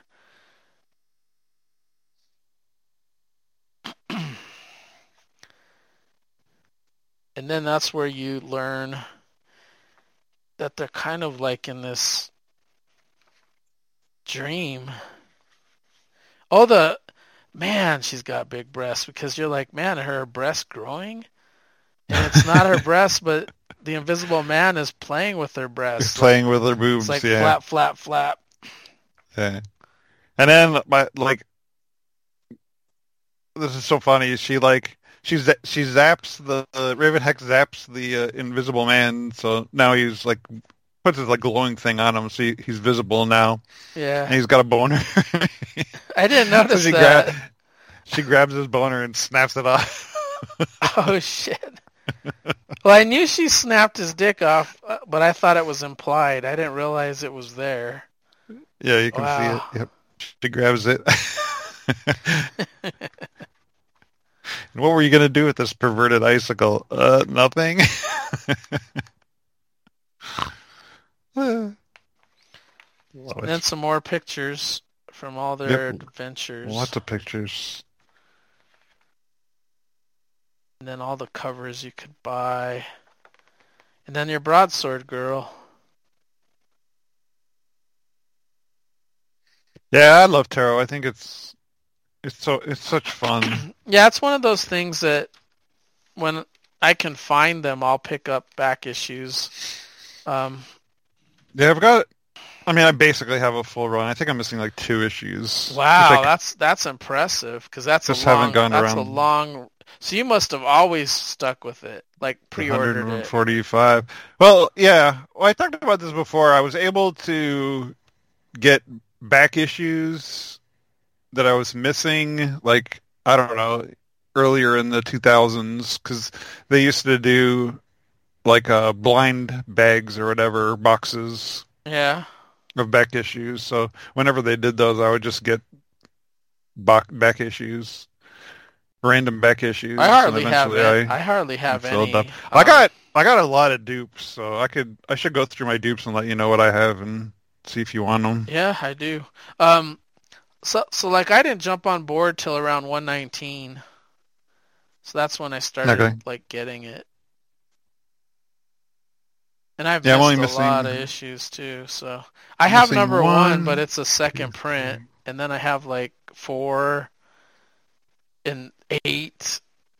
And then that's where you learn that they're kind of like in this dream. Oh, the man, she's got big breasts, because you're like, man, are her breasts growing? And it's not her breasts, but the Invisible Man is playing with her breasts. He's playing with her boobs. It's like yeah. flap, flap, flap. Yeah. And then my like, this is so funny. She like she za- she zaps the uh, Raven Hex zaps the uh, Invisible Man, so now he's like puts his like glowing thing on him, so he, he's visible now, Yeah. and he's got a boner. I didn't So notice she that. gra- she grabs his boner and snaps it off. Oh, shit. Well, I knew she snapped his dick off, uh, but I thought it was implied. I didn't realize it was there. Yeah, you can Wow. see it. Yep, she grabs it. And what were you gonna do with this perverted icicle? Uh, nothing. Love And it. then some more pictures from all their Yep. adventures. Lots of pictures. And then all the covers you could buy. And then your broadsword girl. Yeah, I love tarot. I think it's it's so it's such fun. Yeah, it's one of those things that when I can find them, I'll pick up back issues. Um, Yeah, I've got. I mean, I basically have a full run. I think I'm missing like two issues. wow, Which I that's that's impressive, because that's Just a long. haven't gone that's a around. long. So you must have always stuck with it, like pre-ordered it. one forty-five. Well, yeah. Well, I talked about this before. I was able to get back issues that I was missing, like, I don't know, earlier in the two thousands, because they used to do, like, uh, blind bags or whatever, boxes Yeah. of back issues. So whenever they did those, I would just get back, back issues, random back issues. I hardly and have eventually it. I, hardly have filled any. up. I Um, got I got a lot of dupes, so I could I should go through my dupes and let you know what I have and see if you want them. Yeah, I do. Um, so so like I didn't jump on board till around one nineteen. So that's when I started Okay. like getting it. And I've Yeah, I'm only missed a missing- lot of issues too. So I have missing number one, one, but it's a second print, and then I have like four and eight.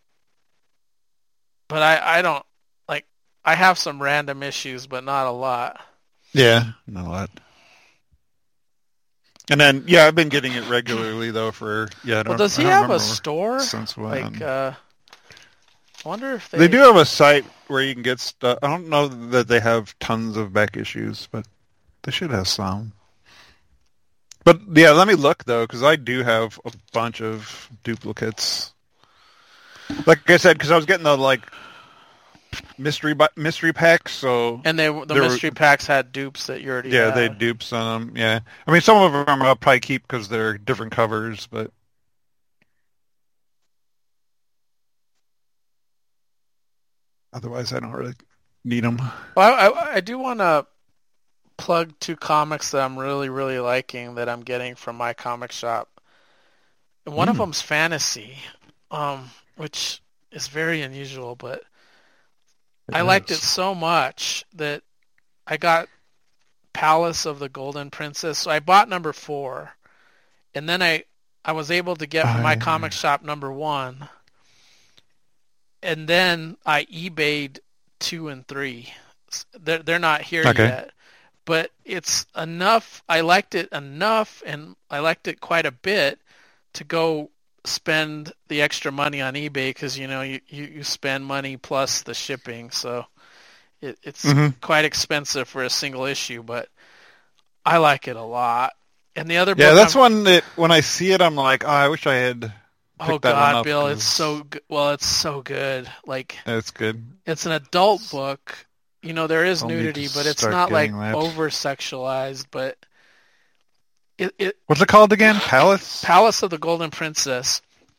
But I I don't like I have some random issues, but not a lot. Yeah, not a lot. And then yeah, I've been getting it regularly though for yeah. I don't, Well, does I he don't have a remember store? since when. Like, uh, I wonder if they... They do have a site where you can get stuff. I don't know that they have tons of back issues, but they should have some. But yeah, let me look though, because I do have a bunch of duplicates. Like I said, because I was getting the like mystery bu- mystery packs, so And they the there were- mystery packs had dupes that you already yeah, had. they dupes on them. Yeah, I mean some of them I'll probably keep because they're different covers, but otherwise I don't really need them. Well, I, I, I do want to plug two comics that I'm really, really liking that I'm getting from my comic shop. And one mm. of them's fantasy, um, which is very unusual, but it I is. liked it so much that I got Palace of the Golden Princess. So I bought number four, and then I, I was able to get from my comic shop number one, and then I eBayed two and three. They're, they're not here okay. yet. But it's enough, I liked it enough, and I liked it quite a bit to go spend the extra money on eBay because, you know, you, you, you spend money plus the shipping. So it, it's mm-hmm. quite expensive for a single issue, but I like it a lot. And the other Yeah, book that's I'm, one that when I see it, I'm like, oh, I wish I had picked Oh, that God, one up Bill, 'cause... it's so good. Well, it's so good. Like, it's good. It's an adult book. You know, there is I'll nudity, but it's not like that. over-sexualized, but it, it What's it called again? Palace? Palace of the Golden Princess.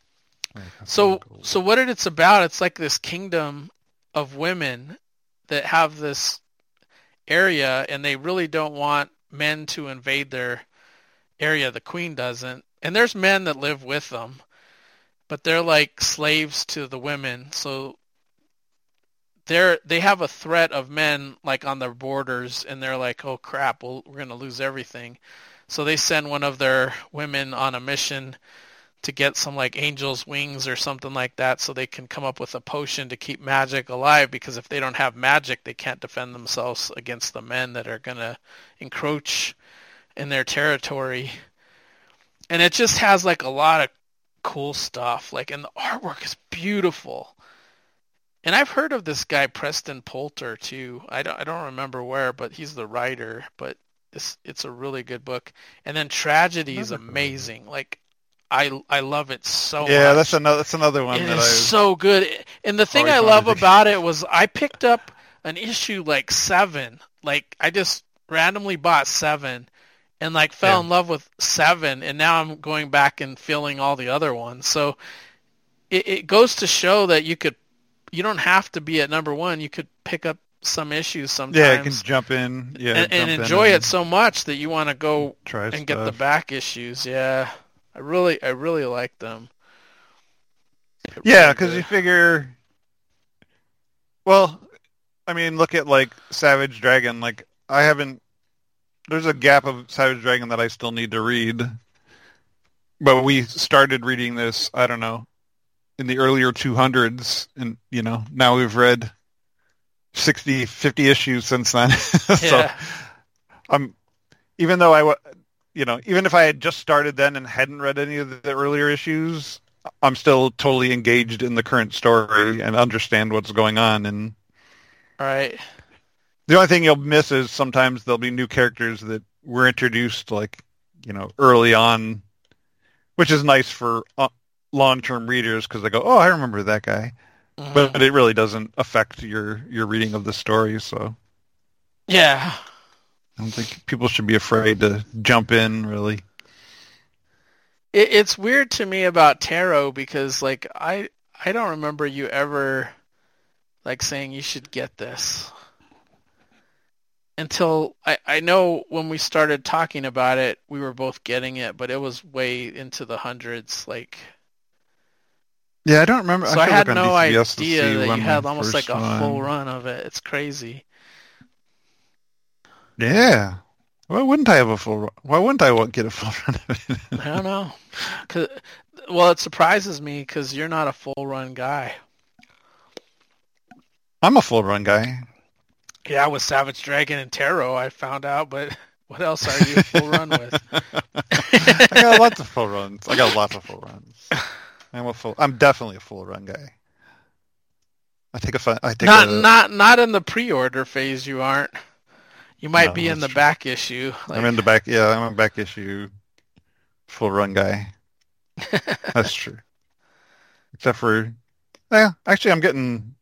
So so what it, it's about, it's like this kingdom of women that have this area, and they really don't want men to invade their area. The queen doesn't. And there's men that live with them, but they're like slaves to the women, so They're they have a threat of men like on their borders, and they're like, oh crap, well, we're gonna lose everything. So they send one of their women on a mission to get some like angel's wings or something like that, so they can come up with a potion to keep magic alive. Because if they don't have magic, they can't defend themselves against the men that are gonna encroach in their territory. And it just has like a lot of cool stuff. Like, and the artwork is beautiful. And I've heard of this guy Preston Poulter too. I don't I don't remember where, but he's the writer. But it's it's a really good book. And then Tragedy is amazing. Like I I love it so yeah, much. Yeah, that's another that's another one it that is I so good. And the thing I love about it was I picked up an issue like seven. Like I just randomly bought seven and like fell yeah. in love with seven, and now I'm going back and filling all the other ones. So it, it goes to show that you could You don't have to be at number one. You could pick up some issues sometimes. Yeah, you can jump in. Yeah, and, and enjoy it so much that you want to go try and stuff. get the back issues. Yeah, I really, I really like them. They're yeah, because really you figure. Well, I mean, look at like Savage Dragon. Like I haven't. There's a gap of Savage Dragon that I still need to read. But we started reading this. I don't know. In the earlier two hundreds, and you know, now we've read sixty, fifty issues since then. so yeah. I'm, even though I, you know, even if I had just started then and hadn't read any of the earlier issues, I'm still totally engaged in the current story and understand what's going on. And all right, the only thing you'll miss is sometimes there'll be new characters that were introduced, like, you know, early on, which is nice for Uh, long-term readers because they go, oh, I remember that guy. Mm-hmm. But it really doesn't affect your, your reading of the story, so. Yeah. I don't think people should be afraid to jump in, really. It, it's weird to me about Tarot because, like, I I don't remember you ever, like, saying you should get this. Until, I, I know when we started talking about it, we were both getting it, but it was way into the hundreds, like... Yeah, I don't remember. So I, I had no idea that you had almost like a one. full run of it. It's crazy. Yeah. Why wouldn't I have a full run? Why wouldn't I want get a full run of it? I don't know. Cause, well, it surprises me because you're not a full run guy. I'm a full run guy. Yeah, with Savage Dragon and Tarot, I found out, but what else are you full run with? I got lots of full runs. I got lots of full runs. I'm a full. I'm definitely a full run guy. I take a fun. I take not a, not not in the pre-order phase. You aren't. You might no, be in the true. back issue. Like... I'm in the back. Yeah, I'm a back issue. Full run guy. That's true. Except for, yeah, actually, I'm getting.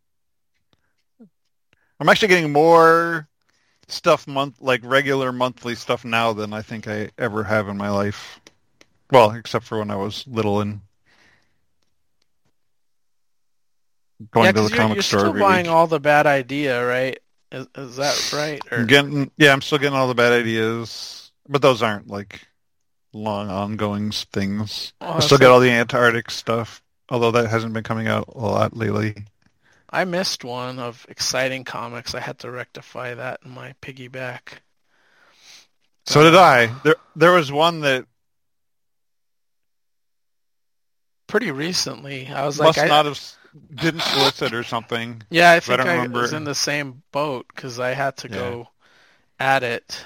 I'm actually getting more stuff month like regular monthly stuff now than I think I ever have in my life. Well, except for when I was little and. Going yeah, to the you're, comic you're store still every buying week. all the Bad Idea, right? Is, is that right? Or I'm getting, yeah, I'm still getting all the bad ideas, but those aren't like long ongoing things. oh, I still it's get like, all the Antarctic stuff, although that hasn't been coming out a lot lately. I missed one of Exciting Comics. I had to rectify that in my piggyback. So But, did uh, I. There, there was one that pretty recently. I was must like, I, not have s- didn't solicit or something. yeah, I I think don't I, remember. was in the same boat because I had to Yeah. go at it.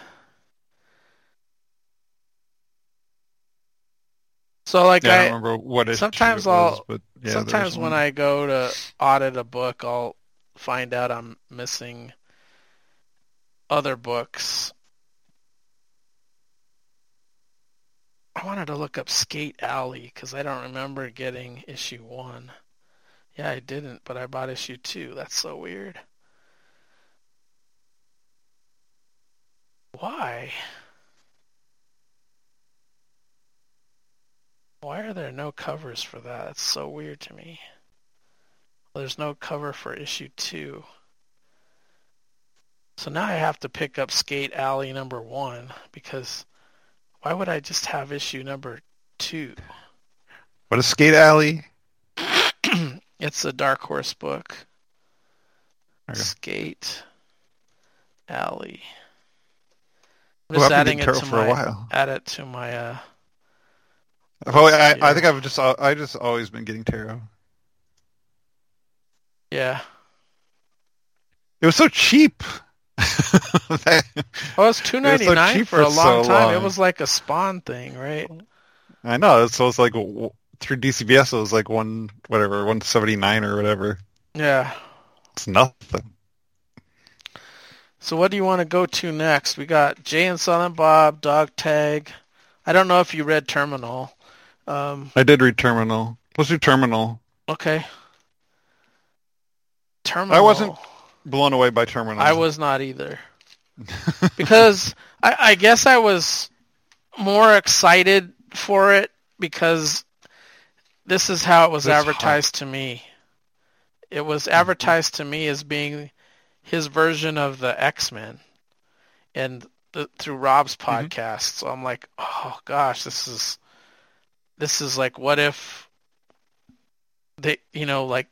So like Yeah, I I, don't remember what issue sometimes it was, I'll, but yeah, there sometimes was when one. I go to audit a book, I'll find out I'm missing other books. I wanted to look up Skate Alley because I don't remember getting issue one. Yeah, I didn't, but I bought issue two. That's so weird. Why? Why are there no covers for that? That's so weird to me. Well, there's no cover for issue two. So now I have to pick up Skate Alley number one because why would I just have issue number two? What is Skate Alley? It's a Dark Horse book. Okay. Skate Alley. I'm Well, just I've adding been it getting to tarot for a my while. add it to my uh Well, I, I yeah. think I've just I just always been getting tarot. yeah. It was so cheap. That- Oh, it was two ninety so nine cheap for a for long so time. It long. was like a Spawn thing, right? I know. So it's like w- through D C B S, it was like one whatever, one seventy nine or whatever. Yeah. It's nothing. So what do you want to go to next? We got Jay and Silent Bob, Dog Tag. I don't know if you read Terminal. Um, I did read Terminal. Let's do Terminal. okay. Terminal. I wasn't blown away by Terminal. I was not either. Because I, I guess I was more excited for it because this is how it was It's advertised to me. It was advertised to me as being his version of the X-Men, and the, through Rob's podcast. Mm-hmm. So I'm like, oh gosh, this is this is like, what if they, you know, like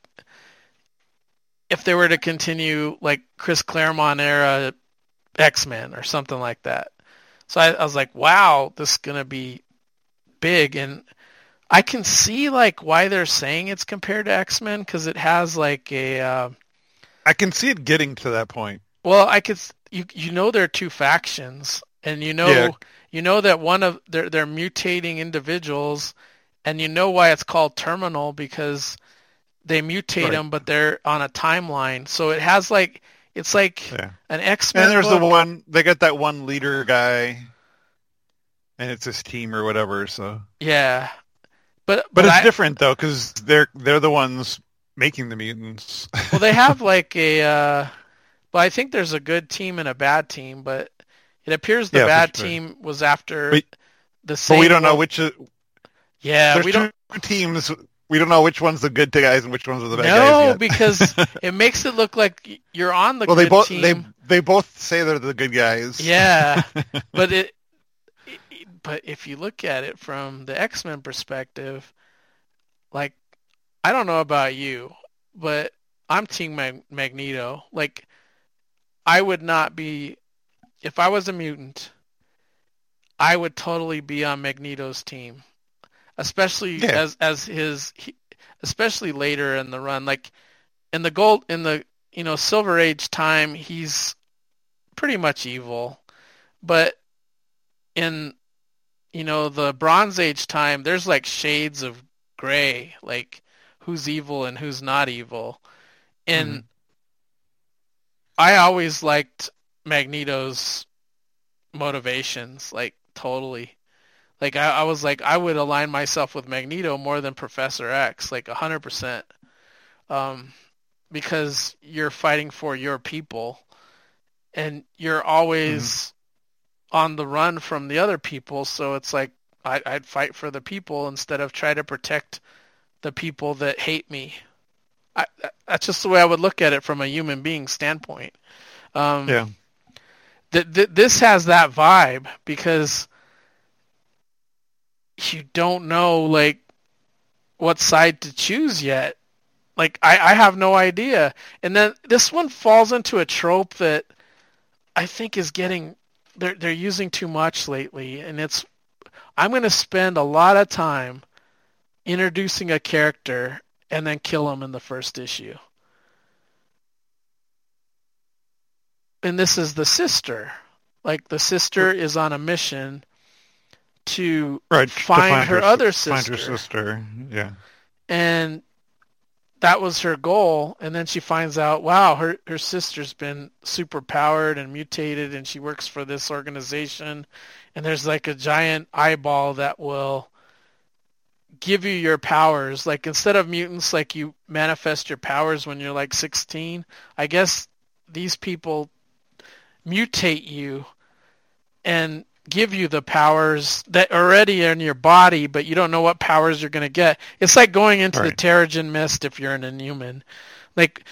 if they were to continue like Chris Claremont era X-Men or something like that. So I, I was like, wow, this is gonna be big, and I can see like why they're saying it's compared to X-Men because it has like a. Uh, I can see it getting to that point. Well, I could. You you know there are two factions, and you know Yeah. you know that one of they're they're mutating individuals, and you know why it's called Terminal because they mutate Right. them, but they're on a timeline. So it has like it's like Yeah. an X-Men. And there's book. the one they got that one leader guy, and it's his team or whatever. So Yeah, but but, but it's I, different though because they're they're the ones making the mutants. well, they have like a. Uh, well, I think there's a good team and a bad team, but it appears the Yeah, for bad sure. team was after But- the same. But we don't know one- which. Is, Yeah, there's we two don't. teams. We don't know which one's the good guys and which ones are the bad guys No, yet. because it makes it look like you're on the well, good they both team. they they both say they're the good guys. Yeah, but it, it, but if you look at it from the X-Men perspective, like I don't know about you, but I'm Team Mag- Magneto. Like I would not be if I was a mutant. I would totally be on Magneto's team, especially Yeah. as as his, he, especially later in the run. Like in the gold in the you know Silver Age time, he's pretty much evil, but in you know the Bronze Age time, there's like shades of gray, like who's evil and who's not evil, and Mhm. I always liked Magneto's motivations, like totally. Like I, I was like I would align myself with Magneto more than Professor X, like a hundred percent, um, because you're fighting for your people, and you're always mm-hmm. on the run from the other people. So it's like I, I'd fight for the people instead of try to protect the people that hate me. I, that's just the way I would look at it from a human being standpoint. Um, Yeah. th- th- this has that vibe because you don't know like what side to choose yet. Like I, I have no idea. And then this one falls into a trope that I think is getting they're they're using too much lately, and it's I'm going to spend a lot of time introducing a character and then kill him in the first issue. And this is the sister. Like the sister is on a mission to Right. find, to find her, her other sister. sister. Find her sister. Yeah. And that was her goal. And then she finds out, wow, her, her sister's been super powered and mutated, and she works for this organization. And there's like a giant eyeball that will give you your powers. Like instead of mutants, like you manifest your powers when you're like sixteen. I guess these people mutate you and give you the powers that are already in your body, but you don't know what powers you're going to get. It's like going into Right. the Terrigen Mist if you're an Inhuman. Like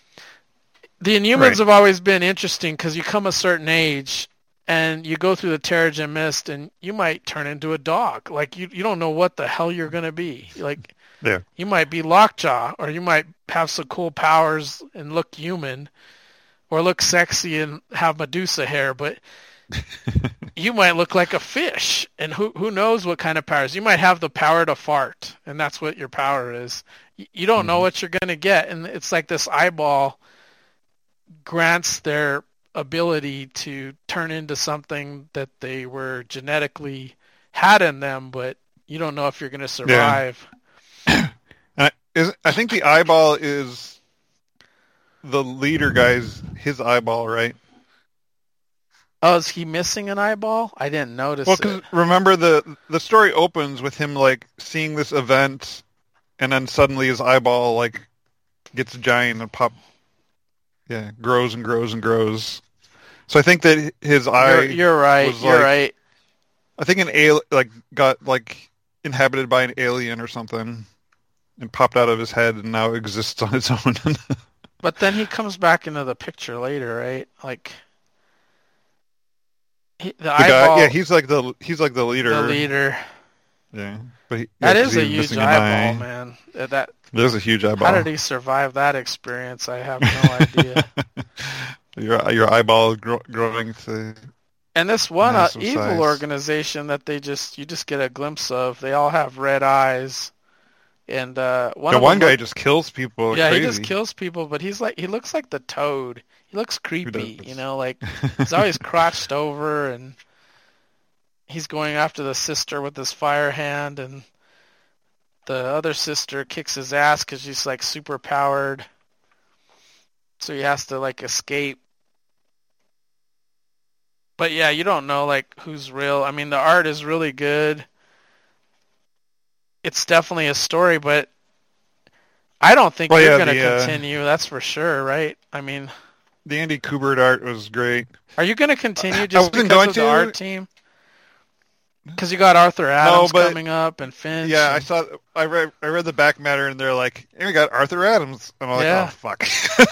the Inhumans Right. have always been interesting because you come a certain age and you go through the Terrigen Mist and you might turn into a dog. Like you, you don't know what the hell you're going to be. Like Yeah. you might be Lockjaw, or you might have some cool powers and look human, or look sexy and have Medusa hair, but you might look like a fish, and who who knows what kind of powers. You might have the power to fart, and that's what your power is. You don't know what you're going to get, and it's like this eyeball grants their ability to turn into something that they were genetically had in them, but you don't know if you're going to survive. Uh, is I think the eyeball is the leader guy's his eyeball, right? Oh, is he missing an eyeball? I didn't notice Well, it. because remember the the story opens with him like seeing this event, and then suddenly his eyeball like gets giant and pop, yeah, grows and grows and grows. So I think that his eye, You're, you're right. was You're like- right. I think an al like got like inhabited by an alien or something, and popped out of his head and now exists on its own. But then he comes back into the picture later, right? Like he, the, The eyeball, guy, yeah, he's like the he's like the leader. the leader. Yeah, but he, That yeah, is 'cause a he's huge missing an eyeball, eye. man. Uh, That There's a huge eyeball. how did he survive that experience? I have no idea. your your eyeball gro- growing to And this one uh, Massive evil size. organization that they just you just get a glimpse of. They all have red eyes, and uh, one the of one them guy look- just kills people. yeah, crazy. he just kills people. But he's like he looks like the Toad. He looks creepy, does? you know, like he's always crouched over, and he's going after the sister with his fire hand, and the other sister kicks his ass because she's like super powered, so he has to like escape. But yeah, you don't know like who's real. I mean, the art is really good. It's definitely a story, but I don't think Well, you're yeah, going to the, uh, continue. That's for sure, right? I mean, The Andy Kubert art was great. are you going to continue I just wasn't because going of the to. art team? Because you got Arthur Adams but- coming up and Finch. Yeah, I and- saw. I read. I read the back matter, and they're like, "Hey, we got Arthur Adams." And I'm like, Yeah. "Oh fuck."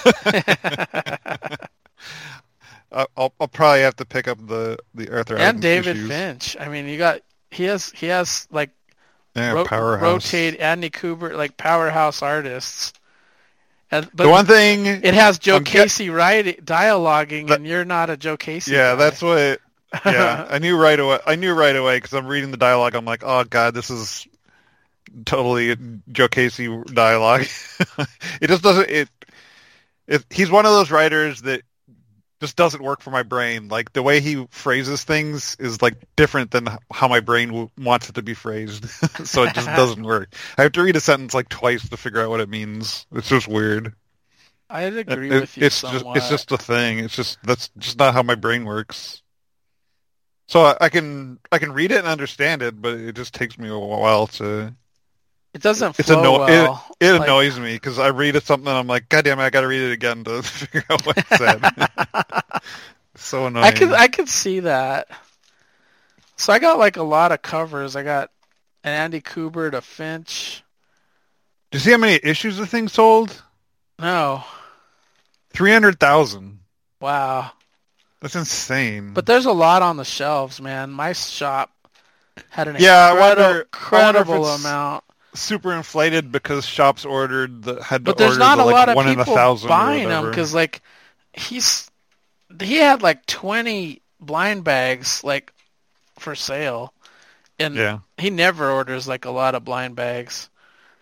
I- I'll I'll probably have to pick up the the Arthur Adams and David issues. Finch. I mean, you got he has he has like Yeah, ro- powerhouse. rotate Andy Kubert like powerhouse artists. And, but the one thing. it has Joe I'm ge- Casey writing dialoguing, That- and you're not a Joe Casey. yeah, guy. that's what. Yeah, I knew right away. I knew right away because I'm reading the dialogue. I'm like, oh god, this is totally Joe Casey dialogue. It just doesn't. It, it. He's one of those writers that just doesn't work for my brain. Like the way he phrases things is like different than how my brain w- wants it to be phrased. So it just doesn't work. I have to read a sentence like twice to figure out what it means. It's just weird. I'd agree It- with you it's somewhat. just it's just a thing. It's just that's just not how my brain works. So I, I can I can read it and understand it, but it just takes me a while to. it doesn't It's flow anno- well. It Like- annoys me because I read it something and I'm like, God damn it, I got to read it again to figure out what it said. So annoying. I could I could see that. So I got like a lot of covers. I got an Andy Kubert, a Finch. Do you see how many issues the thing sold? No, Three hundred thousand. Wow. That's insane. But there's a lot on the shelves, man. My shop had an yeah, incredible, I wonder, I wonder incredible if it's amount. super inflated because shops ordered the had to But there's order not the, a like, lot of one in a people thousand buying them because, like, he's he had like twenty blind bags like for sale, and yeah. he never orders like a lot of blind bags.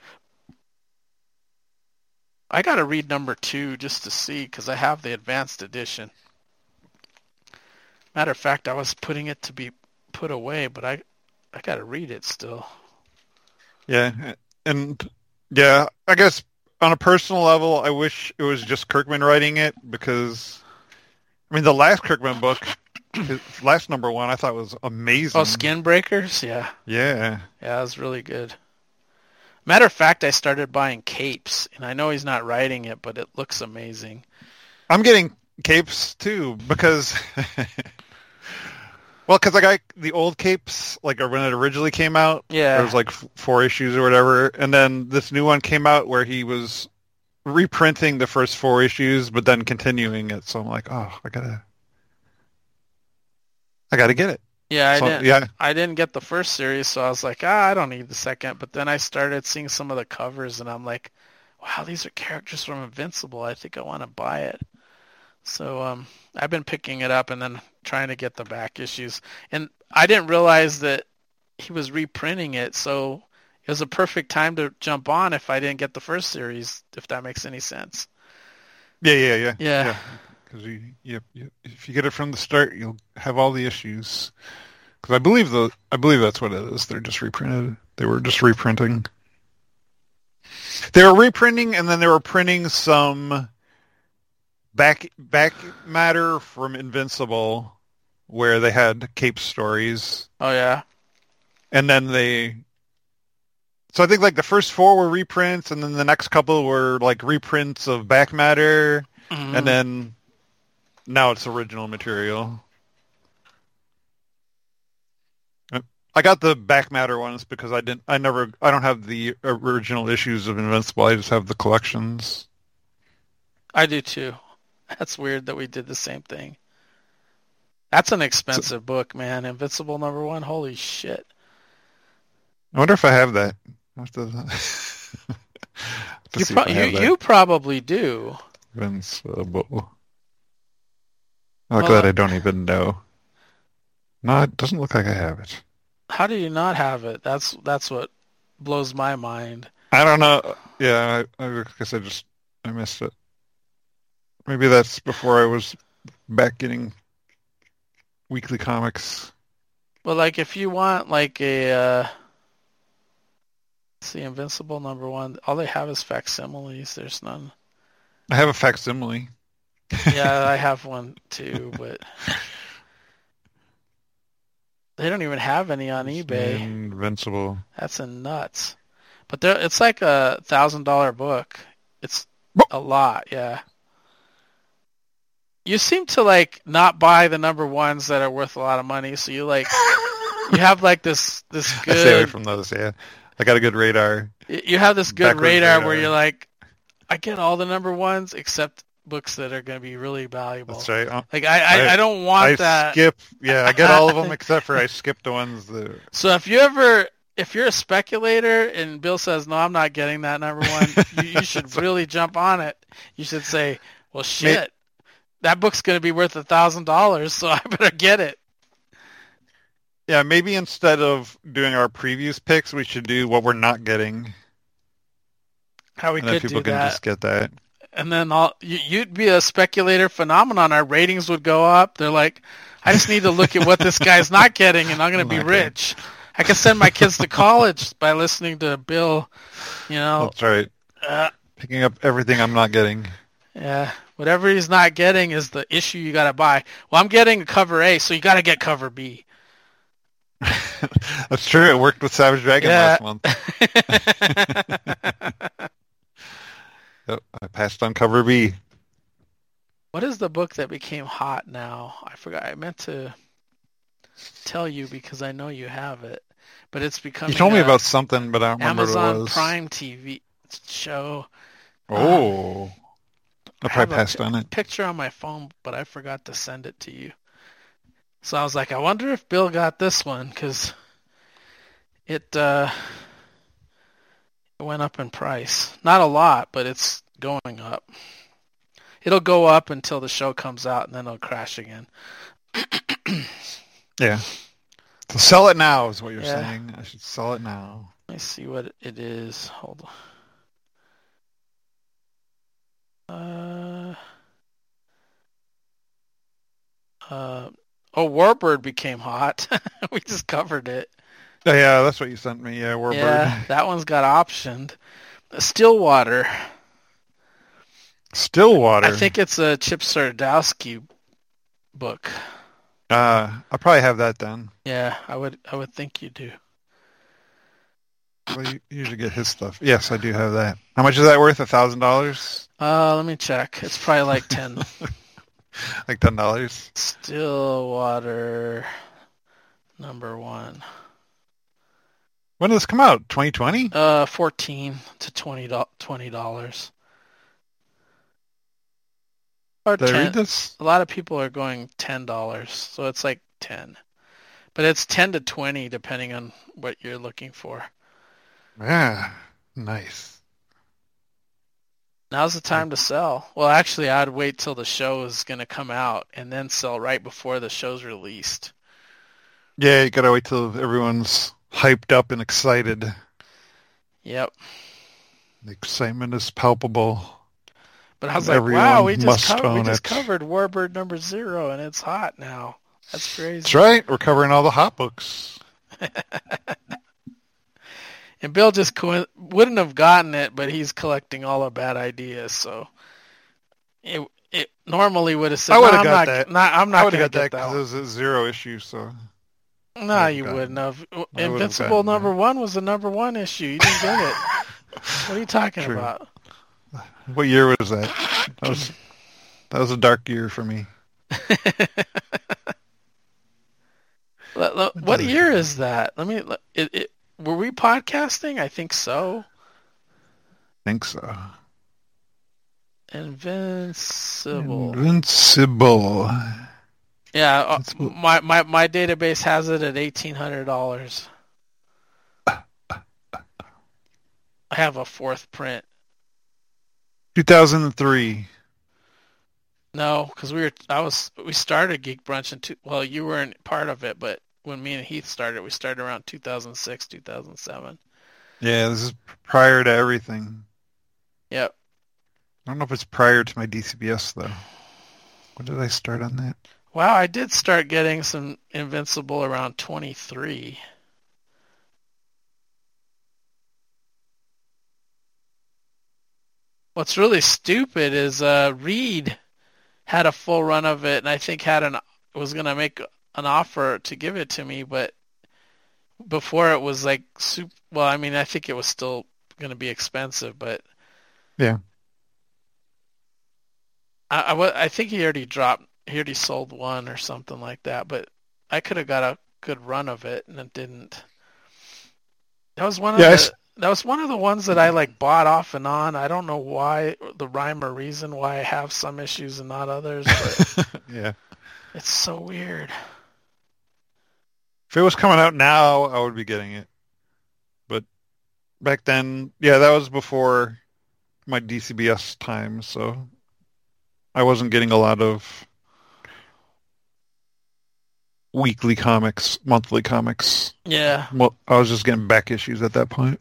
I gotta read number two just to see because I have the advanced edition. Matter of fact, I was putting it to be put away, but I I gotta read it still. Yeah, and yeah, I guess on a personal level, I wish it was just Kirkman writing it because, I mean, the last Kirkman book, his last number one, I thought was amazing. Oh, Skin Breakers? Yeah. Yeah. Yeah, it was really good. Matter of fact, I started buying capes, and I know he's not writing it, but it looks amazing. I'm getting capes too because, well, because I got the old capes like when it originally came out. Yeah, there was like f- four issues or whatever, and then this new one came out where he was reprinting the first four issues, but then continuing it. So I'm like, oh, I gotta, I gotta get it. Yeah, I so, didn't. Yeah, I didn't get the first series, so I was like, ah, I don't need the second. But then I started seeing some of the covers, and I'm like, wow, these are characters from Invincible. I think I want to buy it. So um, I've been picking it up and then trying to get the back issues. And I didn't realize that he was reprinting it, so it was a perfect time to jump on if I didn't get the first series, if that makes any sense. Yeah, yeah, yeah, yeah. Because yeah. you, you, you, if you get it from the start, you'll have all the issues. Because I believe the, I believe that's what it is. They're just reprinted. They were just reprinting. They were reprinting, and then they were printing some back back matter from Invincible, where they had Cape stories. Oh yeah. And then they. So I think like the first four were reprints, and then the next couple were like reprints of back matter, mm-hmm. and then now it's original material. I got the back matter ones because I didn't. I never. I don't have the original issues of Invincible. I just have the collections. I do too. That's weird that we did the same thing. That's an expensive so, book, man. Invincible number one. Holy shit. I wonder if I have that. I have to, you, pro- I have you, that. You probably do. Invincible. Look at that. I don't even know. No, it doesn't look like I have it. How do you not have it? That's that's what blows my mind. I don't know. Yeah, I, I guess I just I missed it. Maybe that's before I was back getting weekly comics. Well, like if you want like a, uh, let's see, Invincible number one, all they have is facsimiles. There's none. I have a facsimile. Yeah, I have one too, but they don't even have any on it's eBay. Invincible. That's a nuts. But it's like a thousand dollar book. It's a lot, yeah. You seem to like not buy the number ones that are worth a lot of money, so you like you have like this this good. I stay away from those. Yeah, I got a good radar. You have this good radar, radar where you're like, I get all the number ones except books that are going to be really valuable. That's right. Um, like I, I, I, I don't want I that. I skip. Yeah, I get all of them except for I skip the ones that. So if you ever, if you're a speculator and Bill says no, I'm not getting that number one, you, you should really jump on it. You should say, well, shit, Maybe. that book's going to be worth a thousand dollars, so I better get it. Yeah, maybe instead of doing our previews picks, we should do what we're not getting. How we and could then people do can that. just get that. And then all, you, you'd be a speculator phenomenon. Our ratings would go up. They're like, I just need to look at what this guy's not getting, and I'm going to be rich. Getting. I can send my kids to college by listening to Bill. You know, that's right. Uh, Picking up everything I'm not getting. Yeah, whatever he's not getting is the issue you got to buy. Well, I'm getting cover A, so you got to get cover B. That's true. It worked with Savage Dragon yeah. last month. Yep, I passed on cover B. What is the book that became hot now? I forgot. I meant to tell you because I know you have it, but it's becoming. You told me about something, but I don't remember Amazon what it was. Prime T V show. Oh. I I probably have passed a on it. picture on my phone, but I forgot to send it to you. So I was like, I wonder if Bill got this one, because it, uh, it went up in price. Not a lot, but it's going up. It'll go up until the show comes out, and then it'll crash again. Yeah. So sell it now is what you're Yeah. saying. I should sell it now. Let me see what it is. Hold on. Uh, uh, oh, Warbird became hot. We just covered it. Oh, yeah, that's what you sent me. Yeah, Warbird. Yeah, that one's got optioned. Stillwater. Stillwater. I think it's a Chip Sardowski book. Uh, I'll probably have that then. Yeah, I would. I would think you do. Well, you usually get his stuff. Yes, I do have that. How much is that worth? A thousand dollars? Uh, let me check. It's probably like ten. Like ten dollars? Stillwater, number one. When did this come out? twenty twenty? Uh, fourteen to twenty dollars. Or Did I ten. read this? A lot of people are going ten dollars, so it's like ten. But it's ten to twenty depending on what you're looking for. Yeah, nice. Now's the time to sell. Well, actually, I'd wait till the show is going to come out and then sell right before the show's released. Yeah, you gotta wait till everyone's hyped up and excited. Yep. The excitement is palpable. But I was Everyone like, wow, we just, must co- we own just it. covered Warbird number zero, and it's hot now. That's crazy. That's right. We're covering all the hot books. And Bill just co- wouldn't have gotten it, but he's collecting all the bad ideas. So it it normally would have said, I would no, have I'm got not, that. Not, I'm I not would going have to got get that that because it one. was a zero issue. So No, you gotten wouldn't have. would've Invincible gotten number that. one was the number one issue. You didn't get it. What are you talking True. about? what year was that? That was that was a dark year for me. Let- let- What year is that? Let me. let- It, it, were we podcasting? I think so. I think so. Invincible. Invincible. Yeah, uh, That's what- my, my my database has it at eighteen hundred dollars. I have a fourth print. two thousand three. No, because we were I was we started Geek Brunch in two. Well, you weren't part of it, but when me and Heath started, we started around two thousand six, two thousand seven. Yeah, this is prior to everything. Yep. I don't know if it's prior to my D C B S though. When did I start on that? Wow, I did start getting some Invincible around twenty-three. What's really stupid is uh, Reed had a full run of it, and I think had an was gonna make an offer to give it to me, but before it was like super. Well, I mean, I think it was still gonna be expensive, but Yeah. I, I, wa- I think he already dropped. He already sold one or something like that, but I could have got a good run of it, and it didn't. That was one of Yeah, I the. s- That was one of the ones that I like bought off and on. I don't know why, the rhyme or reason why I have some issues and not others, but Yeah. it's so weird. If it was coming out now, I would be getting it. But back then, yeah, that was before my D C B S time, so I wasn't getting a lot of weekly comics, monthly comics. Yeah. Well, I was just getting back issues at that point.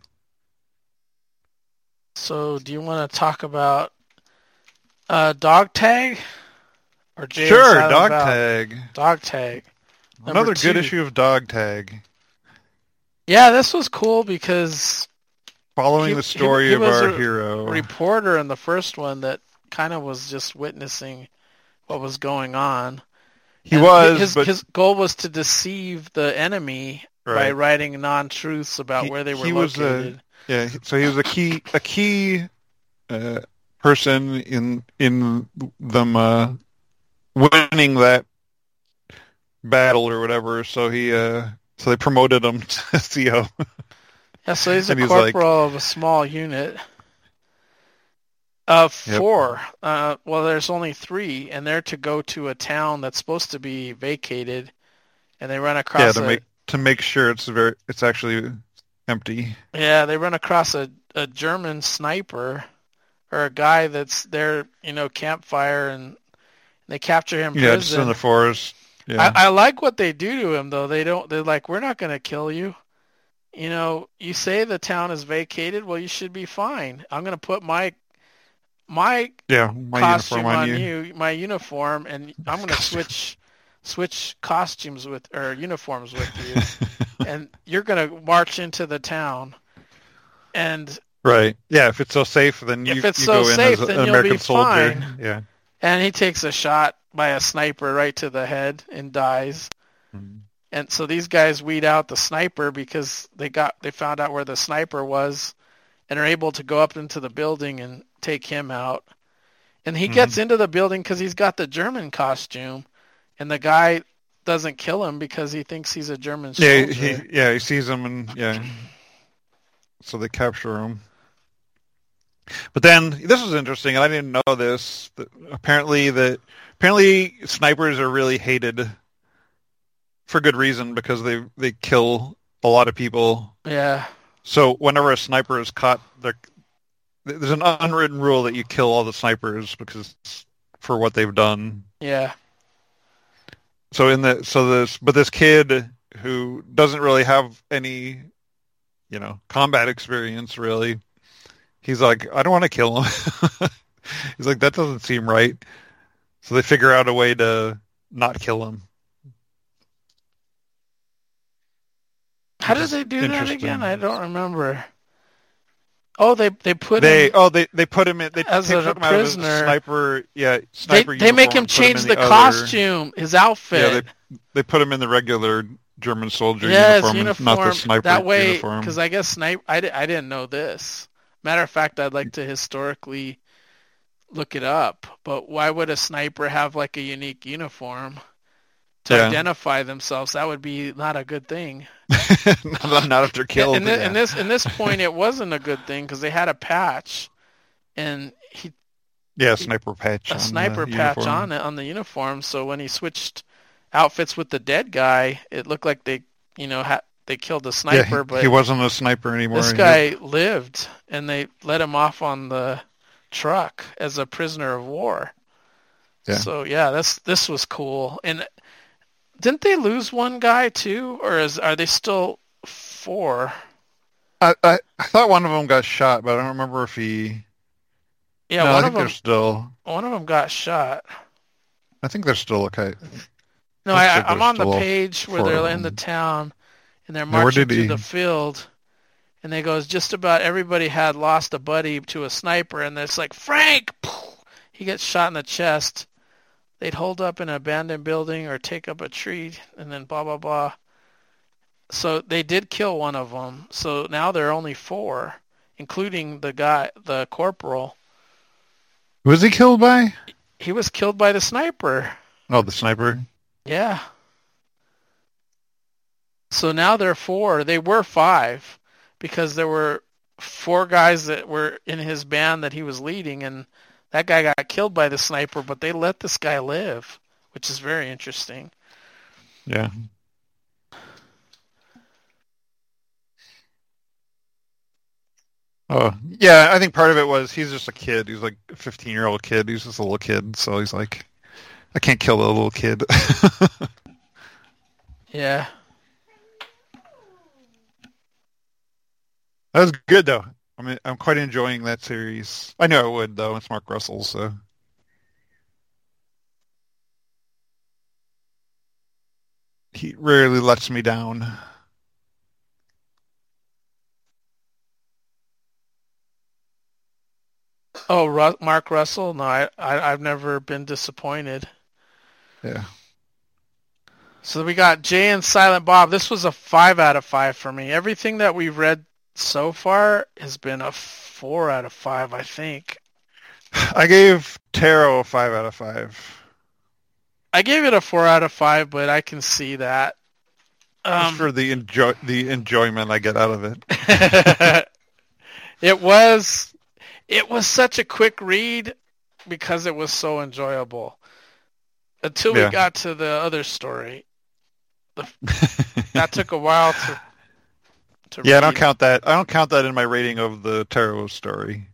So, do you want to talk about uh, Dog Tag or Jay and Sure, Silent Dog Val? Tag. Dog Tag. Number Another good two. issue of Dog Tag. Yeah, this was cool because Following He- the story he- he of was our a hero. reporter in the first one that kind of was just witnessing what was going on. He And was, his, but his goal was to deceive the enemy by right. writing non-truths about He- where they were he was a- located. Yeah, so he was a key a key uh, person in in them uh, winning that battle or whatever. So he uh, so they promoted him to C O. Yeah, so he's a and he's like- corporal of a small unit. Uh, Yep. four. Uh, well, there's only three, and they're to go to a town that's supposed to be vacated, and they run Yeah, across to a make to make sure it's very it's actually empty. yeah they run across a, a German sniper or a guy that's there, you know, campfire, and they capture him Yeah, just in prison. the forest. Yeah. I, I like what they do to him though. They don't. They're like, we're not going to kill you. You know, you say the town is vacated. Well, you should be fine. I'm going to put my my yeah, my costume uniform on on you. you. my uniform, and I'm going to Costume. switch switch costumes with or uniforms with you, and you're going to march into the town. And Right. Yeah, if it's so safe, then If you, it's you so go in safe, as then an you'll American be soldier. fine. Yeah. and he takes a shot by a sniper right to the head and dies. Mhm. And so these guys weed out the sniper because they got they found out where the sniper was and are able to go up into the building and take him out. And he Mhm. gets into the building because he's got the German costume, and the guy doesn't kill him because he thinks he's a German Yeah, soldier. he yeah he sees him and yeah, so they capture him. But then this was interesting, and I didn't know this. That apparently, that apparently snipers are really hated for good reason because they they kill a lot of people. Yeah. So whenever a sniper is caught, they're- there's an unwritten rule that you kill all the snipers because for what they've done. Yeah. So in the so this but this kid who doesn't really have any, you know, combat experience really, he's like, I don't want to kill him. He's like, that doesn't seem right. So they figure out a way to not kill him. How Which did is they do that interesting. again? I don't remember. Oh, they they put They him oh they they put him in they as take a him out of his prisoner. sniper yeah They, sniper they make uniform, him put him change in the, other- costume, his outfit. Yeah, they they put him in the regular German soldier Yes, uniform, uniform. and not the sniper that way, uniform. because I guess snipe. I, di- I didn't know this. Matter of fact, I'd like to historically look it up. But why would a sniper have like a unique uniform to Yeah. identify themselves? That would be not a good thing. not, not if they're killed. And, thi- yeah. and this, in this point, it wasn't a good thing because they had a patch, and he yeah, sniper patch. a on sniper the patch uniform. on it on the uniform. So when he switched outfits with the dead guy, it looked like they, you know, ha- they killed the sniper, Yeah, he, but he wasn't a sniper anymore. this He- guy lived, and they let him off on the truck as a prisoner of war. Yeah. So yeah, this this was cool. And didn't they lose one guy too, or is are they still four? I, I I thought one of them got shot, but I don't remember if he. Yeah, no, I one think of them. they're still. One of them got shot. I think they're still okay. No, Looks I, like I'm there's on the still page where four they're of in the them. town, and they're Now, where marching did through he- the field, and they goes just about everybody had lost a buddy to a sniper, and it's like Frank, he gets shot in the chest. They'd hold up in an abandoned building or take up a tree, and then blah blah blah. So they did kill one of them. So now there are only four, including the guy, the corporal. Was he killed by? He was killed by the sniper. Oh, the sniper. Yeah. So now there are four. They were five because there were four guys that were in his band that he was leading, and that guy got killed by the sniper, but they let this guy live, which is very interesting. Yeah. Oh, yeah, I think part of it was he's just a kid. He's like a fifteen-year-old kid. He's just a little kid, so he's like, I can't kill a little kid. Yeah. That was good, though. I mean, I'm quite enjoying that series. I knew I would, though. It's Mark Russell, so. He rarely lets me down. Oh, Ru- Mark Russell? No, I, I, I've never been disappointed. Yeah. So we got Jay and Silent Bob. This was a five out of five for me. Everything that we've read so far has been a four out of five, I think. I gave Tarot a five out of five. I gave it a four out of five, but I can see that. Just Um, for the enjoy the enjoyment I get out of it. it was It was such a quick read because it was so enjoyable. Until we Yeah. got to the other story. The, that took a while to to Yeah, read. I don't count that. I don't count that in my rating of the Taro story.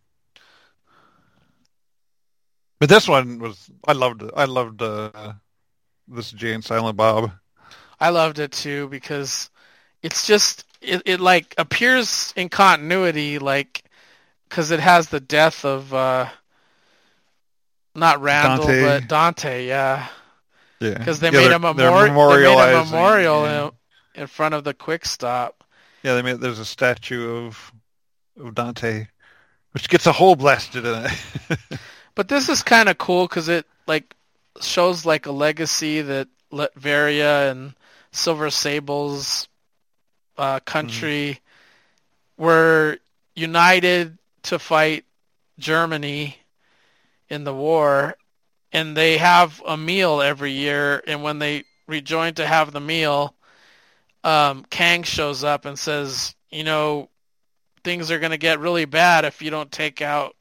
But this one was. I loved it. I loved uh, this Jay and Silent Bob. I loved it too because it's just it, it like appears in continuity, like because it has the death of uh, not Randall Dante. but Dante. Yeah, Yeah, because they, yeah, made they're- a they're memori- they made a memorializing, memorial yeah. in, in front of the Quick Stop. Yeah, they made. There's a statue of of Dante, which gets a hole blasted in it. But this is kind of cool because it like shows like a legacy that Latveria and Silver Sable's uh, country were united to fight Germany in the war, and they have a meal every year. And when they rejoin to have the meal, um, Kang shows up and says, "You know, things are going to get really bad if you don't take out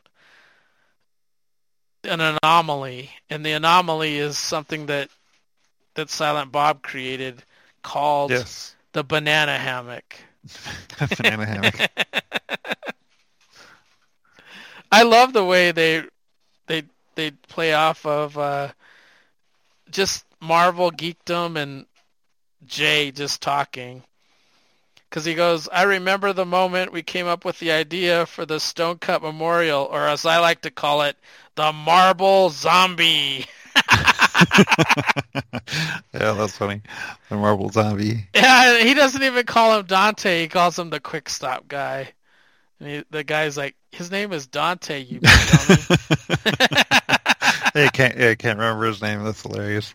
an anomaly," and the anomaly is something that that Silent Bob created called Yes, the banana hammock. banana hammock. I love the way they they they play off of uh, just Marvel geekdom and Jay just talking. Because he goes, "I remember the moment we came up with the idea for the Stone Cut Memorial, or as I like to call it, the Marble Zombie." Yeah, that's funny. The marble zombie. Yeah, he doesn't even call him Dante. He calls him the Quick Stop guy. And he, the guy's like, "His name is Dante, you dummy." Yeah, I can't. Yeah, I can't remember his name. That's hilarious.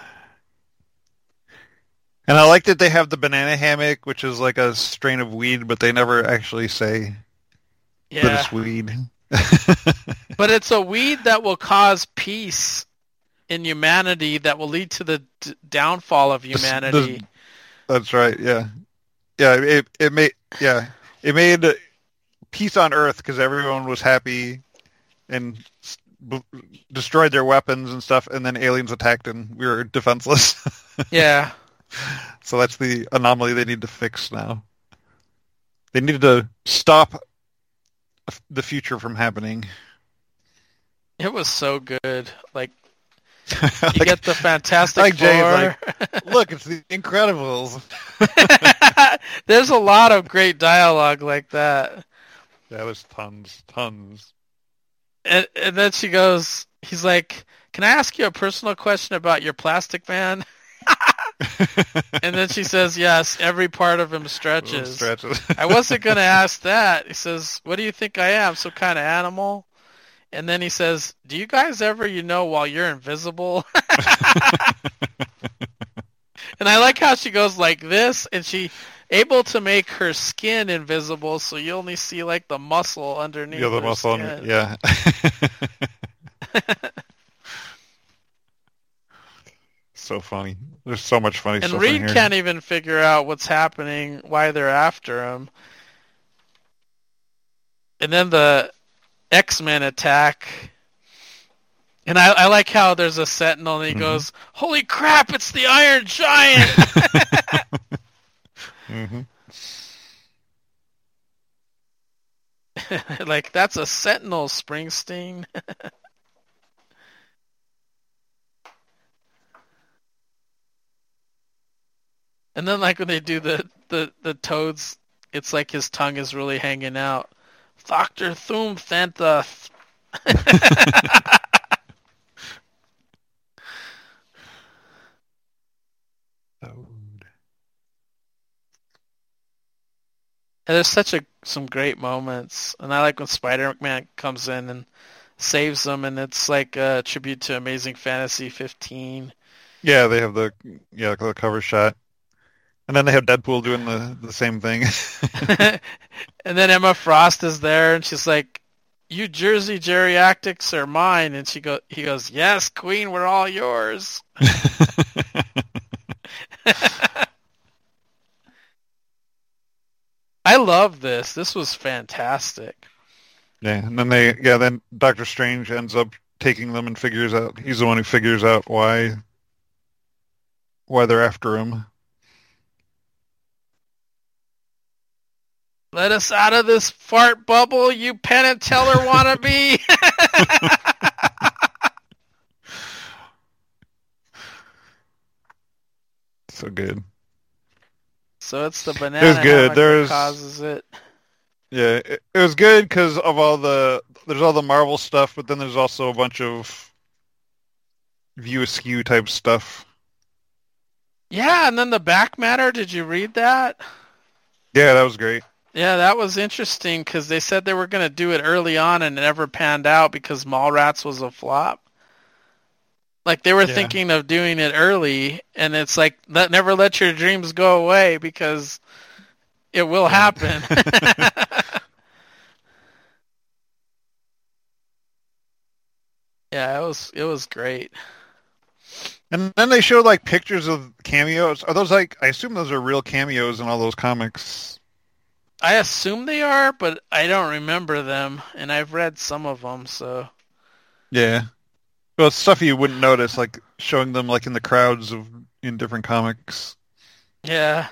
And I like that they have the banana hammock, which is like a strain of weed, but they never actually say that Yeah, it's weed. but it's a weed that will cause peace in humanity that will lead to the d- downfall of humanity. That's right. Yeah, yeah. It it made yeah it made peace on Earth because everyone was happy and b- destroyed their weapons and stuff, and then aliens attacked and we were defenseless. Yeah. So that's the anomaly they need to fix now. They needed to stop the future from happening. It was so good. Like, you Like- get the Fantastic like Jay's Four. like, look, it's the Incredibles. There's a lot of great dialogue like that. Yeah, there's tons, tons. And, and then she goes, he's like, "Can I ask you a personal question about your Plastic Man?" And then she says, "Yes, every part of him stretches." Stretches. I wasn't going to ask that. He says, "What do you think I am, some kind of animal?" And then he says, "Do you guys ever, you know, while you're invisible?" And I like how she goes like this, and she able to make her skin invisible, so you only see like the muscle underneath. Yeah, the her muscle. skin. Under, yeah. So funny. There's so much funny And stuff Reed in here. can't even figure out what's happening, why they're after him. And then the X-Men attack. And I, I like how there's a Sentinel and he Mhm. goes, "Holy crap, it's the Iron Giant!" hmm Like, that's a Sentinel, Springsteen. And then, like, when they do the, the, the toads, it's like his tongue is really hanging out. Doctor Thum Thantha. And there's such a some great moments, and I like when Spider-Man comes in and saves them, and it's like a tribute to Amazing Fantasy fifteen. Yeah, they have the yeah the cover shot, and then they have Deadpool doing the, the same thing. And then Emma Frost is there, and she's like, "You Jersey geriatrics are mine," and she go he goes, "Yes, Queen, we're all yours." I love this. This was fantastic. Yeah, and then they, yeah, then Doctor Strange ends up taking them and figures out, he's the one who figures out why, why they're after him. Let us out of this fart bubble, you Penn and Teller wannabe. So good. So it's the banana It was good. hammock There's that causes it. Yeah, it, it was good because of all the there's all the Marvel stuff, but then there's also a bunch of View Askew type stuff. Yeah, and then the back matter. Did you read that? Yeah, that was great. Yeah, that was interesting because they said they were going to do it early on and it never panned out because Mallrats was a flop. Like they were Yeah. thinking of doing it early, and it's like, let, never let your dreams go away because it will happen. Yeah, it was it was great. And then they showed like pictures of cameos. Are those like? I assume those are real cameos in all those comics. I assume they are, but I don't remember them, and I've read some of them, so. Yeah. Well, it's stuff you wouldn't notice, like showing them like in the crowds of in different comics. Yeah.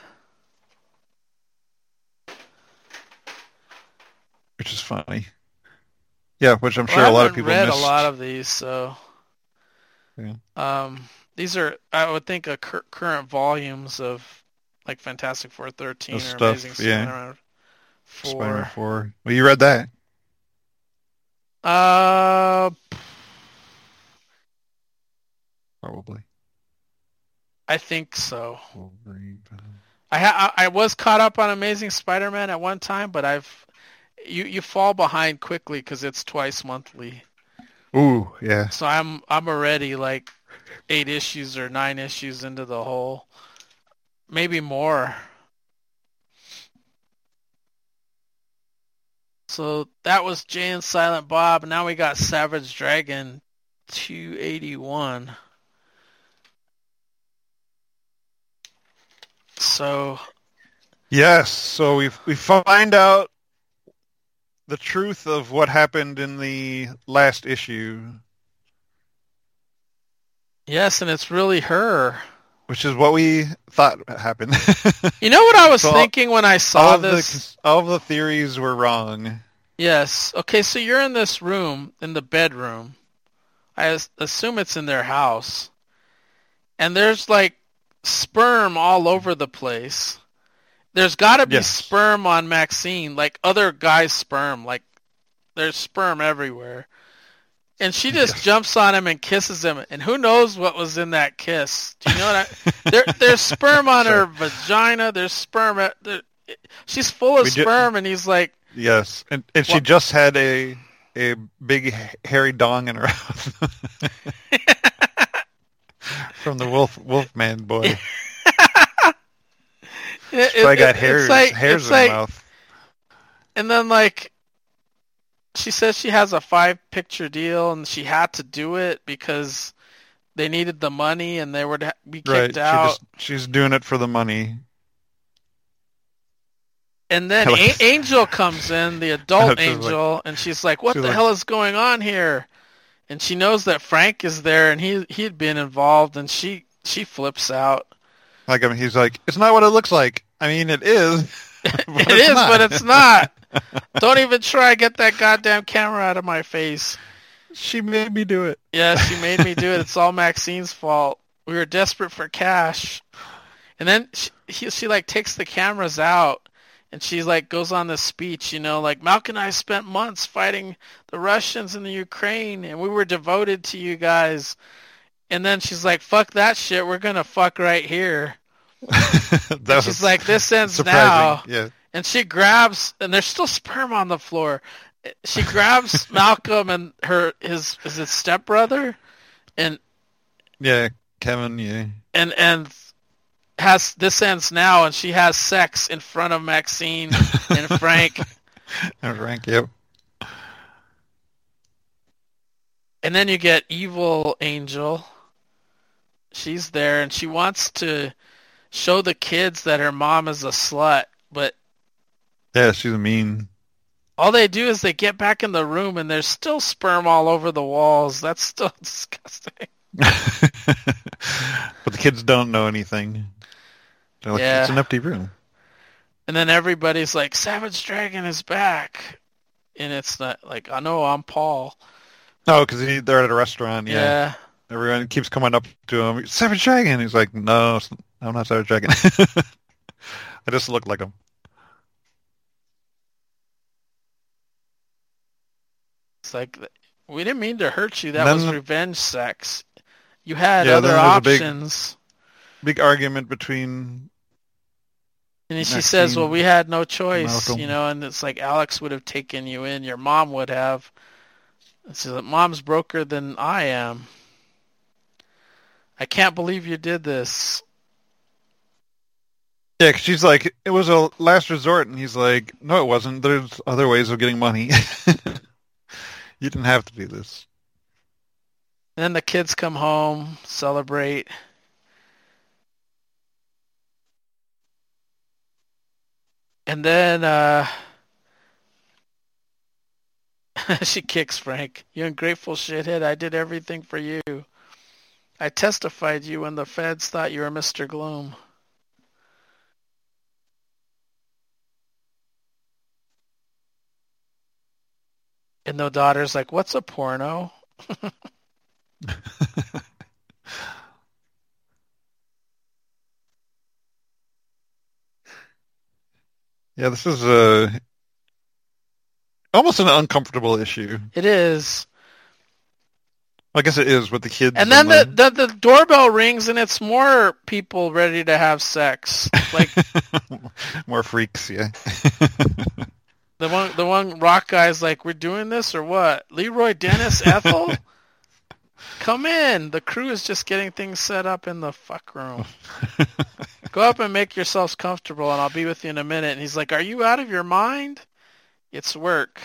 Which is funny. Yeah, which I'm Well, sure I a lot of haven't people read missed. a lot of these, so. Yeah. Um, these are, I would think, a cur- current volumes of like Fantastic Four thirteen or Those Amazing stuff, yeah. Spider-Man four. Spider-Man four. Well, you read that. Uh, Probably. I think so. Wolverine. I ha- I was caught up on Amazing Spider-Man at one time, but I've you you fall behind quickly because it's twice monthly. Ooh, yeah. So I'm I'm already like eight issues or nine issues into the whole, maybe more. So that was Jay and Silent Bob. Now we got Savage Dragon two eighty-one. So Yes, so we we find out the truth of what happened in the last issue, yes, and it's really her. which is what we thought happened. You know what I was So, thinking when I all saw of this? the all of the theories were wrong. Yes. Okay, so you're in this room, in the bedroom. I as- assume it's in their house. And there's like sperm all over the place. There's got to be Yes. sperm on Maxine, like other guys' sperm. Like there's sperm everywhere. And she just Yes. jumps on him and kisses him. And who knows what was in that kiss? Do you know what I... there, there's sperm on Sure. her vagina. There's sperm. At, there, she's full of We did- sperm, and he's like, Yes, and and she What- just had a a big hairy dong in her mouth from the wolf Wolfman boy. It, She probably it- got it's hairs like- hairs it's in like- her mouth. And then like, she says she has a five picture deal, and she had to do it because they needed the money, and they would ha- be kicked Right, she out. just she's doing it for the money. And then Like- A- Angel comes in, the adult She's like- Angel, and she's like, "What she's the like- hell is going on here?" And she knows that Frank is there, and he he'd been involved, and she she flips out. Like I mean, he's like, it's not what it looks like. I mean, it is. but It it's is, not. but it's not. Don't even try to get that goddamn camera out of my face. She made me do it. Yeah, she made me do it. It's all Maxine's fault. We were desperate for cash. And then she, he, she like takes the cameras out, and she like goes on this speech, you know, like, Malk and I spent months fighting the Russians in the Ukraine, and we were devoted to you guys. And then she's like, fuck that shit, we're gonna fuck right here. That And she's like, this ends surprising. now. Yeah. And she grabs, and there's still sperm on the floor. She grabs Malcolm and her his is his stepbrother, and Yeah, Kevin. Yeah. and and has this ends now, and she has sex in front of Maxine and Frank. And Frank. Yep. And then you get evil Angel. She's there, and she wants to show the kids that her mom is a slut, but Yeah, she's mean. All they do is they get back in the room and there's still sperm all over the walls. That's still disgusting. But the kids don't know anything. They're like, Yeah. it's an empty room. And then everybody's like, Savage Dragon is back. And it's not like, I know I'm Paul. No, because they're at a restaurant. Yeah. Yeah. Everyone keeps coming up to him. Savage Dragon. He's like, no, I'm not Savage Dragon. I just look like him. It's like, we didn't mean to hurt you. That Then- was revenge sex. You had Yeah, other then there's a big- options. Big argument between. And she Maxine, says, well, we had no choice, Malcolm. you know, and it's like Alex would have taken you in. Your mom would have. And she's like, Mom's broker than I am. I can't believe you did this. Yeah, 'cause she's like, it was a last resort, and he's like, no, it wasn't. There's other ways of getting money. You didn't have to do this. And then the kids come home, celebrate. And then uh, she kicks Frank. You ungrateful shithead. I did everything for you. I testified you when the feds thought you were Mister Gloom. And the daughter's like, what's a porno? Yeah, this is a almost an uncomfortable issue. It is. I guess it is with the kids. And then the, and the, the doorbell rings and it's more people ready to have sex. Like the- more freaks, yeah. the one the one rock guy's like, we're doing this or what? Leroy Dennis Ethel? Come in. The crew is just getting things set up in the fuck room. Go up and make yourselves comfortable and I'll be with you in a minute. And he's like, are you out of your mind? It's work.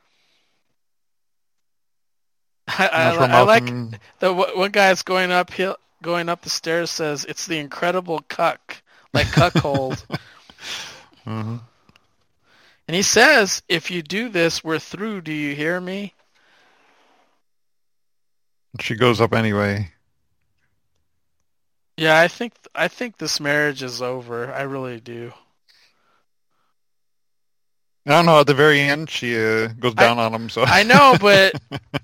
I, I, That's where I like Malcolm- the one guy's going up hill, going up the stairs says it's the incredible cuck, like cuckold. Mhm. And he says, if you do this, we're through. Do you hear me? She goes up anyway. Yeah, I think I think this marriage is over. I really do. I don't know. At the very end, she uh, goes down on him. So I know, but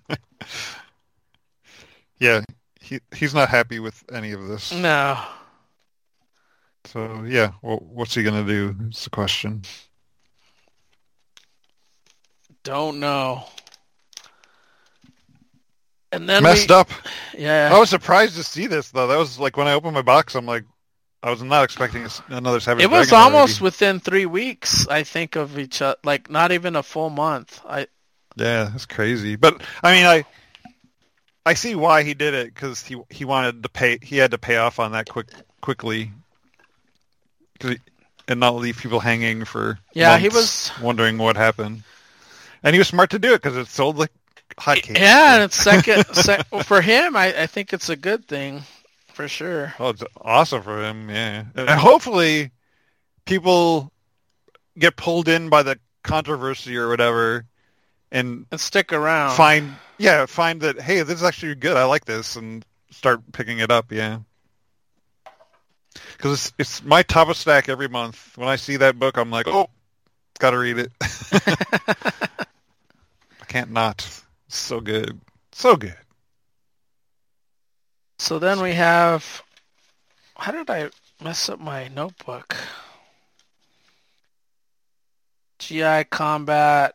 yeah, he he's not happy with any of this. no. So yeah, well, what's he gonna do? Is the question. Don't know. And then Messed we, up. Yeah. I was surprised to see this though. That was like when I opened my box, I'm like, I was not expecting another Savage It was Dragon almost already. within three weeks, I think, of each other. Like not even a full month. I Yeah, that's crazy. But I mean, I I see why he did it because he he wanted to pay. He had to pay off on that quick quickly, 'cause he, and not leave people hanging for Yeah, he months was- wondering what happened. And he was smart to do it because it sold like hotcakes. yeah, and it's second sec, for him. I, I think it's a good thing for sure. Oh, it's awesome for him. Yeah, and hopefully people get pulled in by the controversy or whatever, and And stick around. find yeah find that hey, this is actually good. I like this, and start picking it up. Yeah, because it's it's my top of stack every month. When I see that book, I'm like, oh, gotta read it. I can't not. It's so good, so good. So then we have. How did I mess up my notebook? G I Combat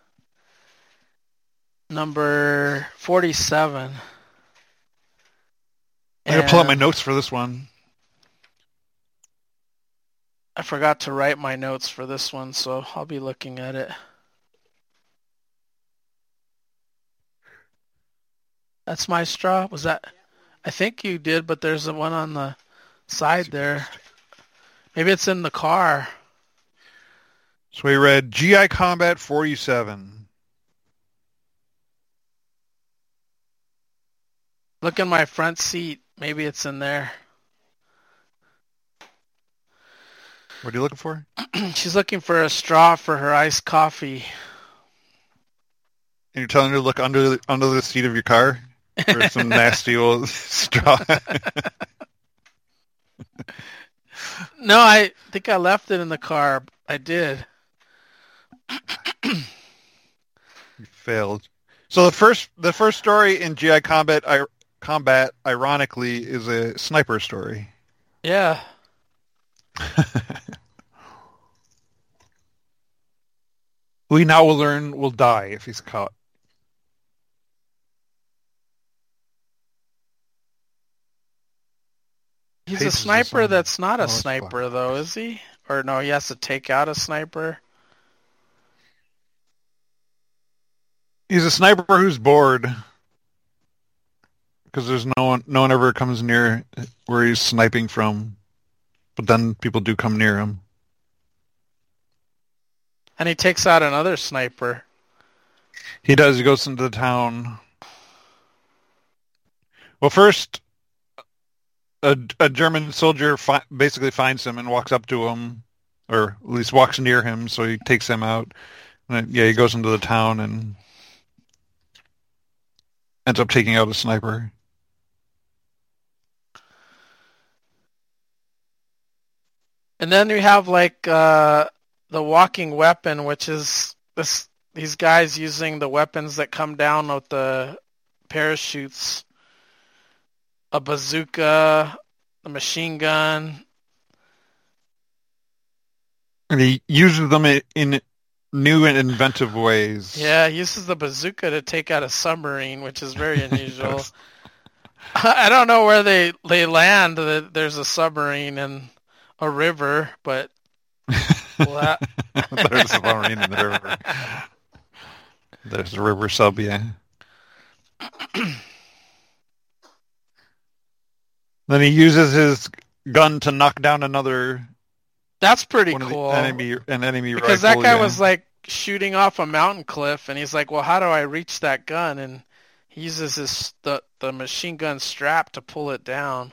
number forty-seven. I gotta pull out my And notes for this one. I forgot to write my notes for this one, so I'll be looking at it. That's my straw. Was that? I think you did, but there's a one on the side there. Maybe it's in the car. So we read G I Combat forty-seven. Look in my front seat. Maybe it's in there. What are you looking for? She's looking for a straw for her iced coffee. And you're telling her to look under the, under the seat of your car for some nasty old straw. No, I think I left it in the car. I did. You failed. So the first the first story in G I Combat, I, Combat, ironically, is a sniper story. Yeah. We now will learn will die if he's caught. He's Pages a of sniper some- that's not Oh, a it's sniper, fucked. though, is he? Or no, he has to take out a sniper? He's a sniper who's bored because there's no one, no one ever comes near where he's sniping from. But then people do come near him. And he takes out another sniper. He does. He goes into the town. Well, first, a, a German soldier fi- basically finds him and walks up to him, or at least walks near him, so he takes him out. And then, yeah, he goes into the town and ends up taking out a sniper. And then we have like uh, the walking weapon, which is this these guys using the weapons that come down with the parachutes. A bazooka, a machine gun. And he uses them in, in new and inventive ways. Yeah, he uses the bazooka to take out a submarine, which is very unusual. I don't know where they, they land. That There's a submarine in a river, but... Well, that... There's a submarine in the river. There's a river sub, yeah. Then he uses his gun to knock down another... That's pretty one cool. Of the enemy, an enemy because rifle, that guy yeah. was like shooting off a mountain cliff, and he's like, "Well, how do I reach that gun?" And he uses his the the machine gun strap to pull it down.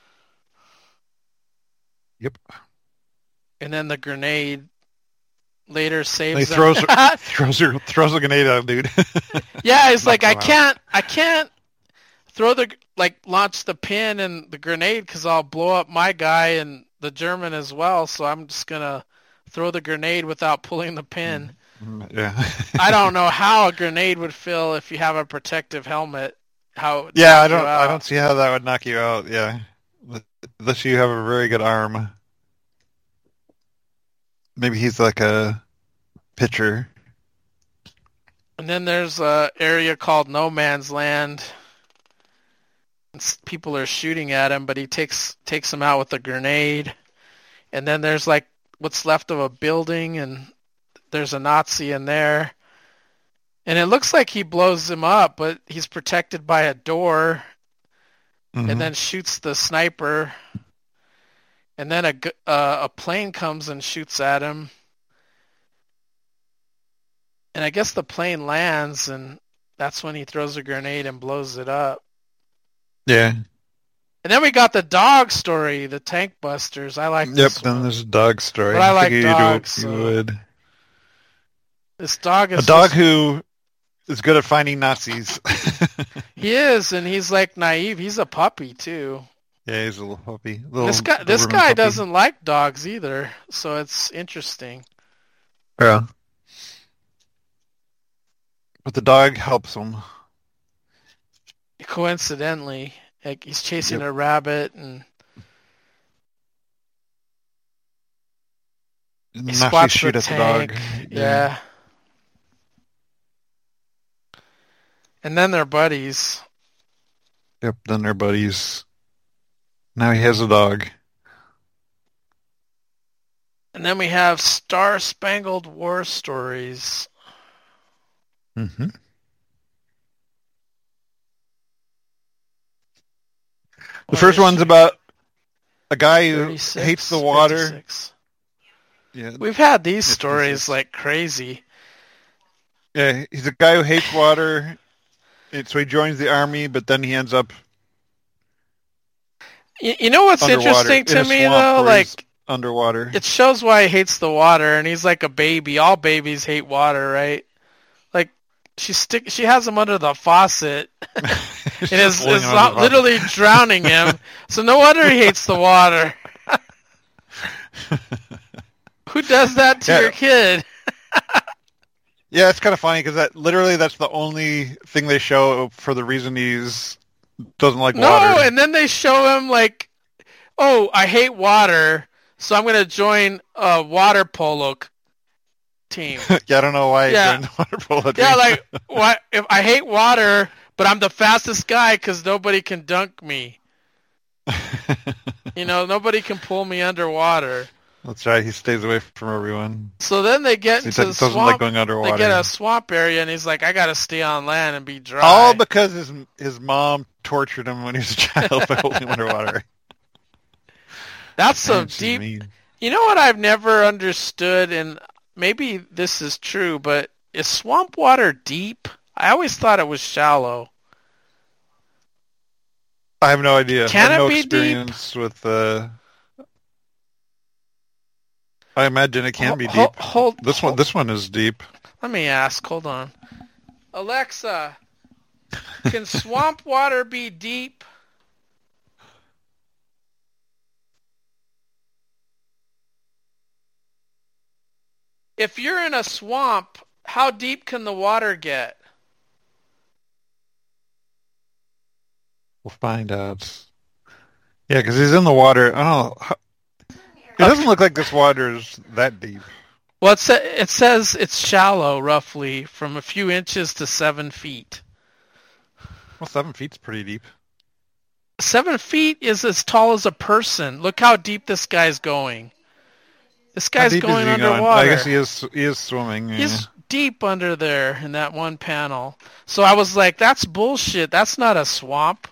Yep. And then the grenade later saves He him. throws throws her, throws a grenade at him, dude. Yeah, he's like, Knocks I him out. can't, I can't throw the like launch the pin and the grenade because I'll blow up my guy and the German as well. So I'm just gonna throw the grenade without pulling the pin. Yeah. I don't know how a grenade would feel if you have a protective helmet. How it would Yeah, knock I you don't. I out. don't see how that would knock you out. Yeah, unless you have a very good arm. Maybe he's like a pitcher. And then there's a area called No Man's Land. It's- People are shooting at him, but he takes takes them out with a grenade. And then there's like what's left of a building, and there's a Nazi in there. And it looks like he blows him up, but he's protected by a door, Mhm. and then shoots the sniper. And then a gu- uh, a plane comes and shoots at him. And I guess the plane lands, and that's when he throws a grenade and blows it up. Yeah. And then we got the dog story, the Tank Busters. I like Yep. this Then one. there's a dog story. But I like figured dogs, You, so- you would. This dog is A dog just- who is good at finding Nazis. he is, and he's like naive. He's a puppy too. Yeah, he's a little puppy. Little This guy, this Doberman guy puppy. doesn't like dogs either, so it's interesting. Yeah. But the dog helps him. Coincidentally, like he's chasing Yep. a rabbit, and he Nazis spots shoot the at tank. the dog. Yeah. And then they're buddies. Yep, then they're buddies. Now he has a dog. And then we have Star Spangled War Stories. Mm-hmm. The What first is one's she? about a guy who thirty-six, hates the water. fifty-six. Yeah, We've had these fifty-six. stories like crazy. yeah, he's a guy who hates water. And so he joins the army, but then he ends up You, you know what's underwater interesting in to a me swamp though? where Like he's underwater. it shows why he hates the water, and he's like a baby. All babies hate water, right? Like she stick she has him under the faucet. And is, pulling is him under the literally drowning him. So no wonder he hates the water. Who does that to Yeah. your kid? Yeah, it's kind of funny because that literally that's the only thing they show for the reason he's doesn't like No, water. and then they show him like, oh, I hate water, so I'm going to join a water polo c- team. Yeah, I don't know why Yeah. he joined the water polo team. Yeah, like, what? If I hate water, but I'm the fastest guy because nobody can dunk me. You know, nobody can pull me underwater. That's right. He stays away from everyone. So then they get He into the doesn't swamp. like going underwater. They get a swamp area, and he's like, I got to stay on land and be dry. All because his his mom tortured him when he was a child by holding him underwater. That's some Man, she's deep... mean. You know what I've never understood, and maybe this is true, but is swamp water deep? I always thought it was shallow. I have no idea. Can I have it no be experience with. Uh... I imagine it can Ho- be ho- deep. hold- this one, hold- this one is deep. Let me ask. Hold on. Alexa, can swamp water be deep? If you're in a swamp, how deep can the water get? We'll find out. Yeah, because he's in the water. I don't know. How... It doesn't look like this water is that deep. Well, it, sa- it says it's shallow, roughly, from a few inches to seven feet. Well, seven feet's pretty deep. Seven feet is as tall as a person. Look how deep this guy's going. This How guy's deep is going he underwater. I guess he is. He is swimming. Yeah. He's deep under there in that one panel. So I was like, that's bullshit. That's not a swamp.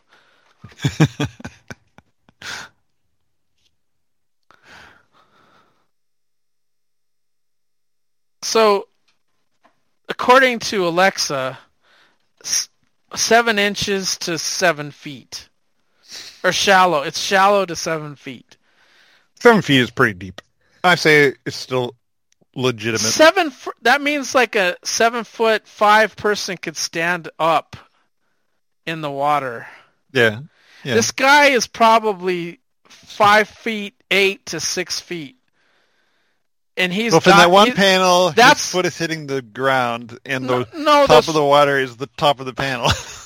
So, according to Alexa, s- seven inches to seven feet. Or shallow. It's shallow to seven feet. Seven feet is pretty deep. I say it's still legitimate. Seven. f- That means like a seven foot five person could stand up in the water. Yeah. Yeah. This guy is probably five feet eight to six feet, and he's well, from got- that one he- panel, that's- his foot is hitting the ground, and No, the no, top the- of the water is the top of the panel.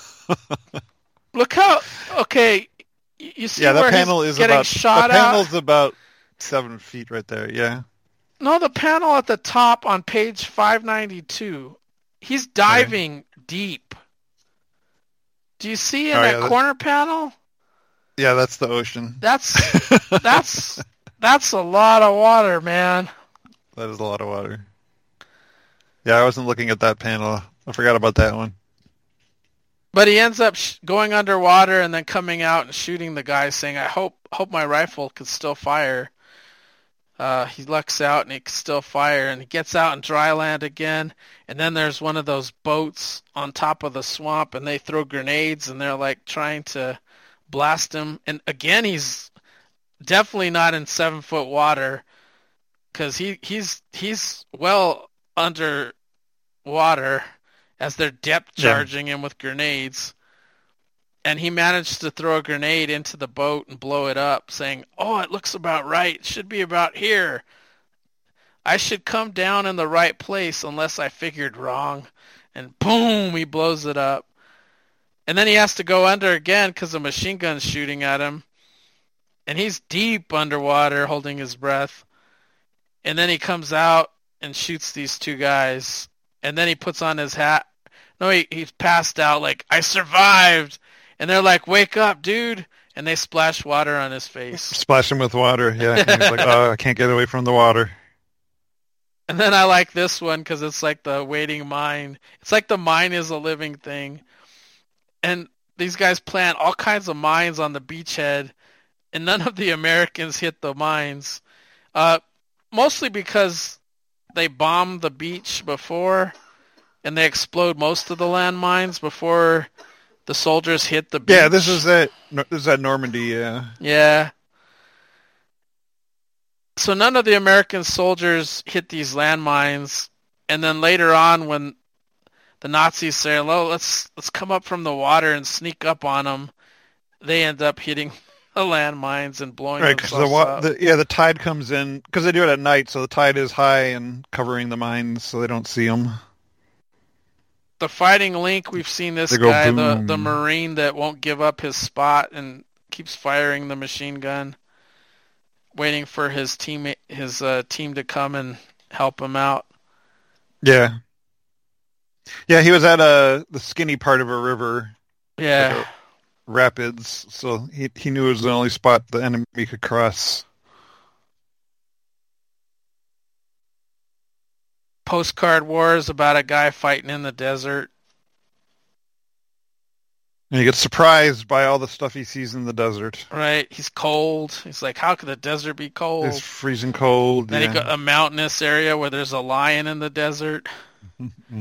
Look how okay. y- You see yeah, where that panel he's is getting about. shot the out? panel's about seven feet right there. Yeah. No, the panel at the top on page five ninety-two. He's diving deep. Do you see in Oh, that yeah, that- corner panel? Yeah, that's the ocean. That's that's that's a lot of water, man. That is a lot of water. Yeah, I wasn't looking at that panel. I forgot about that one. But he ends up sh- going underwater and then coming out and shooting the guy, saying, "I hope hope my rifle could still fire." Uh, he lucks out and he can still fire, and he gets out in dry land again. And then there's one of those boats on top of the swamp, and they throw grenades, and they're like trying to blast him. And again, he's definitely not in seven foot water, because he he's he's well under water as they're depth Yeah. charging him with grenades. And he managed to throw a grenade into the boat and blow it up, saying, "Oh, it looks about right. It should be about here. I should come down in the right place unless I figured wrong." And boom, he blows it up. And then he has to go under again because a machine gun's shooting at him. And he's deep underwater holding his breath. And then he comes out and shoots these two guys. And then he puts on his hat. No, he, he's passed out like, "I survived." And they're like, "Wake up, dude." And they splash water on his face. Splash him with water. Yeah. And he's like, oh, I can't get away from the water. And then I like this one because it's like the waiting mine. It's like the mine is a living thing. And these guys plant all kinds of mines on the beachhead, and none of the Americans hit the mines. Uh, mostly because they bombed the beach before, and they explode most of the landmines before the soldiers hit the beach. Yeah, this is at this is at Normandy. Yeah. Yeah. So none of the American soldiers hit these landmines, and then later on when the Nazis say, "Well, let's let's come up from the water and sneak up on them." They end up hitting the landmines and blowing right, because themselves the, up. the yeah the tide comes in because they do it at night, so the tide is high and covering the mines, so they don't see them. The Fighting Link, we've seen this They go guy, the boom. the Marine that won't give up his spot and keeps firing the machine gun, waiting for his team his uh, team to come and help him out. Yeah, yeah, he was at a the skinny part of a river. Yeah. Like a rapids, so he he knew it was the only spot the enemy could cross. Postcard War is about a guy fighting in the desert. And he gets surprised by all the stuff he sees in the desert. Right, he's cold. He's like, how could the desert be cold? It's freezing cold. Then yeah. he got a mountainous area where there's a lion in the desert. Mm-hmm.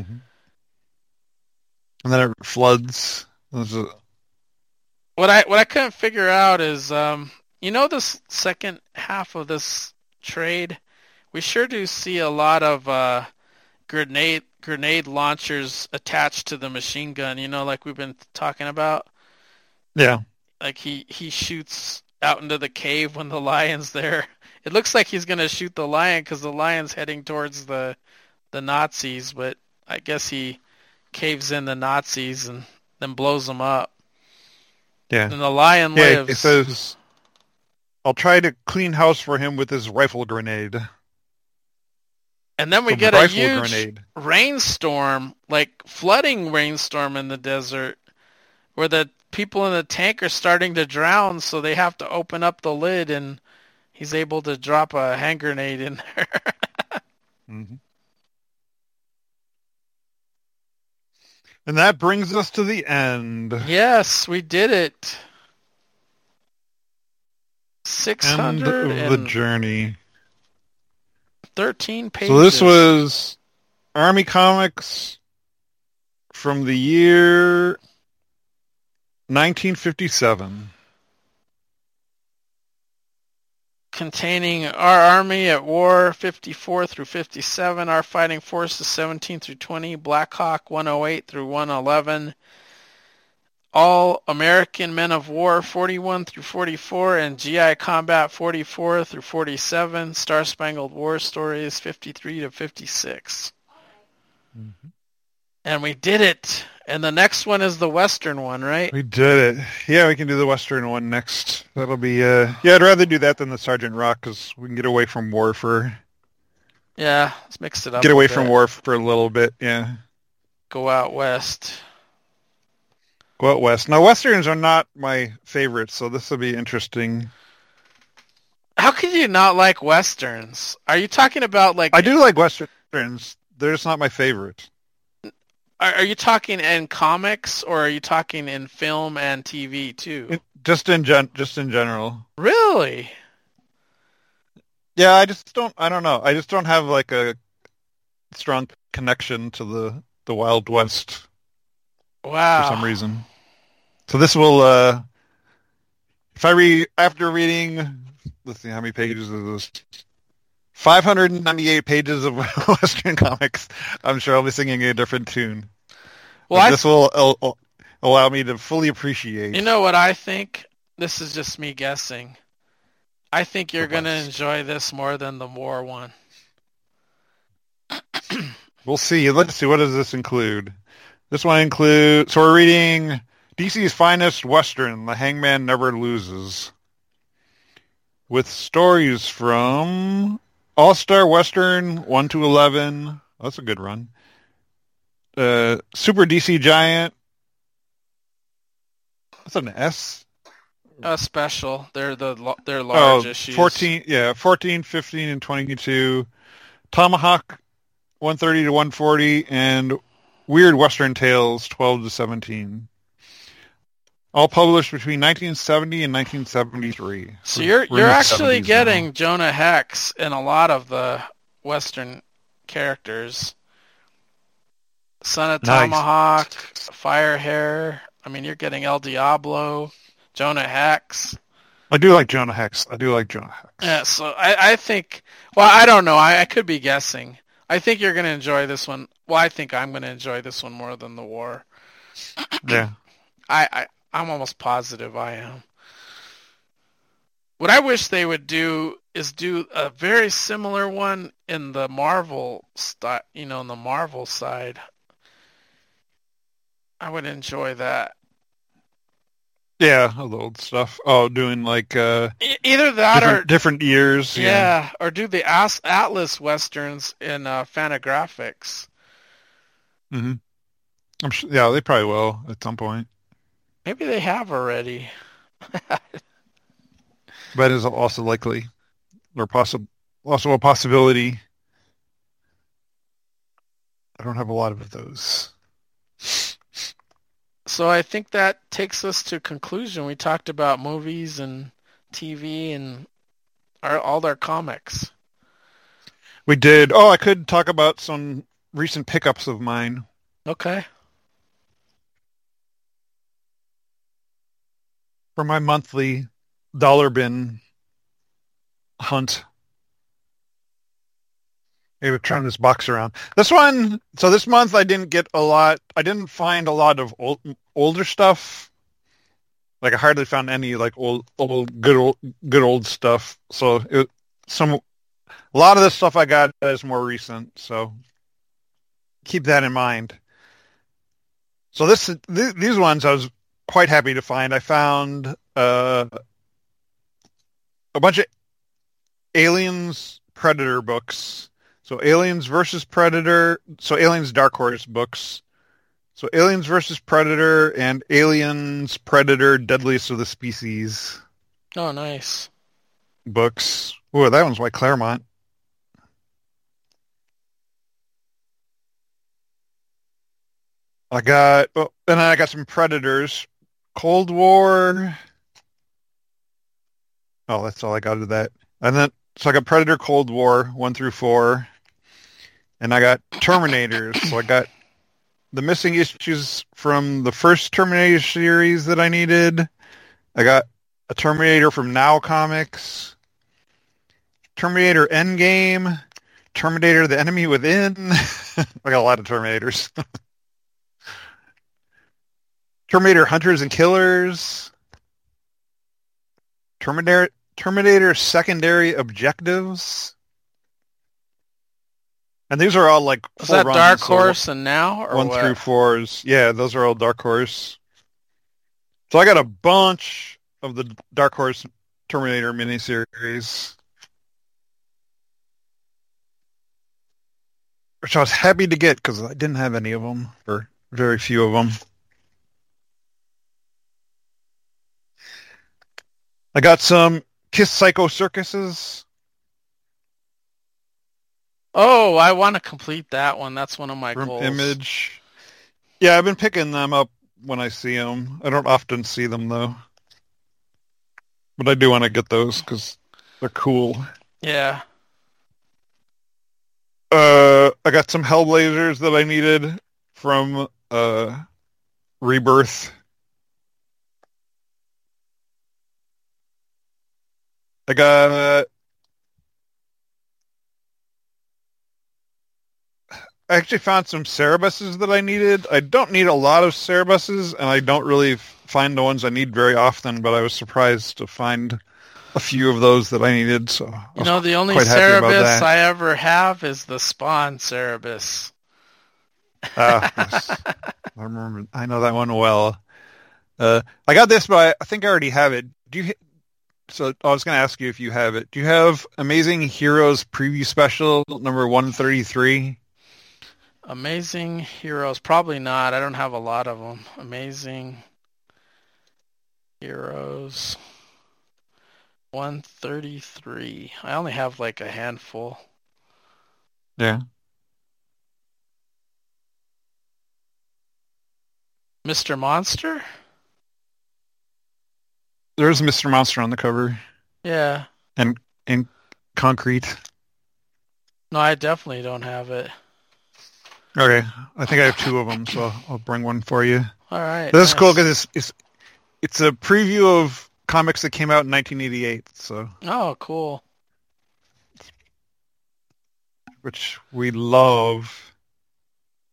And then it floods. There's a... What I what I couldn't figure out is, um, you know, this second half of this trade, we sure do see a lot of uh, grenade grenade launchers attached to the machine gun. You know, like we've been talking about. Yeah. Like he, he shoots out into the cave when the lion's there. It looks like he's gonna shoot the lion because the lion's heading towards the the Nazis, but I guess he caves in the Nazis and then blows them up. Yeah. And the lion yeah, lives. It says, I'll try to clean house for him with his rifle grenade. And then we A get a rifle huge grenade. rainstorm, like flooding rainstorm in the desert, where the people in the tank are starting to drown, so they have to open up the lid, and he's able to drop a hand grenade in there. Mm-hmm. And that brings us to the end. Yes, we did it. six hundred End of the journey. thirteen pages. So this was Army Comics from the year nineteen fifty-seven. Containing our army at war fifty-four through fifty-seven, our fighting forces seventeen through twenty, Black Hawk one oh eight through one eleven, all American Men of War forty-one through forty-four, and G I Combat forty-four through forty-seven, Star Spangled War Stories fifty-three to fifty-six. Mm-hmm. And we did it. And the next one is the Western one, right? We did it. Yeah, we can do the Western one next. That'll be, uh, yeah, I'd rather do that than the Sergeant Rock because we can get away from war for... Yeah, let's mix it up. Get away a from bit. war for a little bit, yeah. Go out west. Go out west. Now, Westerns are not my favorites, so this will be interesting. How could you not like Westerns? Are you talking about like... I do like Westerns. They're just not my favorite. Are, are you talking in comics, or are you talking in film and T V too? It, just in gen, just in general. Really? Yeah, I just don't. I don't know. I just don't have like a strong connection to the the Wild West. Wow. For some reason. So this will. Uh, if I read after reading, let's see how many pages is this. five hundred ninety-eight pages of Western comics. I'm sure I'll be singing a different tune. Well, I, this will uh, allow me to fully appreciate. You know what I think? This is just me guessing. I think you're going to enjoy this more than the war one. We'll see. Let's see. What does this include? This one includes... So we're reading D C's finest Western, The Hangman Never Loses. With stories from... All-Star Western one to eleven. That's a good run. Uh, Super D C Giant. That's an S. A special. They're the they're large oh, issues. fourteen, yeah, fourteen, fifteen, and twenty-two. Tomahawk one thirty to one forty, and Weird Western Tales twelve to seventeen. All published between nineteen seventy and nineteen seventy-three. So you're you're actually getting now. Jonah Hex in a lot of the Western characters. Son of Nice. Tomahawk, Firehair. I mean, you're getting El Diablo, Jonah Hex. I do like Jonah Hex. I do like Jonah Hex. Yeah, so I, I think, well, I don't know. I, I could be guessing. I think you're going to enjoy this one well, I think I'm going to enjoy this one more than the war. Yeah. I, I I'm almost positive I am. What I wish they would do is do a very similar one in the Marvel style, you know, in the Marvel side. I would enjoy that. Yeah, all the old stuff. Oh, doing like uh, E- Either that different, or different years. yeah, Yeah. or do the As- Atlas westerns in uh, Fantagraphics. hmm I'm sure, yeah, they probably will at some point. Maybe they have already. But it's also likely, or possible, also a possibility. I don't have a lot of those. So I think that takes us to conclusion. We talked about movies and T V and our, all their comics. We did. Oh, I could talk about some recent pickups of mine. Okay. For my monthly dollar bin hunt. Maybe turn this box around. This one, so this month I didn't get a lot. I didn't find a lot of old, older stuff. Like I hardly found any like old, old, good old, good old stuff. So it, some, a lot of the stuff I got is more recent. So keep that in mind. So this, th- these ones I was quite happy to find. I found uh, a bunch of Aliens Predator books. So Aliens versus Predator. So Aliens Dark Horse books. So Aliens versus Predator and Aliens Predator Deadliest of the Species Oh, nice. books. Ooh, that one's by Claremont. I got, oh, and then I got some Predators. Cold War. Oh, that's all I got of that. And then, so I got Predator Cold War, one through four. And I got Terminators. So I got the missing issues from the first Terminator series that I needed. I got a Terminator from Now Comics. Terminator Endgame. Terminator The Enemy Within. I got a lot of Terminators. Terminator Hunters and Killers. Terminator Terminator Secondary Objectives. And these are all like Is full that runs, Dark so Horse and Now? Or one what? through fours. Yeah, those are all Dark Horse. So I got a bunch of the Dark Horse Terminator miniseries, which I was happy to get because I didn't have any of them, or very few of them. I got some Kiss Psycho Circuses. Oh, I want to complete that one. That's one of my From goals. Image. Yeah, I've been picking them up when I see them. I don't often see them, though. But I do want to get those because they're cool. Yeah. Uh, I got some Hellblazers that I needed from uh, Rebirth. I got... I actually found some Cerebuses that I needed. I don't need a lot of Cerebuses, and I don't really find the ones I need very often, but I was surprised to find a few of those that I needed. So I You know, the only quite happy about Cerebus that. I ever have is the Spawn Cerebus. Ah, yes. I remember. I know that one well. Uh, I got this, but I, I think I already have it. Do you? So I was going to ask you if you have it. Do you have Amazing Heroes Preview Special number one thirty-three? Amazing Heroes. Probably not. I don't have a lot of them. Amazing Heroes. one thirty-three. I only have like a handful. Yeah. Mister Monster? There's Mister Monster on the cover. Yeah. And in concrete. No, I definitely don't have it. Okay. I think I have two of them, so I'll bring one for you. All right. This is nice. cool because it's, it's, it's a preview of comics that came out in nineteen eighty-eight, so Oh, cool. which we love.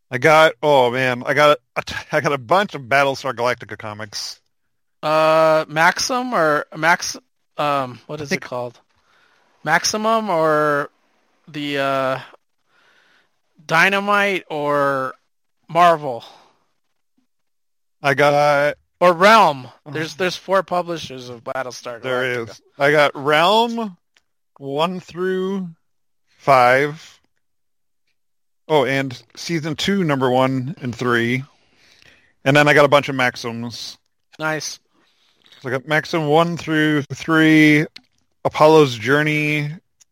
I got, oh man, I got a, I got a bunch of Battlestar Galactica comics. Uh, Maxim or Max? Um, what I is it think called? Maximum or the uh, Dynamite or Marvel I got, or Realm? There's there's four publishers of Battlestar Galactica. there is. I got Realm one through five. Oh, and season two, number one and three. And then I got a bunch of Maxims. Nice. So I got Maxim one through three, Apollo's Journey,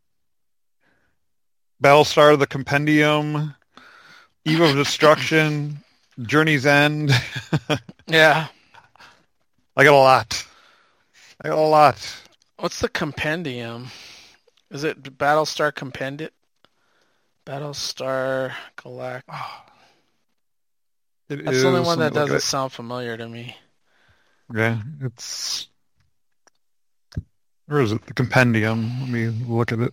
Battlestar the Compendium, Eve of Destruction, Journey's End. Yeah. I got a lot. I got a lot. What's the compendium? Is it Battlestar Compendium? Battlestar Galactica. It That's the only is- one that let me look doesn't at sound familiar to me. it. Yeah, it's... Where is it? The Compendium. Let me look at it.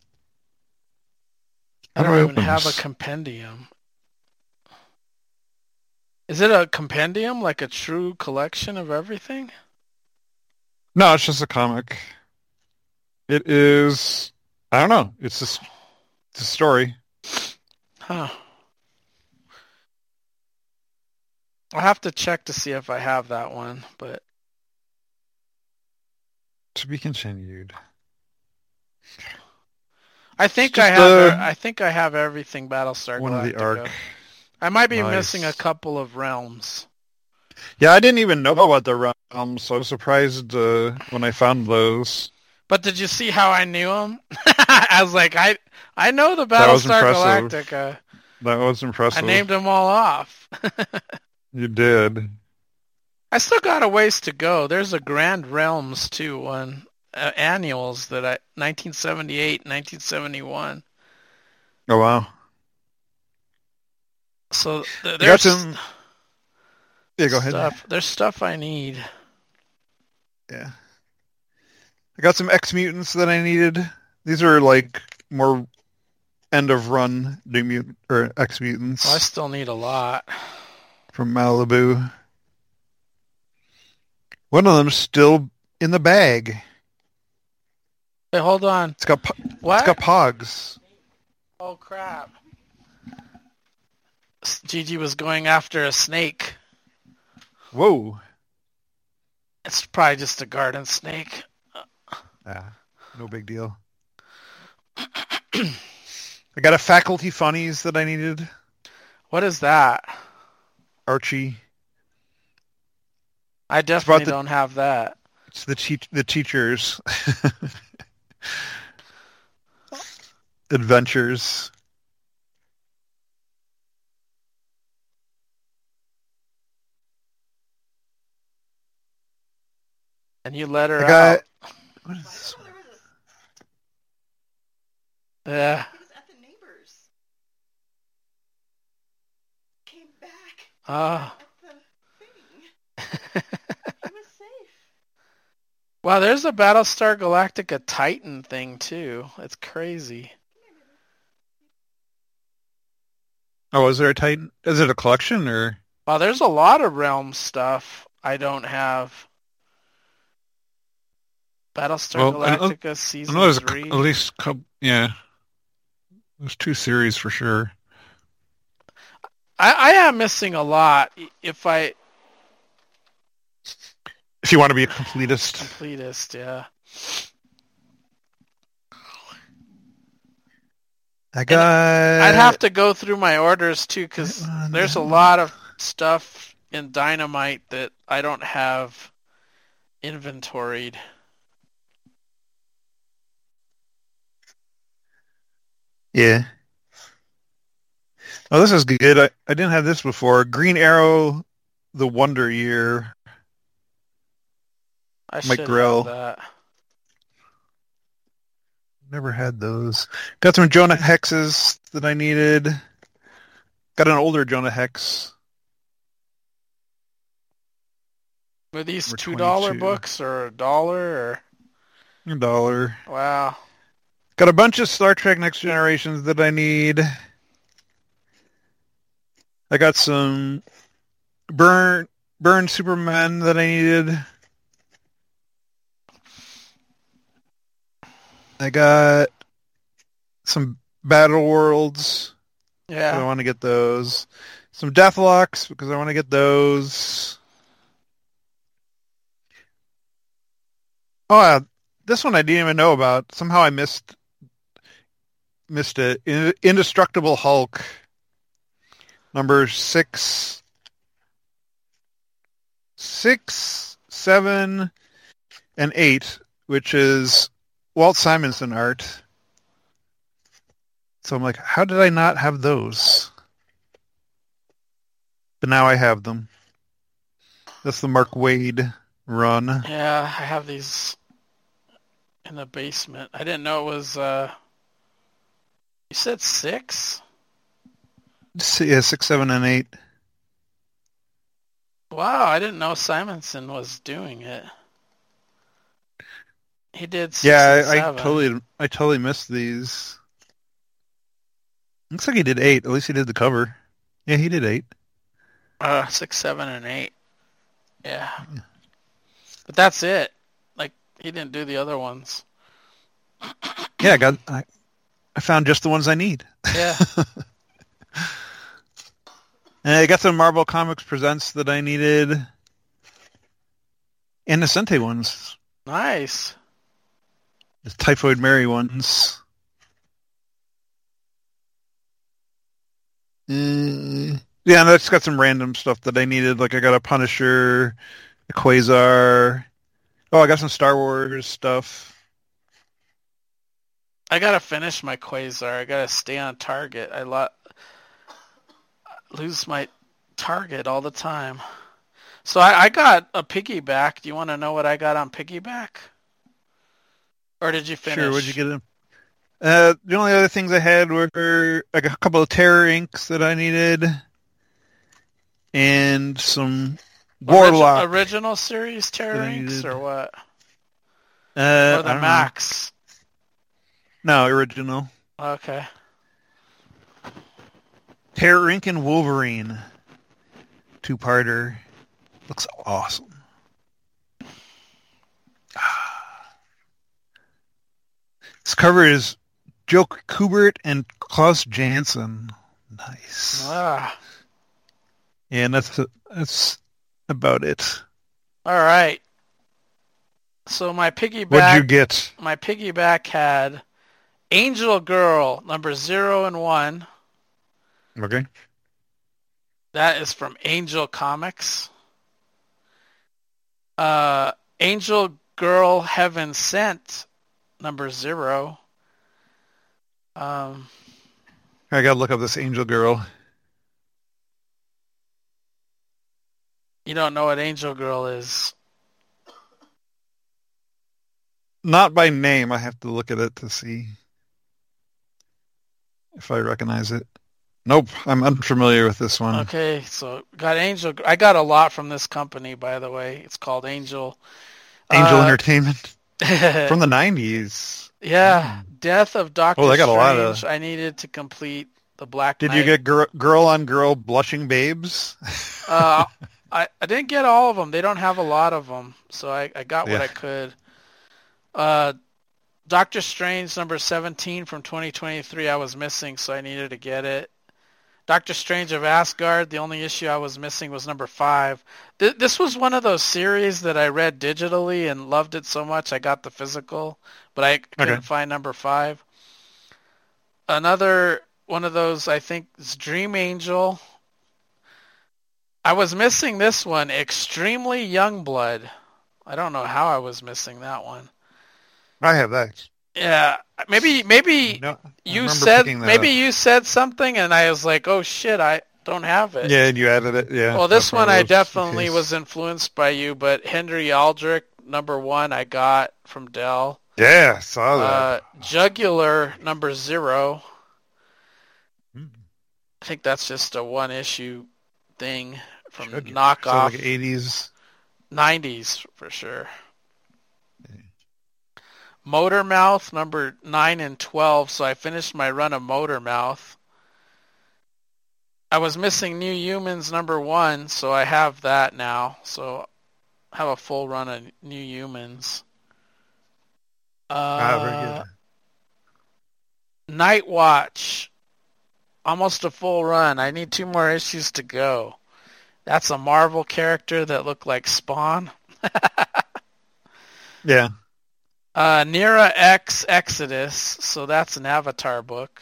I How don't do I even open have this? a compendium. Is it a compendium, like a true collection of everything? No, it's just a comic. It is... I don't know. It's just... It's a story. Huh. I'll have to check to see if I have that one, but To be continued. I think It's I just, have. uh, I think I have everything Battlestar One of the Galactica. arc. I might be Nice. missing a couple of realms. Yeah, I didn't even know about the realms, so I was surprised uh, when I found those. But did you see how I knew them? I was like, I I know the That was Battlestar impressive. Galactica. That was impressive. I named them all off. You did. I still got a ways to go. There's a Grand Realms too one uh, annuals that I nineteen seventy-eight, nineteen seventy-one. Oh wow. So th- I got there's some. Yeah, go ahead. stuff. There's stuff I need. Yeah. I got some X Mutants that I needed. These are like more end of run New Mutant or X Mutants Well, I still need a lot. from Malibu. One of them's still in the bag. Hey, hold on. It's got po- What? it's got Pogs. Oh crap! S- Gigi was going after a snake. Whoa. It's probably just a garden snake. Ah, no big deal. I got a Faculty Funnies that I needed. What is that? Archie. I definitely the- don't have that. It's the teach the teachers. Adventures. And you let her I got. out. What is this? Oh, there was a... Yeah. He was at the neighbors. Came back Oh. at the thing. He was safe. Wow, there's a Battlestar Galactica Titan thing too. It's crazy. Oh, is there a Titan? Is it a collection or? Wow, there's a lot of Realm stuff I don't have. Battlestar Well, I know- Galactica I season know there's a, three. at least a couple. Yeah. There's two series for sure. I, I am missing a lot. If I If you want to be a completist. completist, yeah. I got. I'd have to go through my orders too, because That one, there's a that one. lot of stuff in Dynamite that I don't have inventoried. Yeah. Oh, this is good. I, I didn't have this before. Green Arrow, The Wonder Year. I Mike should Grell. have that. Never had those. Got some Jonah Hexes that I needed. Got an older Jonah Hex. Were these Number two dollar twenty-two. books or a dollar A dollar. or wow? Got a bunch of Star Trek Next Generations that I need. I got some burn burn Superman that I needed. I got some Battle Worlds. Yeah. I want to get those. Some Deathlocks because I want to get those. Oh, uh, this one I didn't even know about. Somehow I missed missed it. Indestructible Hulk, number six, six, seven, and eight, which is Walt Simonson art. So I'm like, how did I not have those? But now I have them. That's the Mark Waid run. Yeah, I have these in the basement. I didn't know it was, uh, you said six? Yeah, six, seven, and eight. Wow, I didn't know Simonson was doing it. He did six Yeah, and I, I seven. totally, I totally missed these. Looks like he did eight. At least he did the cover. Yeah, he did eight. Uh, six, seven, and eight. Yeah. But that's it. Like, he didn't do the other ones. Yeah, I got. I, I found just the ones I need. Yeah. And I got some Marvel Comics Presents that I needed. And the Sente ones. Nice. The Typhoid Mary ones. Uh, yeah, and that's got some random stuff that I needed. Like I got a Punisher, a Quasar. Oh, I got some Star Wars stuff. I gotta finish my Quasar. I gotta stay on target. I lo- lose my target all the time. So I, I got a piggyback. Do you want to know what I got on piggyback? Or did you finish? Sure, what'd you get in? Uh, the only other things I had were like a couple of Terror Inks that I needed. And some Warlock. Origi- original series Terror Inks or what? Uh, or the I don't Max? know. No, original. Okay. Terror Ink and Wolverine. Two-parter. Looks awesome. This cover is Joe Kubert and Klaus Janson. Nice. Ah. And that's that's about it. All right. So my piggyback. What'd you get? My piggyback had Angel Girl number zero and one. Okay. That is from Angel Comics. Uh, Angel Girl Heaven Sent number zero. Um, I gotta look up this Angel Girl. you don't know what Angel Girl is. Not by name. I have to look at it to see if I recognize it. Nope, I'm unfamiliar with this one. Okay, so got Angel. I got a lot from this company, by the way. It's called Angel. Angel Uh, Entertainment from the nineties. Yeah, Death of Doctor Oh, they got a lot Strange. of- I needed to complete the Black Did Knight. you get gir- girl on girl blushing babes? uh, I, I didn't get all of them. They don't have a lot of them, so I, I got what Yeah. I could. Uh, Doctor Strange number seventeen from twenty twenty-three I was missing, so I needed to get it. Doctor Strange of Asgard, the only issue I was missing was number five. Th- this was one of those series that I read digitally and loved it so much I got the physical, but I couldn't Okay. find number five. Another one of those, I think, is Dream Angel. I was missing this one, Extremely Youngblood. I don't know how I was missing that one. I have that. Yeah, maybe maybe No, I you remember said picking that maybe up. you said something and I was like, oh shit, I don't have it. Yeah, and you added it. Yeah. Well, this that's one it I was, definitely in case. was influenced by you, but Henry Aldrich, number one, I got from Dell. Yeah, I saw that. Uh, Jugular, number zero. Hmm. I think that's just a one issue thing from Jugular. knockoff. So like eighties. nineties for sure. Motormouth, number nine and twelve. So I finished my run of Motormouth. I was missing New Humans number one, so I have that now. So I have a full run of New Humans. Uh, Ah, very good. Night Watch. Almost a full run. I need two more issues to go. That's a Marvel character that looked like Spawn. Yeah. Uh, Nera X Exodus. So that's an Avatar book.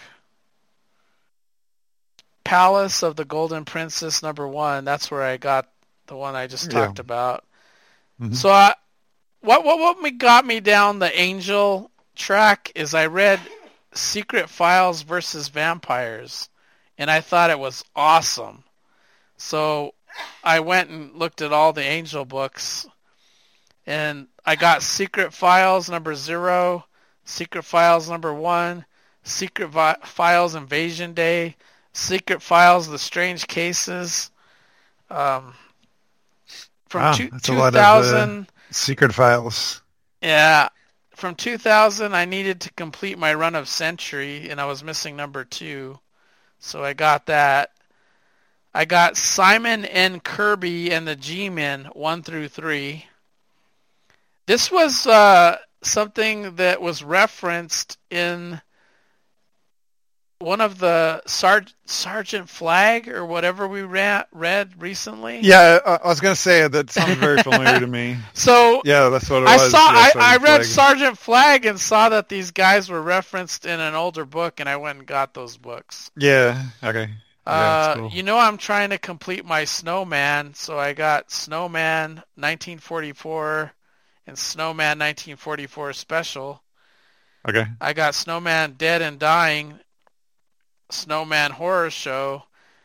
Palace of the Golden Princess number one. That's where I got the one I just Yeah. talked about. Mhm. So I, what what what me got me down the Angel track is I read Secret Files versus Vampires, and I thought it was awesome. So I went and looked at all the Angel books, and I got Secret Files number zero, Secret Files number one, Secret Vi- Files Invasion Day, Secret Files The Strange Cases. Um, from Wow, two, that's a lot of, 2000, Secret Files. yeah, from two thousand, I needed to complete my run of Century, and I was missing number two, so I got that. I got Simon N. Kirby and the G-Men one through three. This was uh, something that was referenced in one of the Sar- Sergeant Flag or whatever we ra- read recently. Yeah, I, I was going to say that sounds very familiar to me. So Yeah, that's what it I was. saw. Yeah, I, Sergeant I read Flag. Sergeant Flag and saw that these guys were referenced in an older book, and I went and got those books. Yeah, okay. Yeah, Uh, that's cool. You know, I'm trying to complete my Snowman, so I got Snowman nineteen forty-four and Snowman nineteen forty-four Special. Okay. I got Snowman Dead and Dying, Snowman Horror Show.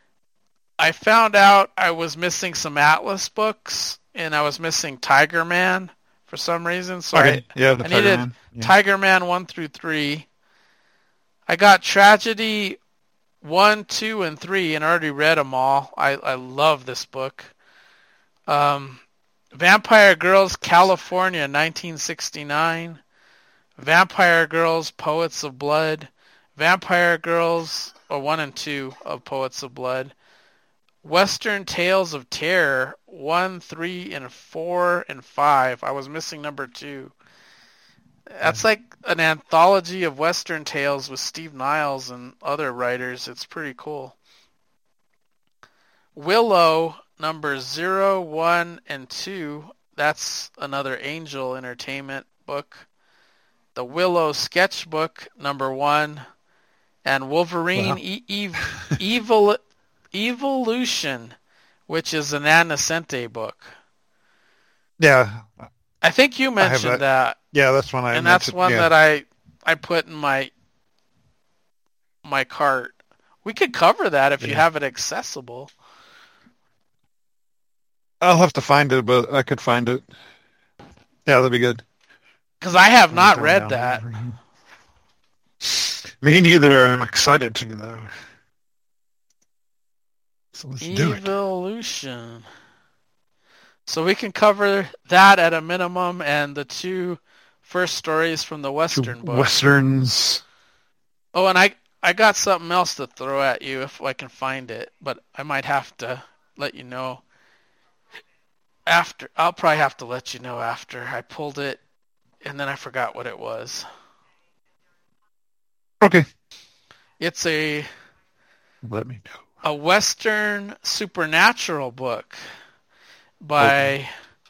I found out I was missing some Atlas books, and I was missing Tiger Man for some reason. So Okay. yeah, the I Tiger needed Man. Yeah. Tiger Man one through three. I got Tragedy one, two, and three, and already read them all. I, I love this book. Um, Vampire Girls California nineteen sixty-nine. Vampire Girls Poets of Blood. Vampire Girls, or one and two of Poets of Blood. Western Tales of Terror one, three, and four, and five. I was missing number two. That's like an anthology of Western tales with Steve Niles and other writers. It's pretty cool. Willow, number zero, one, and two. That's another Angel Entertainment book. The Willow Sketchbook, number one. And Wolverine Wow. e- Ev- Evil Evolution, which is an Anna Sente book. Yeah. I think you mentioned that. that. Yeah, that's one I and that's mentioned. one yeah. that I I put in my my cart. We could cover that if you Yeah. have it accessible. I'll have to find it, but I could find it. Yeah, that'd be good. Because I have not Down, read down, that. down. Me neither. I'm excited to, though. So let's do it. Evolution. So we can cover that at a minimum, and the two first stories from the Western Two book. Westerns. Oh, and I I got something else to throw at you if I can find it, but I might have to let you know after. I'll probably have to let you know after I pulled it, and then I forgot what it was. Okay. It's a Let me know. a Western supernatural book by,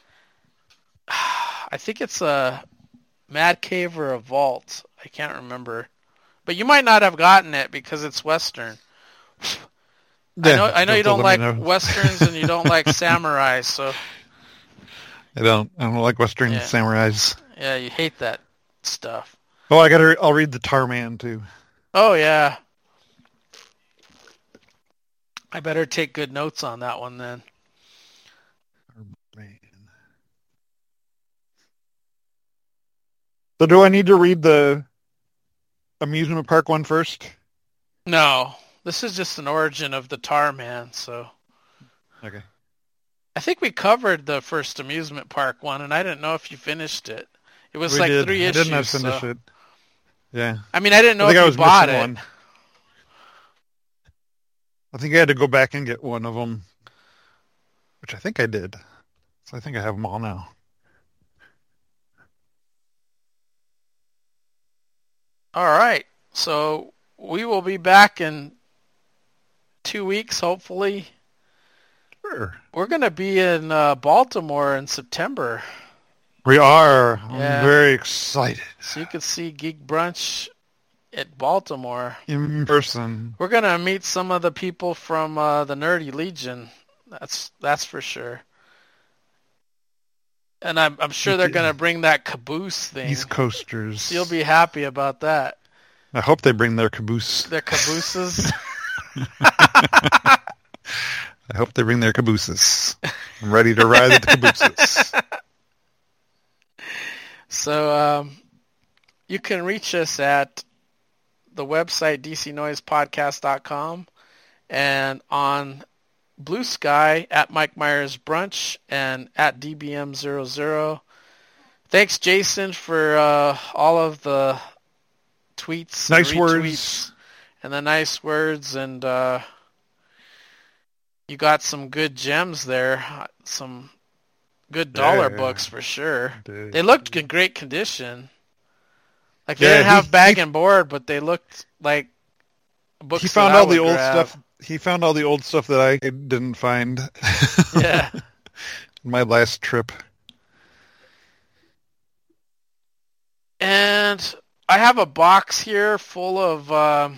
I think it's a Mad Cave or a Vault. I can't remember. But you might not have gotten it because it's Western. I know I know you just don't let like me know. Westerns and you don't like samurais, so I don't. I don't like Western Yeah. samurais. yeah, you hate that stuff. Oh, I gotta. I'll read the Tarman too. Oh, yeah. I better take good notes on that one then. Man. So, do I need to read the amusement park one first? No, this is just an origin of the Tar Man, so... Okay. I think we covered the first amusement park one, and I didn't know if you finished it. It was We like did. three I issues. didn't have to finish so- it. Yeah. I mean, I didn't know I think if I you was bought missing it. one. I think I had to go back and get one of them, which I think I did. So I think I have them all now. All right. So we will be back in two weeks, hopefully. Sure. We're going to be in uh, Baltimore in September. We are. I'm Yeah. very excited. So you can see Geek Brunch at Baltimore. In person. We're going to meet some of the people from uh, the Nerdy Legion. That's that's for sure. And I'm, I'm sure they're going to bring that caboose thing. East Coasters. So you'll be happy about that. I hope they bring their caboose. Their cabooses. I hope they bring their cabooses. I'm ready to ride the cabooses. So um, you can reach us at the website d c noise podcast dot com and on Blue Sky at Mike Myers Brunch and at D B M zero zero. Thanks, Jason, for uh, all of the tweets, Nice and words. retweets, and the nice words. And uh, you got some good gems there, some good dollar Yeah. books for sure. Dude. They looked in great condition. Like they Yeah, didn't he- have bag he- and board, but they looked like books. He found that I all the would old grab. stuff. He found all the old stuff that I didn't find. Yeah. My last trip. And I have a box here full of um,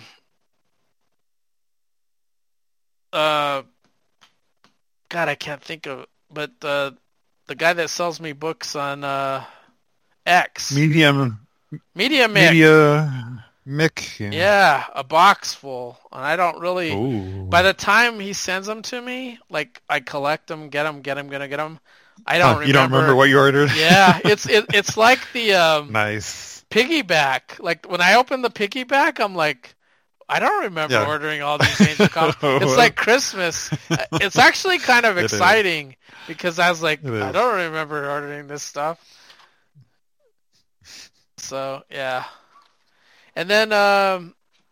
uh, God, I can't think of, but uh, the guy that sells me books on uh, X, Medium. Media Mix. Media. Mick. Yeah. Yeah, a box full, and I don't really. Ooh. By the time he sends them to me, like I collect them, get them, get them, gonna get them. I Huh, don't remember. you don't remember what you ordered? Yeah, it's it, it's like the um, Nice. piggyback. Like when I open the piggyback, I'm like, I don't remember Yeah. ordering all these Angel Comics. It's like Christmas. It's actually kind of It is. exciting because I was like, It I is. don't remember ordering this stuff. So yeah, and then um,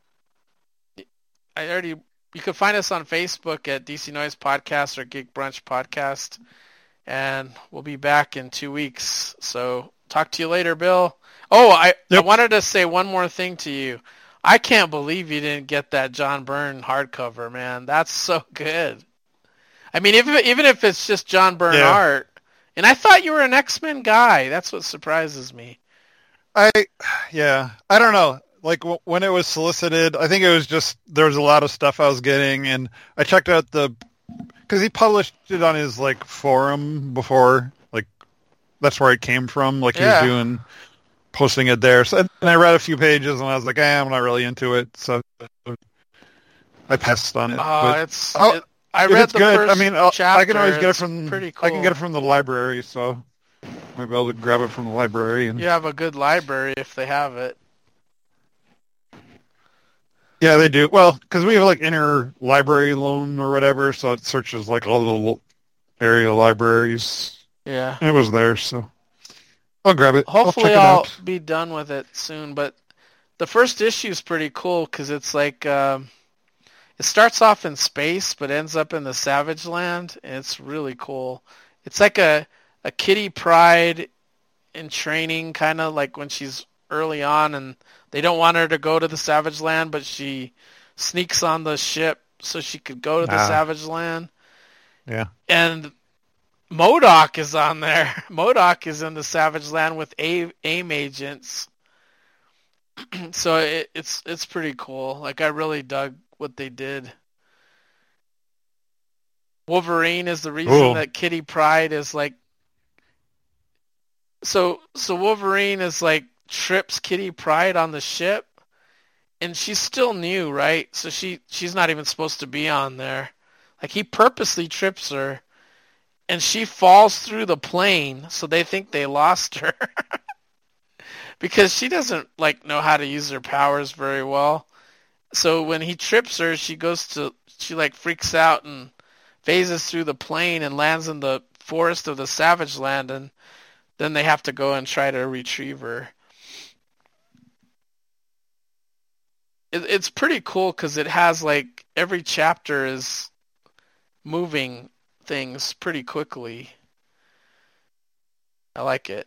I already. You can find us on Facebook at D C Noise Podcast or Geek Brunch Podcast, and we'll be back in two weeks. So talk to you later, Bill. Oh, I, I Yep. wanted to say one more thing to you. I can't believe you didn't get that John Byrne hardcover, man. That's so good. I mean, even even if it's just John Byrne Yeah. art, and I thought you were an X-Men guy. That's what surprises me. I, yeah, I don't know. Like w- when it was solicited, I think it was just there was a lot of stuff I was getting, and I checked out the because he published it on his like forum before, like that's where it came from. Like he Yeah. was doing posting it there. So and I read a few pages, and I was like, eh, I'm not really into it, so I passed on it. Oh, But it's. Oh, it, I if read it's the good. first I mean, I'll, chapter. I can always get it It's from. pretty cool. I can get it from the library, so maybe I'll grab it from the library. And You have a good library if they have it. yeah, they do. Well, because we have like inner library loan or whatever, so it searches like all the little area libraries. Yeah. It was there, so I'll grab it. Hopefully I'll I'll check it out. be done with it soon, but the first issue is pretty cool because it's like um, it starts off in space but ends up in the Savage Land, and it's really cool. It's like a a Kitty Pryde in training, kind of like when she's early on, and they don't want her to go to the Savage Land, but she sneaks on the ship so she could go to the Ah. Savage Land. Yeah. And MODOK is on there. MODOK is in the Savage Land with A- AIM agents. So it, it's it's pretty cool. Like I really dug what they did. Wolverine is the reason Cool. that Kitty Pryde is like. So so Wolverine is like trips Kitty Pryde on the ship, and she's still new, right? So she she's not even supposed to be on there. Like he purposely trips her, and she falls through the plane, so they think they lost her. Because she doesn't like know how to use her powers very well. So when he trips her, she goes to she like freaks out and phases through the plane and lands in the forest of the Savage Land, and then they have to go and try to retrieve her. It, it's pretty cool because it has like every chapter is moving things pretty quickly. I like it.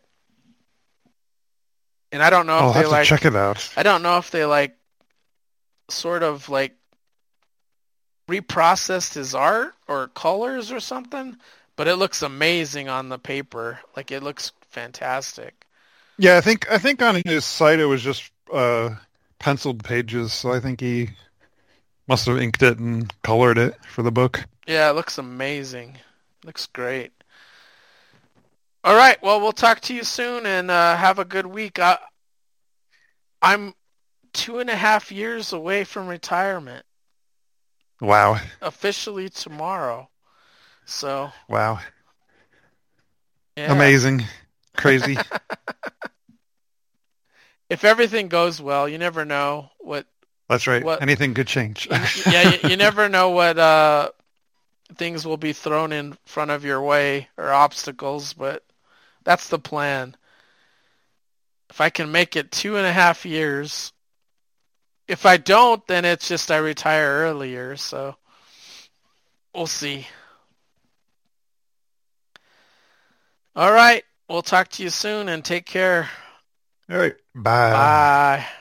And I don't know I'll if have they to like check it out. I don't know if they like sort of like reprocessed his art or colors or something, but it looks amazing on the paper. Like it looks fantastic. Yeah, I think I think on his site it was just uh, penciled pages, so I think he must have inked it and colored it for the book. Yeah, it looks amazing. Looks great. All right, well, we'll talk to you soon, and uh, have a good week. I, I'm two and a half years away from retirement. Wow. Officially tomorrow. So. Wow. Yeah. Amazing. Crazy. If everything goes well, you never know what. That's right. What, Anything could change. yeah, you, you never know what uh, things will be thrown in front of your way or obstacles, but that's the plan. If I can make it two and a half years, if I don't, then it's just I retire earlier, so we'll see. All right, we'll talk to you soon and take care. All right. Bye. Bye.